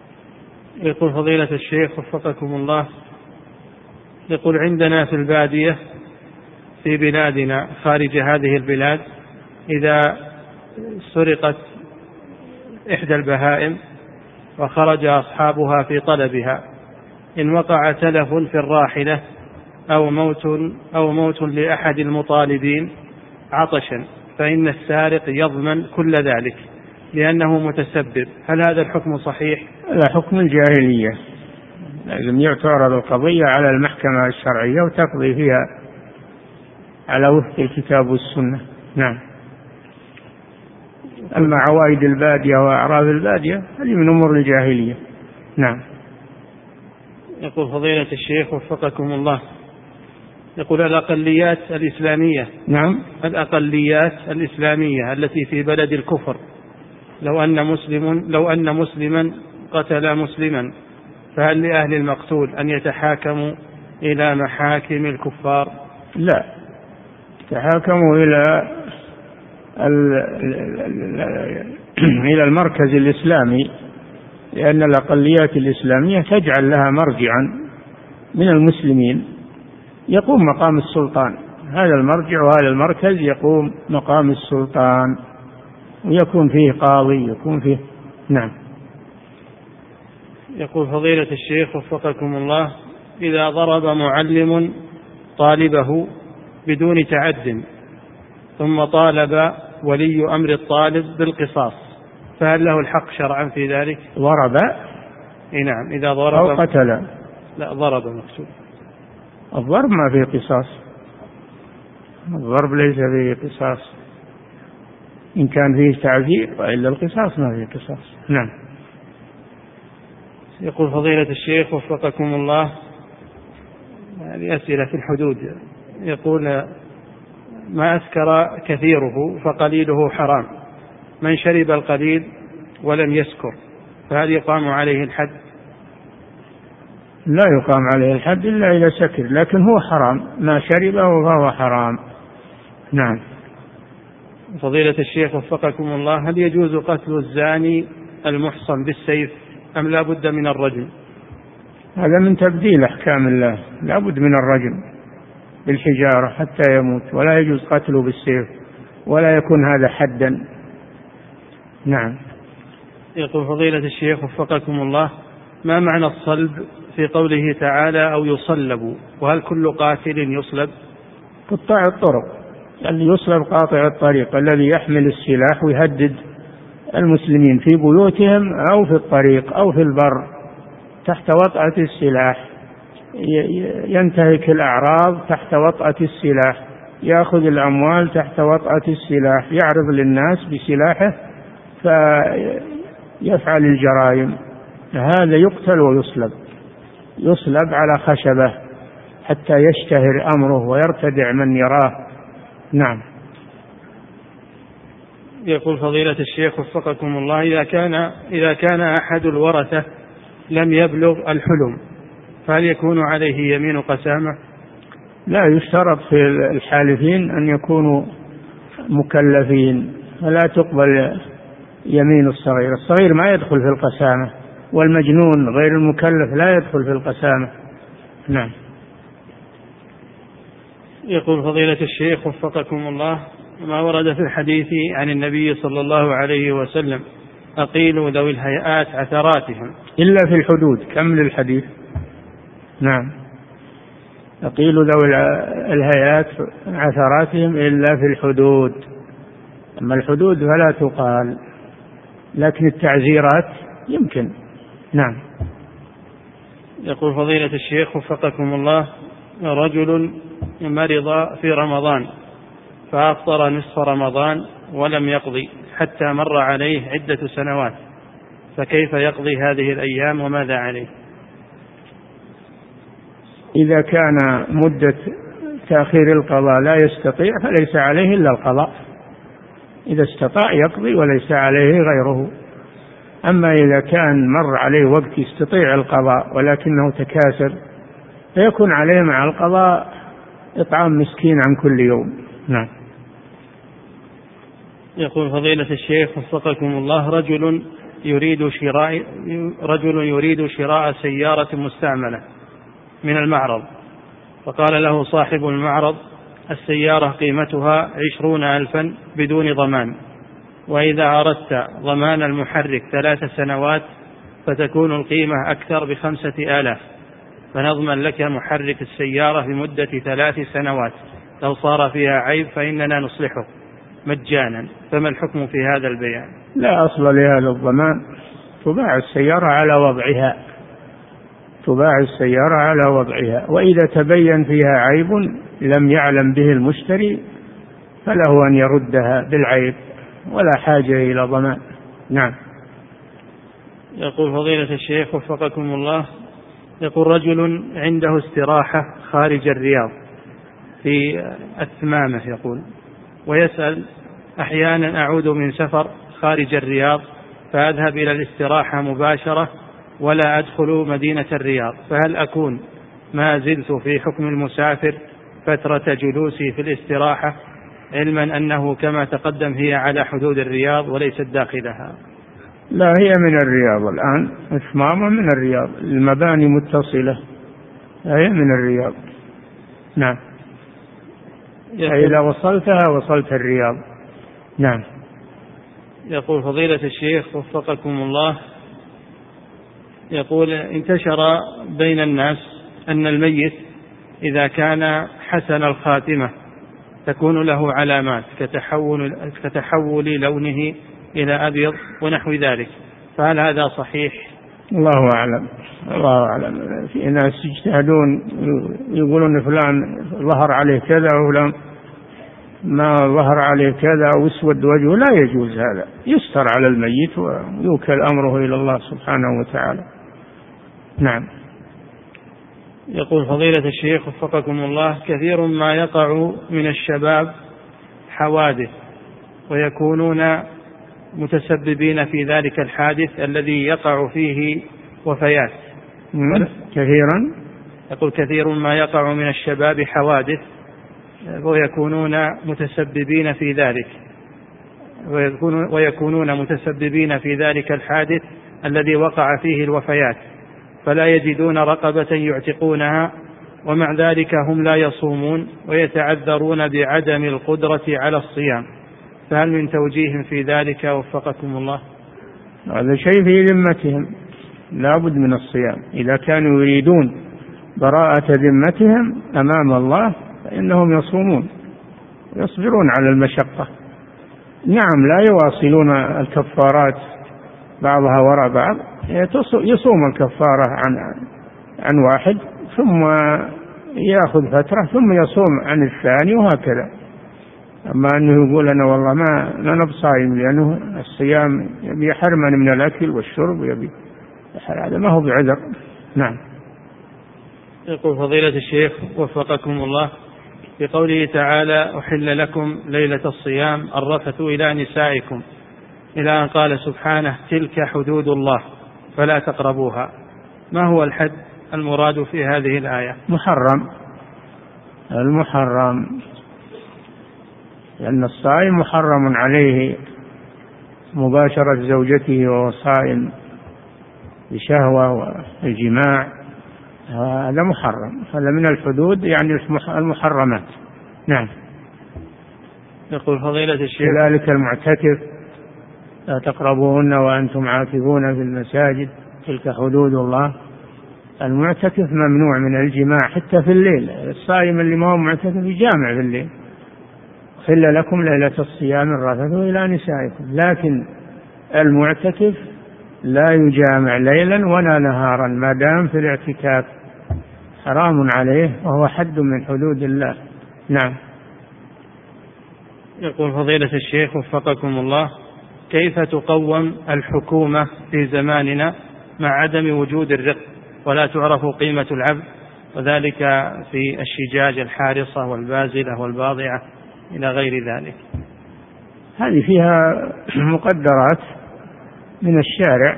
يقول فضيلة الشيخ وفقكم الله، يقول عندنا في البادية في بلادنا خارج هذه البلاد إذا سرقت إحدى البهائم وخرج أصحابها في طلبها، إن وقع تلف في الراحلة أو موت أو موت لأحد المطالبين عطشا، فإن السارق يضمن كل ذلك لأنه متسبب، هل هذا الحكم صحيح؟ لا، حكم الجاهلية، لازم تعرض القضية على المحكمة الشرعية وتقضي فيها على وفق الكتاب والسنة. نعم. أما عوائد البادية وأعراض البادية هذه من أمور الجاهلية. نعم. يقول فضيلة الشيخ وفقكم الله، يقول الأقليات الإسلامية نعم الأقليات الإسلامية التي في بلد الكفر، لو أن مسلم لو أن مسلما قتل مسلما، فهل لأهل المقتول أن يتحاكموا إلى محاكم الكفار؟ لا، تحاكموا إلى إلى المركز الإسلامي، لأن الأقليات الإسلامية تجعل لها مرجعا من المسلمين يقوم مقام السلطان، هذا المرجع وهذا المركز يقوم مقام السلطان ويكون فيه قاضي يكون فيه. نعم. يقول فضيلة الشيخ وفقكم الله، إذا ضرب معلم طالبه بدون تعد ثم طالب ولي أمر الطالب بالقصاص، فهل له الحق شرعا في ذلك؟ ضرب؟ نعم. إذا ضرب أو قتل؟ لا، ضرب مكتوب. الضرب ما فيه قصاص، الضرب ليس فيه قصاص، إن كان فيه تعزير، وإلا القصاص ما فيه قصاص. نعم. يقول فضيلة الشيخ وفقكم الله، هذه أسئلة في الحدود، يقول ما أسكر كثيره فقليله حرام، من شرب القليل ولم يسكر فهل يقام عليه الحد؟ لا يقام عليه الحد إلا إذا سكر، لكن هو حرام، ما شربه فهو حرام. نعم. فضيلة الشيخ وفقكم الله، هل يجوز قتل الزاني المحصن بالسيف أم لا بد من الرجم؟ هذا من تبديل أحكام الله، لا بد من الرجم بالحجارة حتى يموت، ولا يجوز قتله بالسيف، ولا يكون هذا حدا. نعم. يقول فضيلة الشيخ وفقكم الله، ما معنى الصلب في قوله تعالى أو يصلب، وهل كل قاتل يصلب؟ قطاع الطرق، اللي يصلب قاطع الطريق الذي يحمل السلاح ويهدد المسلمين في بيوتهم أو في الطريق أو في البر تحت وطأة السلاح، ينتهك الأعراض تحت وطأة السلاح، يأخذ الأموال تحت وطأة السلاح، يعرض للناس بسلاحه فيفعل الجرائم، هذا يقتل ويصلب، يصلب على خشبة حتى يشتهر أمره ويرتدع من يراه. نعم. يقول فضيلة الشيخ وفقكم الله، إذا كان إذا كان أحد الورثة لم يبلغ الحلم فهل يكون عليه يمين قسامة؟ لا، يشترط في الحالفين أن يكونوا مكلفين، فلا تقبل يمين الصغير، الصغير ما يدخل في القسامة، والمجنون غير المكلف لا يدخل في القسامة. نعم. يقول فضيلة الشيخ وفقكم الله، ما ورد في الحديث عن النبي صلى الله عليه وسلم أقيلوا ذوي الهيئات عثراتهم إلا في الحدود، كمل الحديث. نعم. أقيلوا ذوي الهيئات عثراتهم إلا في الحدود، أما الحدود فلا تقال، لكن التعزيرات يمكن. نعم. يقول فضيلة الشيخ وفقكم الله، رجل مرض في رمضان فأفطر نصف رمضان ولم يقضي حتى مر عليه عدة سنوات، فكيف يقضي هذه الأيام وماذا عليه؟ إذا كان مدة تأخير القضاء لا يستطيع فليس عليه إلا القضاء، إذا استطاع يقضي وليس عليه غيره. أما إذا كان مر عليه وقت يستطيع القضاء ولكنه تكاسل فيكون عليه مع القضاء إطعام مسكين عن كل يوم. نعم. يقول فضيلة الشيخ وفقكم الله، رجل يريد شراء رجل يريد شراء سيارة مستعملة من المعرض، فقال له صاحب المعرض: السيارة قيمتها عشرون ألفا بدون ضمان، وإذا أردت ضمان المحرك ثلاث سنوات فتكون القيمة أكثر بخمسة آلاف، فنضمن لك محرك السيارة لمدة ثلاث سنوات، لو صار فيها عيب فإننا نصلحه مجانا، فما الحكم في هذا البيع؟ لا أصل لهذا الضمان، تباع السيارة على وضعها، تباع السيارة على وضعها، وإذا تبين فيها عيب لم يعلم به المشتري فله أن يردها بالعيب ولا حاجة إلى ضمان. نعم. يقول فضيلة الشيخ وفقكم الله، يقول رجل عنده استراحة خارج الرياض في الثمامة، يقول ويسأل: أحيانا أعود من سفر خارج الرياض فأذهب إلى الاستراحة مباشرة ولا أدخل مدينة الرياض، فهل أكون ما زلت في حكم المسافر فترة جلوسي في الاستراحة، علما أنه كما تقدم هي على حدود الرياض وليست داخلها؟ لا، هي من الرياض الآن، الثمامة من الرياض، المباني متصلة، هي من الرياض. نعم، إذا وصلتها وصلت الرياض. نعم. يقول فضيلة الشيخ وفقكم الله، يقول انتشر بين الناس أن الميت إذا كان حسن الخاتمة تكون له علامات كتحول, كتحول لونه إلى أبيض ونحو ذلك، فهل هذا صحيح؟ الله أعلم، الله أعلم. في ناس يجتهدون يقولون فلان ظهر عليه كذا وفلان ما ظهر عليه كذا واسود وجهه، لا يجوز هذا، يستر على الميت ويوكل أمره إلى الله سبحانه وتعالى. نعم. يقول فضيلة الشيخ وفقكم الله، كثير ما يقع من الشباب حوادث ويكونون متسببين في ذلك الحادث الذي يقع فيه وفيات. كثيرا يقول كثير ما يقع من الشباب حوادث ويكونون متسببين في ذلك ويكونون متسببين في ذلك الحادث الذي وقع فيه الوفيات، فلا يجدون رقبة يعتقونها، ومع ذلك هم لا يصومون ويتعذرون بعدم القدرة على الصيام، فهل من توجيه في ذلك وفقكم الله؟ هذا شيء في ذمتهم، لا بد من الصيام، إذا كانوا يريدون براءة ذمتهم أمام الله فإنهم يصومون يصبرون على المشقة. نعم، لا يواصلون الكفارات بعضها وراء بعض، يصوم الكفارة عن عن واحد ثم يأخذ فترة ثم يصوم عن الثاني وهكذا. أما أنه يقول أنا والله ما أنا بصائم، لأنه الصيام يبي يحرمني من الأكل والشرب ويبي، هذا ما هو بعذر. نعم. يقول فضيلة الشيخ وفقكم الله، في قوله تعالى: أحل لكم ليلة الصيام الرفث إلى نسائكم، إلى أن قال سبحانه: تلك حدود الله فلا تقربوها، ما هو الحد المراد في هذه الآية؟ محرم، المحرم، لأن الصائم محرم عليه مباشرة زوجته وهو صائم بشهوة والجماع، هذا محرم، هذا من الحدود يعني المحرمات. نعم. يقول فضيلة الشيخ: كذلك المعتكف: لا تقربوهن وأنتم عاكفون في المساجد، تلك حدود الله. المعتكف ممنوع من الجماع حتى في الليل، الصائم اللي ما هو معتكف يجامع في الليل. حل لكم ليلة الصيام الرفث إلى نسائكم، لكن المعتكف لا يجامع ليلا ولا نهارا ما دام في الاعتكاف، حرام عليه وهو حد من حدود الله. نعم. يقول فضيلة الشيخ وفقكم الله، كيف تقوم الحكومة في زماننا مع عدم وجود الرق ولا تعرف قيمة العبد، وذلك في الشجاج الحارصة والبازلة والباضعة إلى غير ذلك؟ هذه فيها مقدرات من الشارع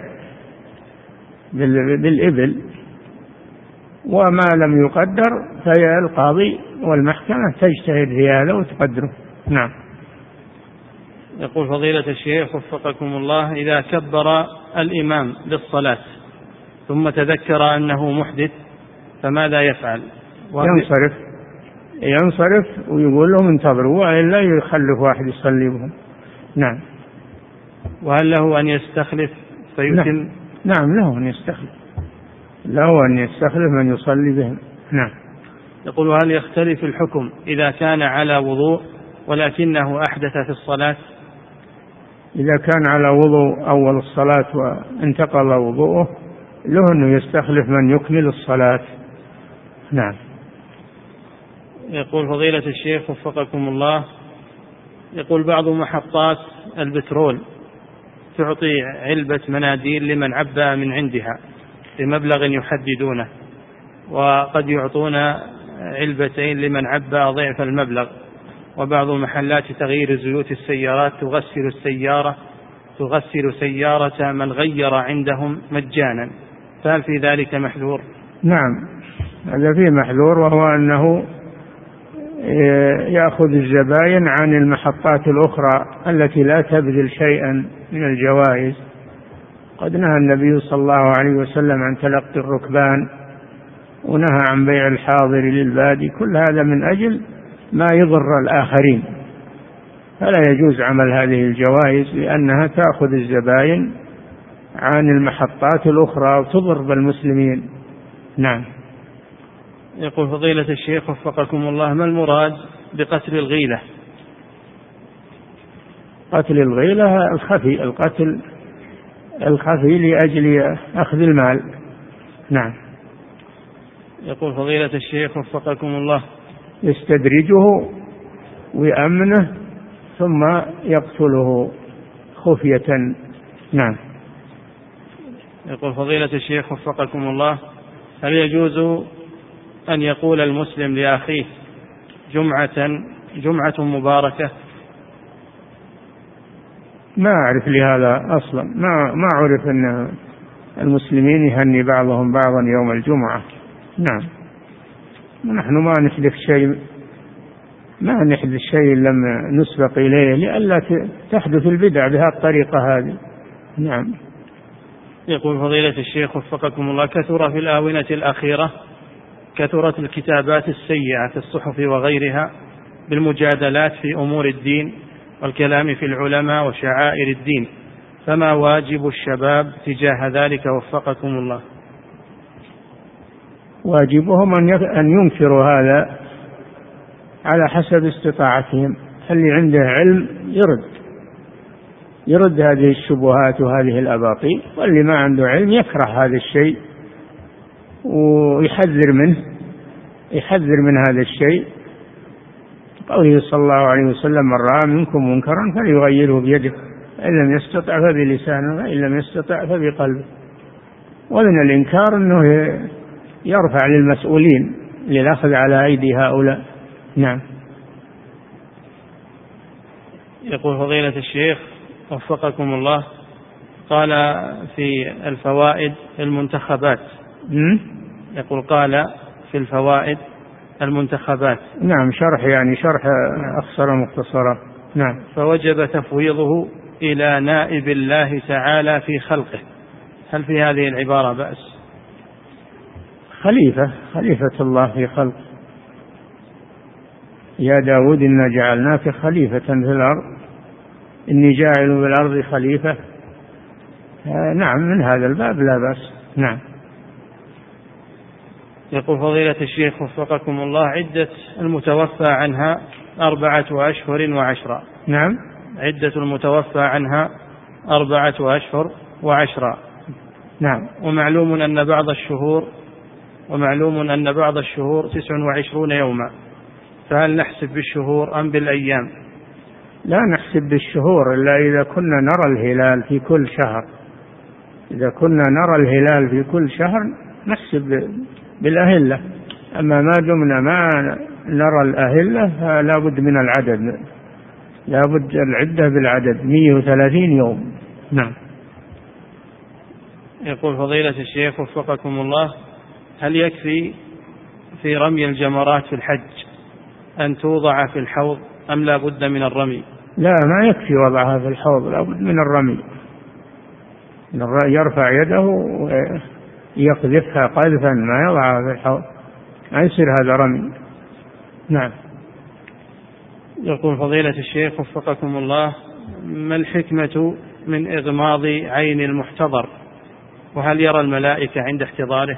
بالإبل، وما لم يقدر فهي القاضي والمحكمة تجتهد في هذا وتقدره. نعم. يقول فضيلة الشيخ وفقكم الله، إذا كبر الإمام للصلاة ثم تذكر أنه محدث فماذا يفعل؟ ينصرف ينصرف ويقول لهم انتظروا وإلا يخلف واحد يصلي بهم. نعم. وهل له أن يستخلف فيتم؟ نعم. نعم له أن يستخلف له أن يستخلف من يصلي بهم. نعم. يقول هل يختلف الحكم إذا كان على وضوء ولكنه أحدث في الصلاة؟ إذا كان على وضوء أول الصلاة وانتقل وضوءه له أنه يستخلف من يكمل الصلاة. نعم. يقول فضيلة الشيخ وفقكم الله، يقول بعض محطات البترول تعطي علبة مناديل لمن عبأ من عندها بمبلغ يحددونه، وقد يعطون علبتين لمن عبأ ضعف المبلغ، وبعض محلات تغيير زيوت السيارات تغسل السيارة تغسل سيارة من غير عندهم مجانا، فهل في ذلك محذور؟ نعم هذا فيه محذور، وهو أنه يأخذ الزباين عن المحطات الأخرى التي لا تبذل شيئا من الجوائز. قد نهى النبي صلى الله عليه وسلم عن تلقي الركبان، ونهى عن بيع الحاضر للبادي، كل هذا من أجل ما يضر الآخرين، فلا يجوز عمل هذه الجوائز لأنها تأخذ الزباين عن المحطات الأخرى وتضر بالمسلمين. نعم. يقول فضيلة الشيخ وفقكم الله، ما المراد بقتل الغيلة؟ قتل الغيلة الخفي، القتل الخفي لأجل أخذ المال. نعم. يقول فضيلة الشيخ وفقكم الله، يستدرجه ويأمنه ثم يقتله خفية. نعم. يقول فضيلة الشيخ وفقكم الله، هل يجوز أن يقول المسلم لأخيه جمعة جمعة مباركة؟ ما أعرف لهذا أصلا، ما ما أعرف أن المسلمين يهني بعضهم بعضا يوم الجمعة. نعم. ونحن ما نحدث شيء ما نحدث شيء لم نسبق إليه لئلا تحدث البدع بهذه الطريقة هذه. نعم. يقول فضيلة الشيخ وفقكم الله، كثر في الآونة الأخيرة كثرت الكتابات السيئة في الصحف وغيرها بالمجادلات في أمور الدين والكلام في العلماء وشعائر الدين، فما واجب الشباب تجاه ذلك وفقكم الله؟ واجبهم أن ينكروا هذا على حسب استطاعتهم. اللي عنده علم يرد يرد هذه الشبهات وهذه الأباطيل، واللي ما عنده علم يكره هذا الشيء ويحذر منه يحذر من هذا الشيء. قوله صلى الله عليه وسلم: من رأى منكم منكرا فليغيره بيده، إن لم يستطع فبلسانه، وإن لم يستطع فبقلبه. ومن الإنكار أنه يرفع للمسؤولين للأخذ على أيدي هؤلاء. نعم. يقول فضيلة الشيخ وفقكم الله، قال في الفوائد المنتخبات يقول قال في الفوائد المنتخبات. نعم. شرح يعني شرح أخصر مختصرة. نعم. فوجب تفويضه إلى نائب الله تعالى في خلقه، هل في هذه العبارة بأس؟ خليفة خليفة الله في خلقه. يا داود إنا جعلناك خليفة في الأرض إني جاعل بالأرض خليفة. نعم من هذا الباب لا بأس. نعم. يقول فضيلة الشيخ وفقكم الله، عدة المتوفى عنها أربعة أشهر وعشرة. نعم. عدة المتوفى عنها أربعة أشهر وعشرة. نعم. ومعلوم أن بعض الشهور ومعلوم أن بعض الشهور تسع وعشرون يوما، فهل نحسب بالشهور أم بالأيام؟ لا نحسب بالشهور إلا إذا كنا نرى الهلال في كل شهر. إذا كنا نرى الهلال في كل شهر نحسب بالأهلة، أما ما دمنا ما نرى الأهلة لا بد من العدد، لا بد العدة بالعدد مئة وثلاثين يوم. نعم. يقول فضيلة الشيخ وفقكم الله، هل يكفي في رمي الجمرات في الحج أن توضع في الحوض أم لا بد من الرمي؟ لا ما يكفي وضعها في الحوض، لا بد من الرمي، يرفع يده ويقذفها قذفا ما يضعها في الحوض، ما يصير هذا رمي. نعم. يقول فضيلة الشيخ وفقكم الله: ما الحكمة من إغماض عين المحتضر، وهل يرى الملائكة عند احتضاره؟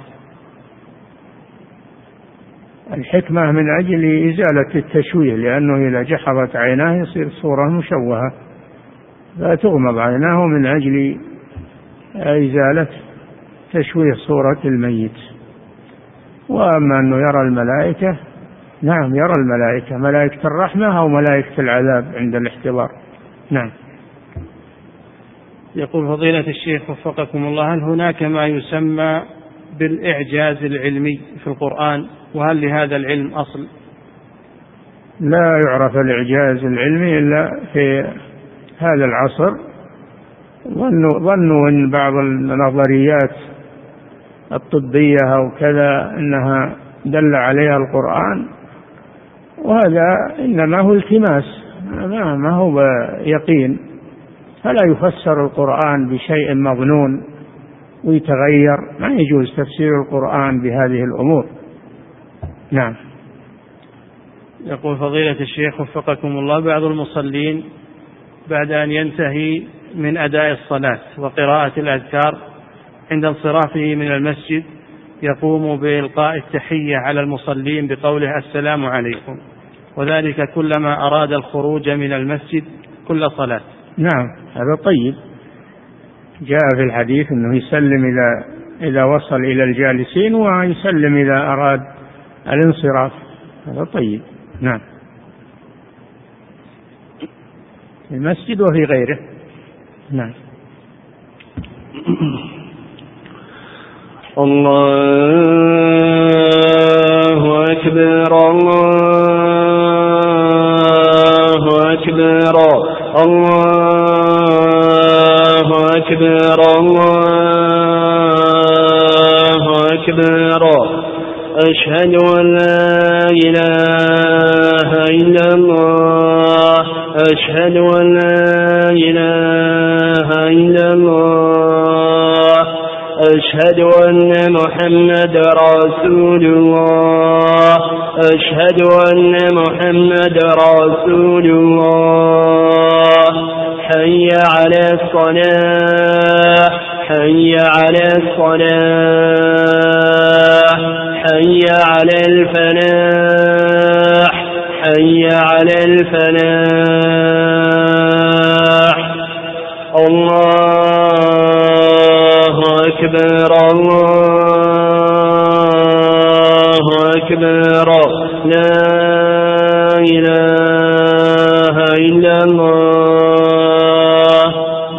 الحكمة من أجل إزالة التشويه، لأنه إذا جحظت عيناه يصير صورة مشوهة، فتغمض عيناه من أجل إزالة تشويه صورة الميت. وأما أنه يرى الملائكة، نعم يرى الملائكة، ملائكة الرحمة أو ملائكة العذاب عند الاحتضار. نعم. يقول فضيلة الشيخ وفقكم الله: هل هناك ما يسمى بالإعجاز العلمي في القرآن، وهل لهذا العلم أصل؟ لا يعرف الإعجاز العلمي إلا في هذا العصر. ظنوا, ظنوا أن بعض النظريات الطبية أو كذا أنها دل عليها القرآن، وهذا إنما هو التماس، ما هو يقين. فلا يفسر القرآن بشيء مظنون ويتغير، ما يجوز تفسير القرآن بهذه الأمور. نعم. يقول فضيلة الشيخ وفقكم الله: بعض المصلين بعد أن ينتهي من أداء الصلاة وقراءة الأذكار عند انصرافه من المسجد يقوم بإلقاء التحية على المصلين بقوله السلام عليكم، وذلك كلما أراد الخروج من المسجد كل صلاة. نعم، هذا طيب. جاء في الحديث أنه يسلم إذا إذا وصل إلى الجالسين، ويسلم إذا أراد الانصراف، هذا طيب. نعم، في المسجد وفي غيره. نعم. الله أكبر الله أكبر الله أكبر الله أكبر أشهد أن لا إله إلا الله أشهد أن لا إله إلا الله أشهد أن محمد رسول الله أشهد أن محمد رسول الله حي على الصلاة حي على الصلاة حي على الفلاح حي على الفلاح الله أكبر الله أكبر لا إله إلا الله.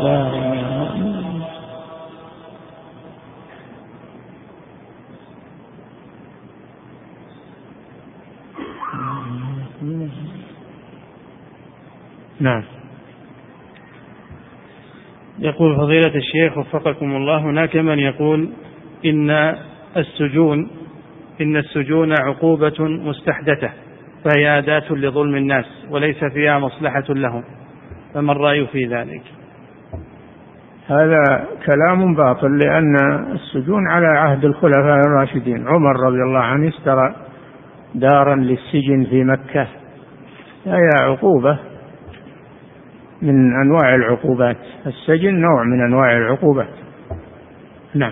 نعم. يقول فضيلة الشيخ وفقكم الله: هناك من يقول إن السجون إن السجون عقوبة مستحدثة، فهي أداة لظلم الناس وليس فيها مصلحة لهم، فما الرأي في ذلك؟ هذا كلام باطل، لأن السجون على عهد الخلفاء الراشدين. عمر رضي الله عنه اشترى دارا للسجن في مكة، هي عقوبة من أنواع العقوبات، السجن نوع من أنواع العقوبات. نعم.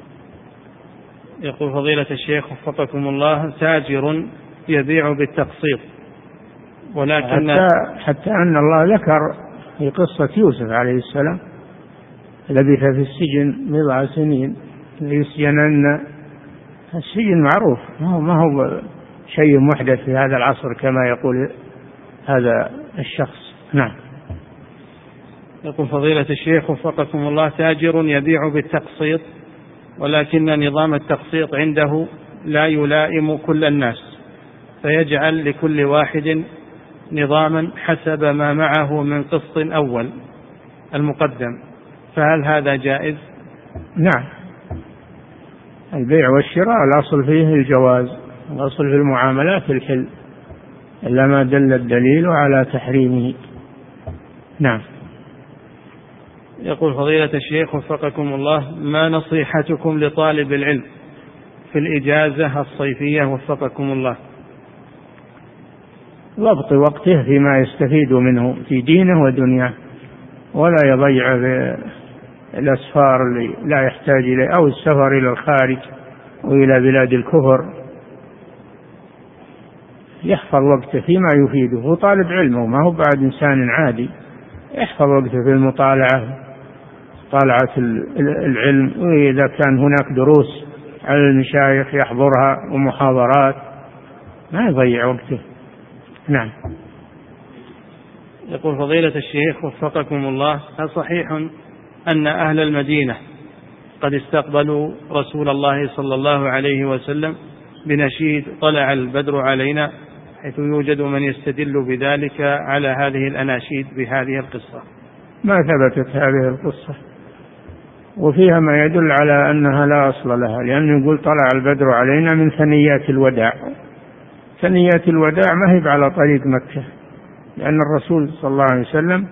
يقول فضيلة الشيخ وفقكم الله: تاجر يبيع بالتقسيط، ولكن حتى, حتى أن الله ذكر في قصة يوسف عليه السلام لبث في السجن بضع سنين ليسجنن. السجن معروف، ما هو, ما هو شيء محدث في هذا العصر كما يقول هذا الشخص. نعم. يقول فضيلة الشيخ وفقكم الله: تاجر يبيع بالتقسيط، ولكن نظام التقسيط عنده لا يلائم كل الناس، فيجعل لكل واحد نظاما حسب ما معه من قسط أول المقدم، فهل هذا جائز؟ نعم، البيع والشراء الأصل فيه الجواز، الأصل في المعاملات الحل، إلا ما دل الدليل على تحريمه. نعم. يقول فضيلة الشيخ وفقكم الله، ما نصيحتكم لطالب العلم في الإجازة الصيفية وفقكم الله؟ ضبط وقته فيما يستفيد منه في دينه ودنياه، ولا يضيع في الأسفار اللي لا يحتاج إليه أو السفر إلى الخارج وإلى بلاد الكفر. يحفظ وقته فيما يفيده، هو طالب علم وما هو بعد إنسان عادي، يحفظ وقته في المطالعة، طالعة العلم، وإذا كان هناك دروس على المشايخ يحضرها ومحاضرات، ما يضيع وقته. نعم. يقول فضيلة الشيخ وفقكم الله، هل صحيح أن أهل المدينة قد استقبلوا رسول الله صلى الله عليه وسلم بنشيد طلع البدر علينا، حيث يوجد من يستدل بذلك على هذه الأناشيد بهذه القصة؟ ما ثبتت هذه القصة، وفيها ما يدل على أنها لا أصل لها، لأنه يقول طلع البدر علينا من ثنيات الوداع. ثنيات الوداع ما هي على طريق مكة، لأن الرسول صلى الله عليه وسلم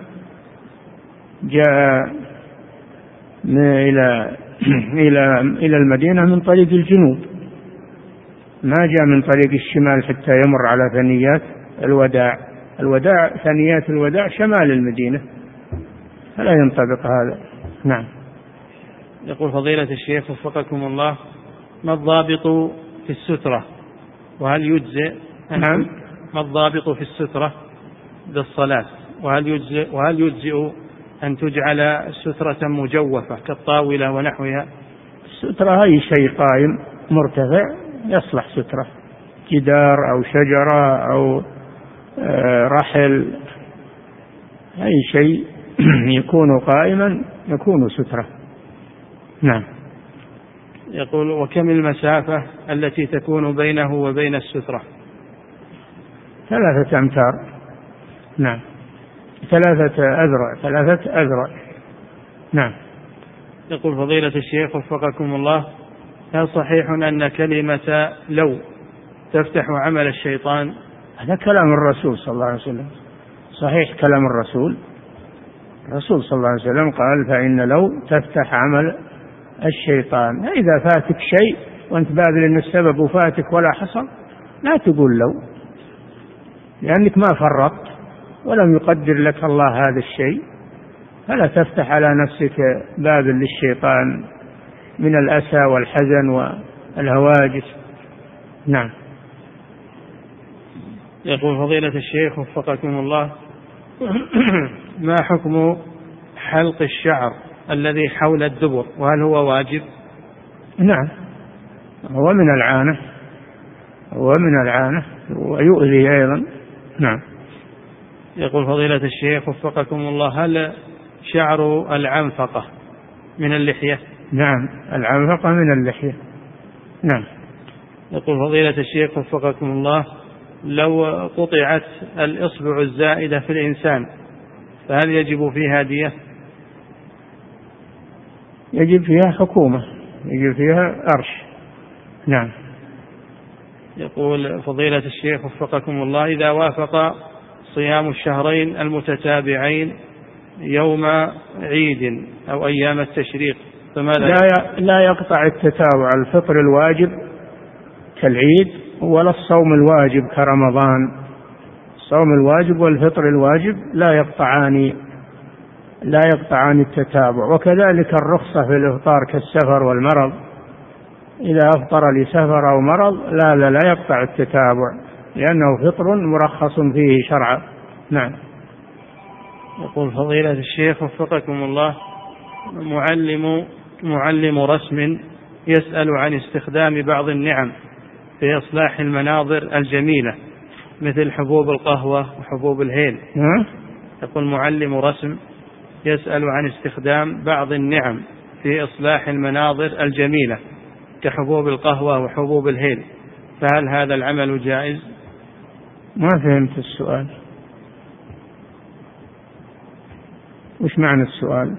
جاء إلى إلى إلى المدينة من طريق الجنوب، ما جاء من طريق الشمال حتى يمر على ثنيات الوداع. الوداع ثنيات الوداع شمال المدينة، فلا ينطبق هذا. نعم. يقول فضيلة الشيخ وفقكم الله، ما الضابط في السترة، وهل يجزئ؟ نعم. ما الضابط في السترة بالصلاة، وهل يجزئ وهل يجزئ أن تجعل سترة مجوفة كالطاولة ونحوها؟ السترة أي شيء قائم مرتفع يصلح سترة، جدار أو شجرة أو رحل، أي شيء يكون قائما يكون سترة. نعم. يقول وكم المسافة التي تكون بينه وبين السترة؟ ثلاثة أمتار. نعم، ثلاثة أذرع ثلاثة أذرع. نعم. يقول فضيلة الشيخ وفقكم الله، هل صحيح أن كلمة لو تفتح عمل الشيطان؟ هذا كلام الرسول صلى الله عليه وسلم، صحيح كلام الرسول. الرسول صلى الله عليه وسلم قال فإن لو تفتح عمل الشيطان. إذا فاتك شيء وأنت باذل أن السبب وفاتك ولا حصل، لا تقول لو، لأنك ما فرطت ولم يقدر لك الله هذا الشيء، فلا تفتح على نفسك باب للشيطان من الأسى والحزن والهواجس. نعم. يقول فضيلة الشيخ وفقكم الله، ما حكم حلق الشعر الذي حول الدبر، وهل هو واجب؟ نعم، هو من العانة، هو من العانة ويؤذي أيضا. نعم. يقول فضيلة الشيخ وفقكم الله، هل شعر العنفقة من اللحية؟ نعم، العنفقة من اللحية. نعم. يقول فضيلة الشيخ وفقكم الله، لو قطعت الإصبع الزائدة في الإنسان فهل يجب فيها دية؟ يجب فيها حكومة، يجب فيها أرش. نعم. يقول فضيلة الشيخ وفقكم الله، إذا وافق صيام الشهرين المتتابعين يوم عيد أو أيام التشريق فماذا؟ لا لا يقطع التتابع الفطر الواجب كالعيد ولا الصوم الواجب كرمضان. الصوم الواجب والفطر الواجب لا يقطعان لا يقطعان التتابع. وكذلك الرخصة في الإفطار كالسفر والمرض، إذا أفطر لسفر أو مرض لا لا لا يقطع التتابع، لأنه فطر مرخص فيه شرعا. نعم. يقول فضيلة الشيخ وفقكم الله، معلم معلم رسم يسأل عن استخدام بعض النعم في إصلاح المناظر الجميلة مثل حبوب القهوة وحبوب الهيل. يقول معلم رسم يسأل عن استخدام بعض النعم في إصلاح المناظر الجميلة كحبوب القهوة وحبوب الهيل، فهل هذا العمل جائز؟ ما فهمت السؤال، وش معنى السؤال؟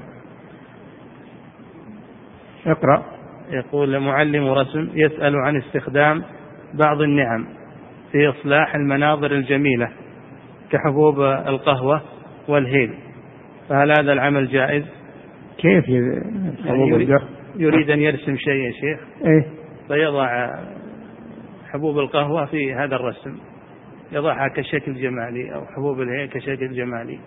اقرأ. يقول معلم رسم يسأل عن استخدام بعض النعم في إصلاح المناظر الجميلة كحبوب القهوة والهيل، فهل هذا العمل جائز؟ كيف يعني يريد, يريد أن يرسم شيء يا شيخ إيه؟ فيضع حبوب القهوة في هذا الرسم، يضعها كشكل جمالي أو حبوب الهيئة كشكل جمالي.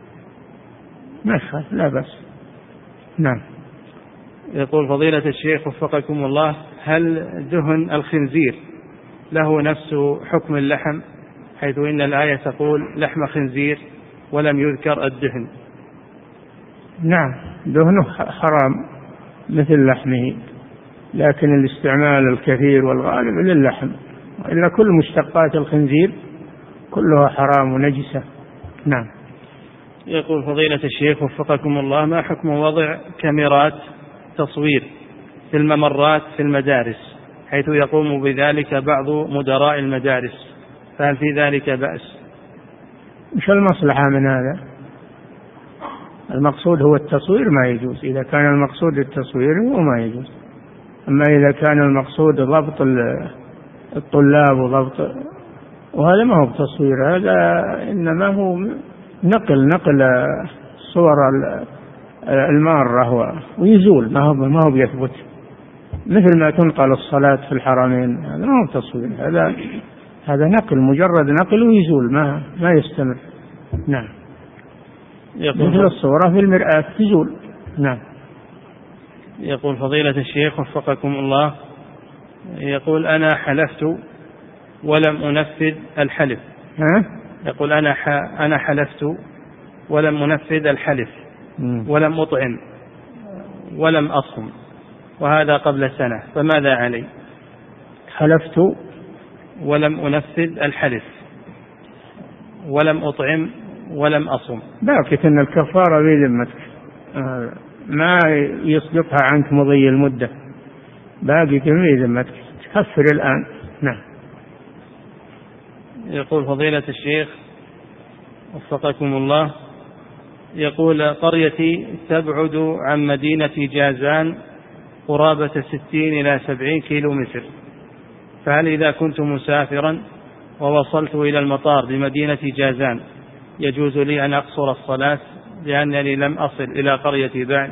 ما لا بس. نعم. يقول فضيلة الشيخ وفقكم الله، هل دهن الخنزير له نفس حكم اللحم، حيث إن الآية تقول لحم خنزير ولم يذكر الدهن؟ نعم، دهنه حرام مثل لحمه، لكن الاستعمال الكثير والغالب للحم، إلا كل مشتقات الخنزير كلها حرام ونجسة. نعم. يقول فضيلة الشيخ وفقكم الله، ما حكم وضع كاميرات تصوير في الممرات في المدارس، حيث يقوم بذلك بعض مدراء المدارس، فهل في ذلك بأس؟ مش المصلحة من هذا؟ المقصود هو التصوير ما يجوز، إذا كان المقصود التصوير هو ما يجوز. أما إذا كان المقصود ضبط الطلاب وضبط، وهذا ما هو بتصوير، هذا إنما هو نقل نقل صور المارة ويزول، ما هو ما هو بيثبت، مثل ما تنقل الصلاة في الحرمين، هذا ما هو تصوير، هذا هذا نقل، مجرد نقل ويزول، ما ما يستمر. نعم. مثل الصورة في المرآة تزول. نعم. يقول فضيلة الشيخ وفقكم الله، يقول أنا حلفت ولم أنفذ الحلف. ها؟ يقول أنا أنا حلفت ولم أنفذ الحلف ولم أطعم ولم أصم، وهذا قبل سنة، فماذا علي؟ حلفت ولم أنفذ الحلف ولم أطعم ولم أصم. باقي أن الكفارة بذمتك، ما يصدقها عنك مضي المدة، باقي بذمتك، تكفر الآن. نعم. يقول فضيلة الشيخ وفقكم الله، يقول قريتي تبعد عن مدينة جازان قرابة ستين إلى سبعين كيلو متر، فهل إذا كنت مسافرا ووصلت إلى المطار بمدينة جازان يجوز لي أن أقصر الصلاة لأنني لم أصل إلى قريتي بعد؟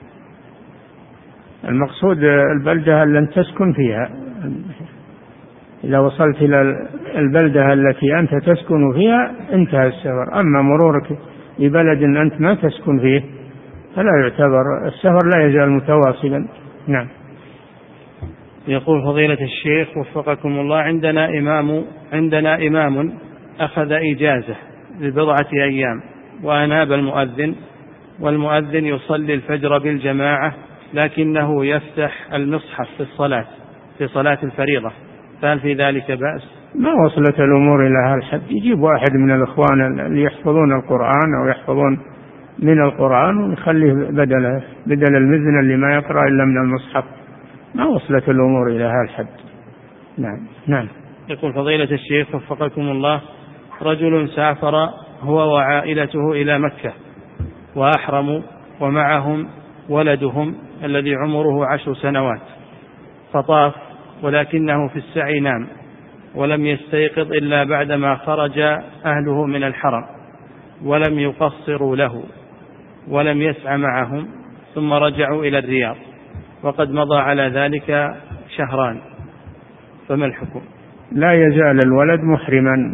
المقصود البلدة التي تسكن فيها، إذا وصلت إلى البلدة التي أنت تسكن فيها انتهى السفر، أما مرورك ببلد أنت ما تسكن فيه فلا يعتبر، السفر لا يزال متواصلا. نعم. يقول فضيلة الشيخ وفقكم الله، عندنا إمام عندنا إمام أخذ إجازة لبضعة أيام وأناب المؤذن، والمؤذن يصلي الفجر بالجماعة لكنه يفتح المصحف في الصلاة في صلاة الفريضة، فهل في ذلك بأس؟ ما وصلت الأمور إلى هذا الحد، يجيب واحد من الإخوان اللي يحفظون القرآن أو يحفظون من القرآن ويخليه بدل بدل المذن اللي ما يقرأ إلا من المصحف، ما وصلت الأمور إلى هذا الحد. نعم. نعم. يقول فضيلة الشيخ وفقكم الله، رجل سافر هو وعائلته إلى مكة وأحرموا ومعهم ولدهم الذي عمره عشر سنوات، فطاف ولكنه في السعي نام ولم يستيقظ إلا بعدما خرج أهله من الحرم، ولم يقصروا له ولم يسعى معهم، ثم رجعوا إلى الرياض وقد مضى على ذلك شهران، فما الحكم؟ لا يزال الولد محرما،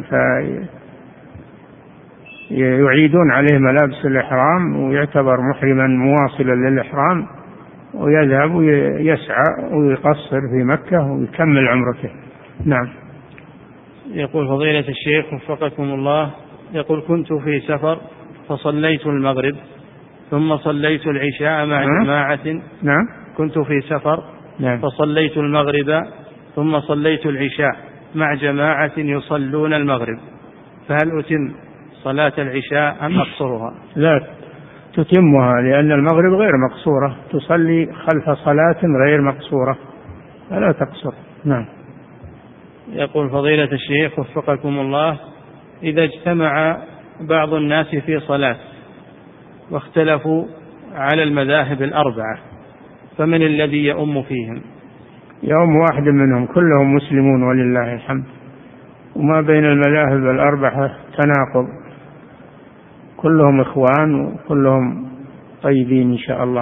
فيعيدون عليه ملابس الإحرام ويعتبر محرما مواصلا للإحرام، ويذهب ويسعى ويقصر في مكة ويكمل عمرته. نعم. يقول فضيلة الشيخ وفقكم الله، يقول كنت في سفر فصليت المغرب ثم صليت العشاء مع نعم. جماعة. نعم. كنت في سفر نعم. فصليت المغرب ثم صليت العشاء مع جماعة يصلون المغرب، فهل أتم صلاة العشاء أم أقصرها؟ لا تتمها، لأن المغرب غير مقصورة، تصلي خلف صلاة غير مقصورة فلا تقصر. نعم. يقول فضيلة الشيخ وفقكم الله، إذا اجتمع بعض الناس في صلاة واختلفوا على المذاهب الأربعة فمن الذي يؤم فيهم؟ يوم واحد منهم، كلهم مسلمون ولله الحمد، وما بين المذاهب الأربعة تناقض، كلهم إخوان وكلهم طيبين إن شاء الله.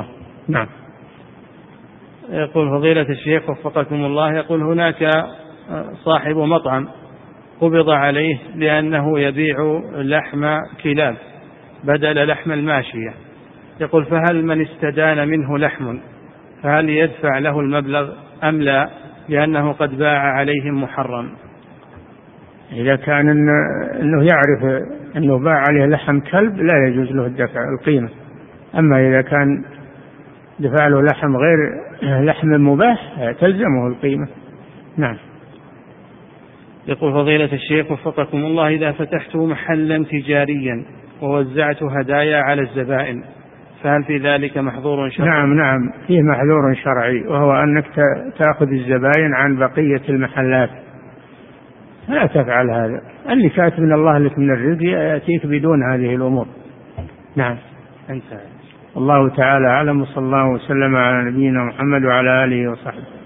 نعم. يقول فضيلة الشيخ وفقكم الله، يقول هناك صاحب مطعم قبض عليه لأنه يبيع لحم كلاب بدل لحم الماشية، يقول فهل من استدان منه لحم فهل يدفع له المبلغ أم لا، لأنه قد باع عليهم محرم؟ إذا كان أنه يعرف أنه باع عليه لحم كلب لا يجوز له الدفع القيمة، أما إذا كان دفع له لحم غير لحم مباح تلزمه القيمة. نعم. يقول فضيلة الشيخ وفقكم الله، إذا فتحت محلا تجاريا ووزعت هدايا على الزبائن فهل في ذلك محظور شرعي؟ نعم نعم فيه محظور شرعي، وهو أنك تأخذ الزبائن عن بقية المحلات، لا تفعل هذا، اللي كاتب من الله لك من الرزق يأتيك بدون هذه الأمور. نعم. انتهى. الله تعالى أعلم، وصلى الله وسلم على نبينا محمد وعلى آله وصحبه.